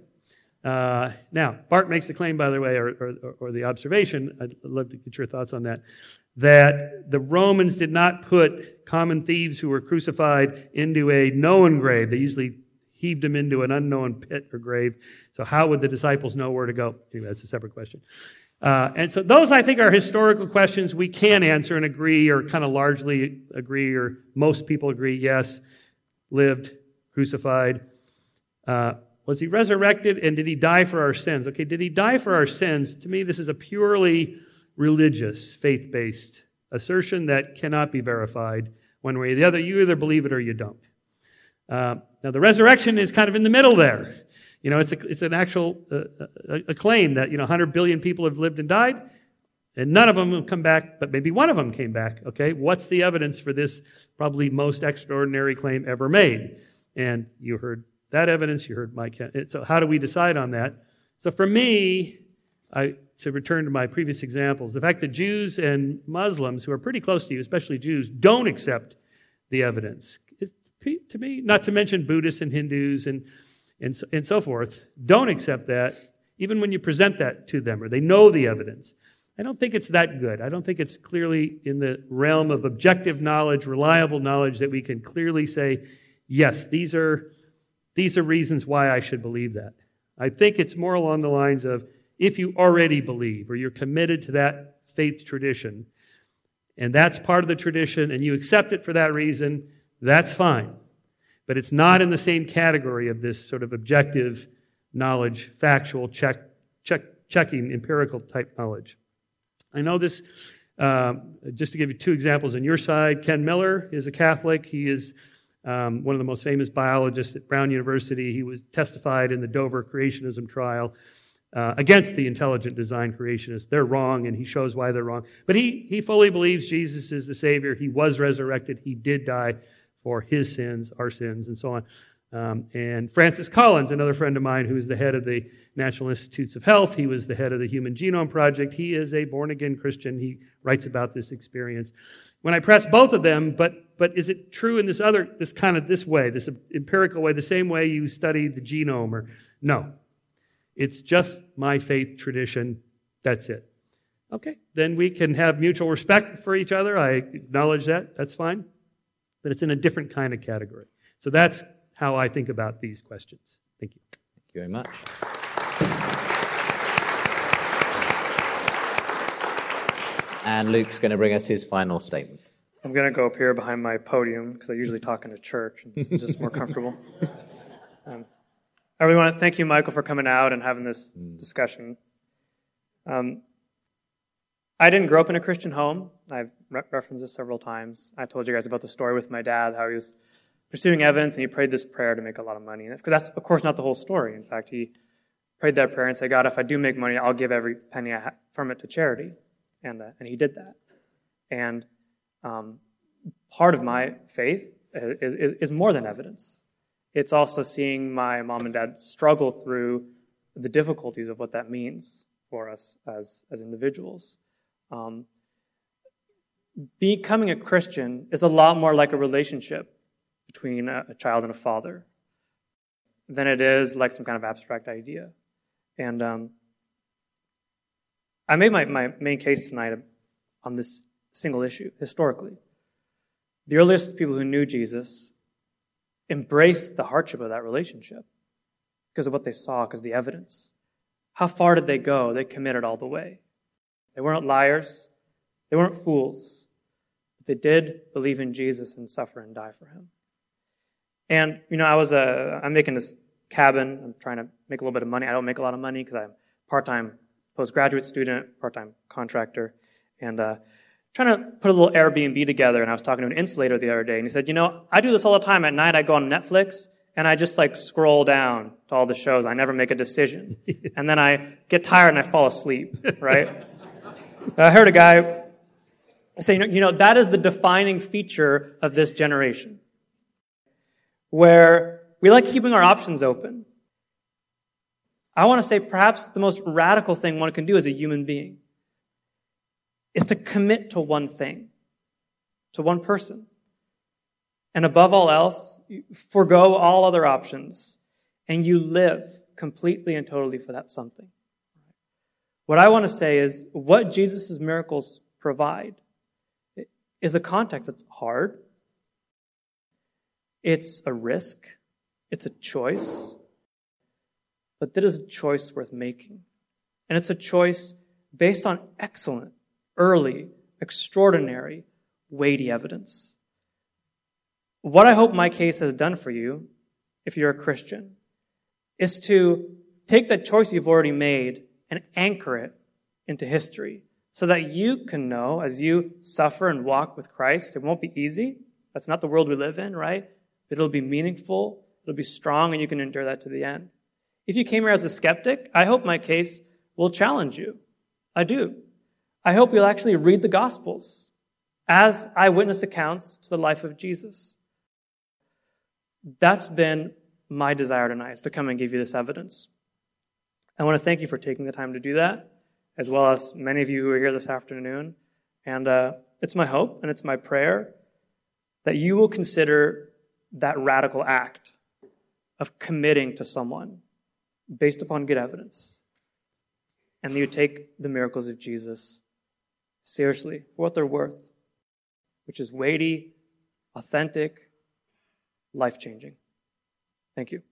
Uh, now, Bart makes the claim, by the way, or, or, or the observation, I'd love to get your thoughts on that, that the Romans did not put common thieves who were crucified into a known grave. They usually heaved them into an unknown pit or grave. So how would the disciples know where to go? Anyway, that's a separate question. Uh, and so those, I think, are historical questions we can answer and agree, or kind of largely agree, or most people agree, yes, lived, crucified. Uh, Was he resurrected, and did he die for our sins? Okay, did he die for our sins? To me, this is a purely religious, faith-based assertion that cannot be verified one way or the other. You either believe it or you don't. Uh, now, the resurrection is kind of in the middle there. You know, it's a, it's an actual uh, a, a claim that, you know, one hundred billion people have lived and died, and none of them have come back, but maybe one of them came back. Okay, what's the evidence for this probably most extraordinary claim ever made? And you heard that evidence, you heard Mike. So how do we decide on that? So for me, I, to return to my previous examples, the fact that Jews and Muslims, who are pretty close to you, especially Jews, don't accept the evidence, is, to me, not to mention Buddhists and Hindus and, and, and so forth, don't accept that, even when you present that to them, or they know the evidence. I don't think it's that good. I don't think it's clearly in the realm of objective knowledge, reliable knowledge, that we can clearly say, yes, these are... These are reasons why I should believe that. I think it's more along the lines of, if you already believe, or you're committed to that faith tradition, and that's part of the tradition, and you accept it for that reason, that's fine. But it's not in the same category of this sort of objective knowledge, factual, check, check, checking, empirical type knowledge. I know this, um, just to give you two examples on your side, Ken Miller is a Catholic. He is Um, one of the most famous biologists at Brown University. He was testified in the Dover creationism trial uh, against the intelligent design creationists. They're wrong, and he shows why they're wrong. But he, he fully believes Jesus is the Savior. He was resurrected. He did die for his sins, our sins, and so on. Um, and Francis Collins, another friend of mine, who is the head of the National Institutes of Health. He was the head of the Human Genome Project. He is a born-again Christian. He writes about this experience. When I press both of them, but but is it true in this other, this kind of this way, this empirical way, the same way you study the genome? Or no, it's just my faith tradition. That's it. Okay, then we can have mutual respect for each other. I acknowledge that. That's fine. But it's in a different kind of category. So that's how I think about these questions. Thank you. Thank you very much. And Luke's going to bring us his final statement. I'm going to go up here behind my podium because I usually talk in a church, and this is just more comfortable. Um, I really want to thank you, Michael, for coming out and having this mm. discussion. Um, I didn't grow up in a Christian home. I've re- referenced this several times. I told you guys about the story with my dad, how he was pursuing evidence, and he prayed this prayer to make a lot of money. Because that's, of course, not the whole story. In fact, he prayed that prayer and said, God, if I do make money, I'll give every penny I ha- from it to charity. And, uh, and he did that. And um, part of my faith is, is, is more than evidence. It's also seeing my mom and dad struggle through the difficulties of what that means for us as, as individuals. Um, becoming a Christian is a lot more like a relationship between a, a child and a father than it is like some kind of abstract idea. And um, I made my, my main case tonight on this single issue, historically. The earliest people who knew Jesus embraced the hardship of that relationship because of what they saw, because of the evidence. How far did they go? They committed all the way. They weren't liars. They weren't fools. But they did believe in Jesus and suffer and die for him. And, you know, I was a, I'm making this cabin. I'm trying to make a little bit of money. I don't make a lot of money because I'm a part-time postgraduate student, part-time contractor, and uh, trying to put a little Airbnb together. And I was talking to an insulator the other day, and he said, you know, I do this all the time. At night, I go on Netflix, and I just like scroll down to all the shows. I never make a decision. And then I get tired and I fall asleep, right? I heard a guy say, you know, you know, that is the defining feature of this generation, where we like keeping our options open. I want to say perhaps the most radical thing one can do as a human being is to commit to one thing, to one person. And above all else, you forego all other options, and you live completely and totally for that something. What I want to say is what Jesus' miracles provide is a context that's hard. It's a risk. It's a choice. But that is a choice worth making. And it's a choice based on excellent, early, extraordinary, weighty evidence. What I hope my case has done for you, if you're a Christian, is to take that choice you've already made and anchor it into history so that you can know as you suffer and walk with Christ, it won't be easy. That's not the world we live in, right? It'll be meaningful, it'll be strong, and you can endure that to the end. If you came here as a skeptic, I hope my case will challenge you. I do. I hope you'll actually read the Gospels as eyewitness accounts to the life of Jesus. That's been my desire tonight, is to come and give you this evidence. I want to thank you for taking the time to do that, as well as many of you who are here this afternoon. And uh, it's my hope and it's my prayer that you will consider that radical act of committing to someone based upon good evidence, and that you take the miracles of Jesus seriously for what they're worth, which is weighty, authentic, life-changing. Thank you.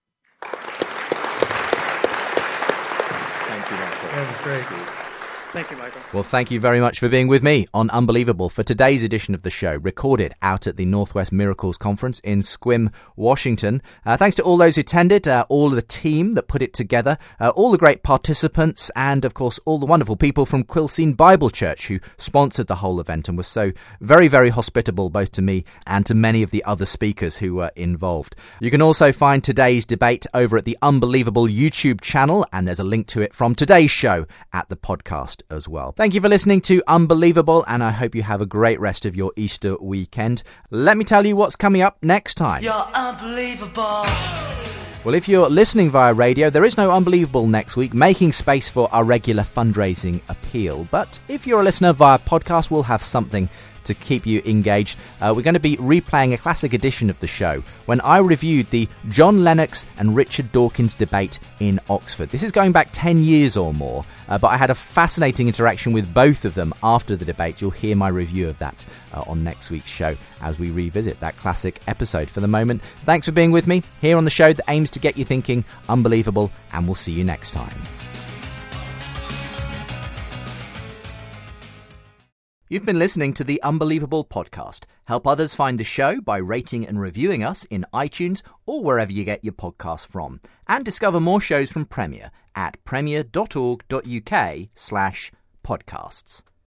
Thank you, Michael. That was great. Thank you, Michael. Well, thank you very much for being with me on Unbelievable for today's edition of the show, recorded out at the Northwest Miracles Conference in Sequim, Washington. Uh, thanks to all those who attended, uh, all of the team that put it together, uh, all the great participants, and, of course, all the wonderful people from Quilcene Bible Church who sponsored the whole event and were so very, very hospitable both to me and to many of the other speakers who were involved. You can also find today's debate over at the Unbelievable YouTube channel, and there's a link to it from today's show at the podcast as well. Thank you for listening to Unbelievable, and I hope you have a great rest of your Easter weekend. Let me tell you what's coming up next time. You're unbelievable. Well, if you're listening via radio, there is no Unbelievable next week, making space for our regular fundraising appeal. But if you're a listener via podcast, we'll have something to keep you engaged. Uh, we're going to be replaying a classic edition of the show when I reviewed the John Lennox and Richard Dawkins debate in Oxford. This is going back ten years or more, uh, but I had a fascinating interaction with both of them after the debate. You'll hear my review of that uh, on next week's show as we revisit that classic episode. For the moment, thanks for being with me here on the show that aims to get you thinking unbelievable, and we'll see you next time. You've been listening to the Unbelievable podcast. Help others find the show by rating and reviewing us in iTunes or wherever you get your podcasts from. And discover more shows from Premier at premier.org.uk slash podcasts.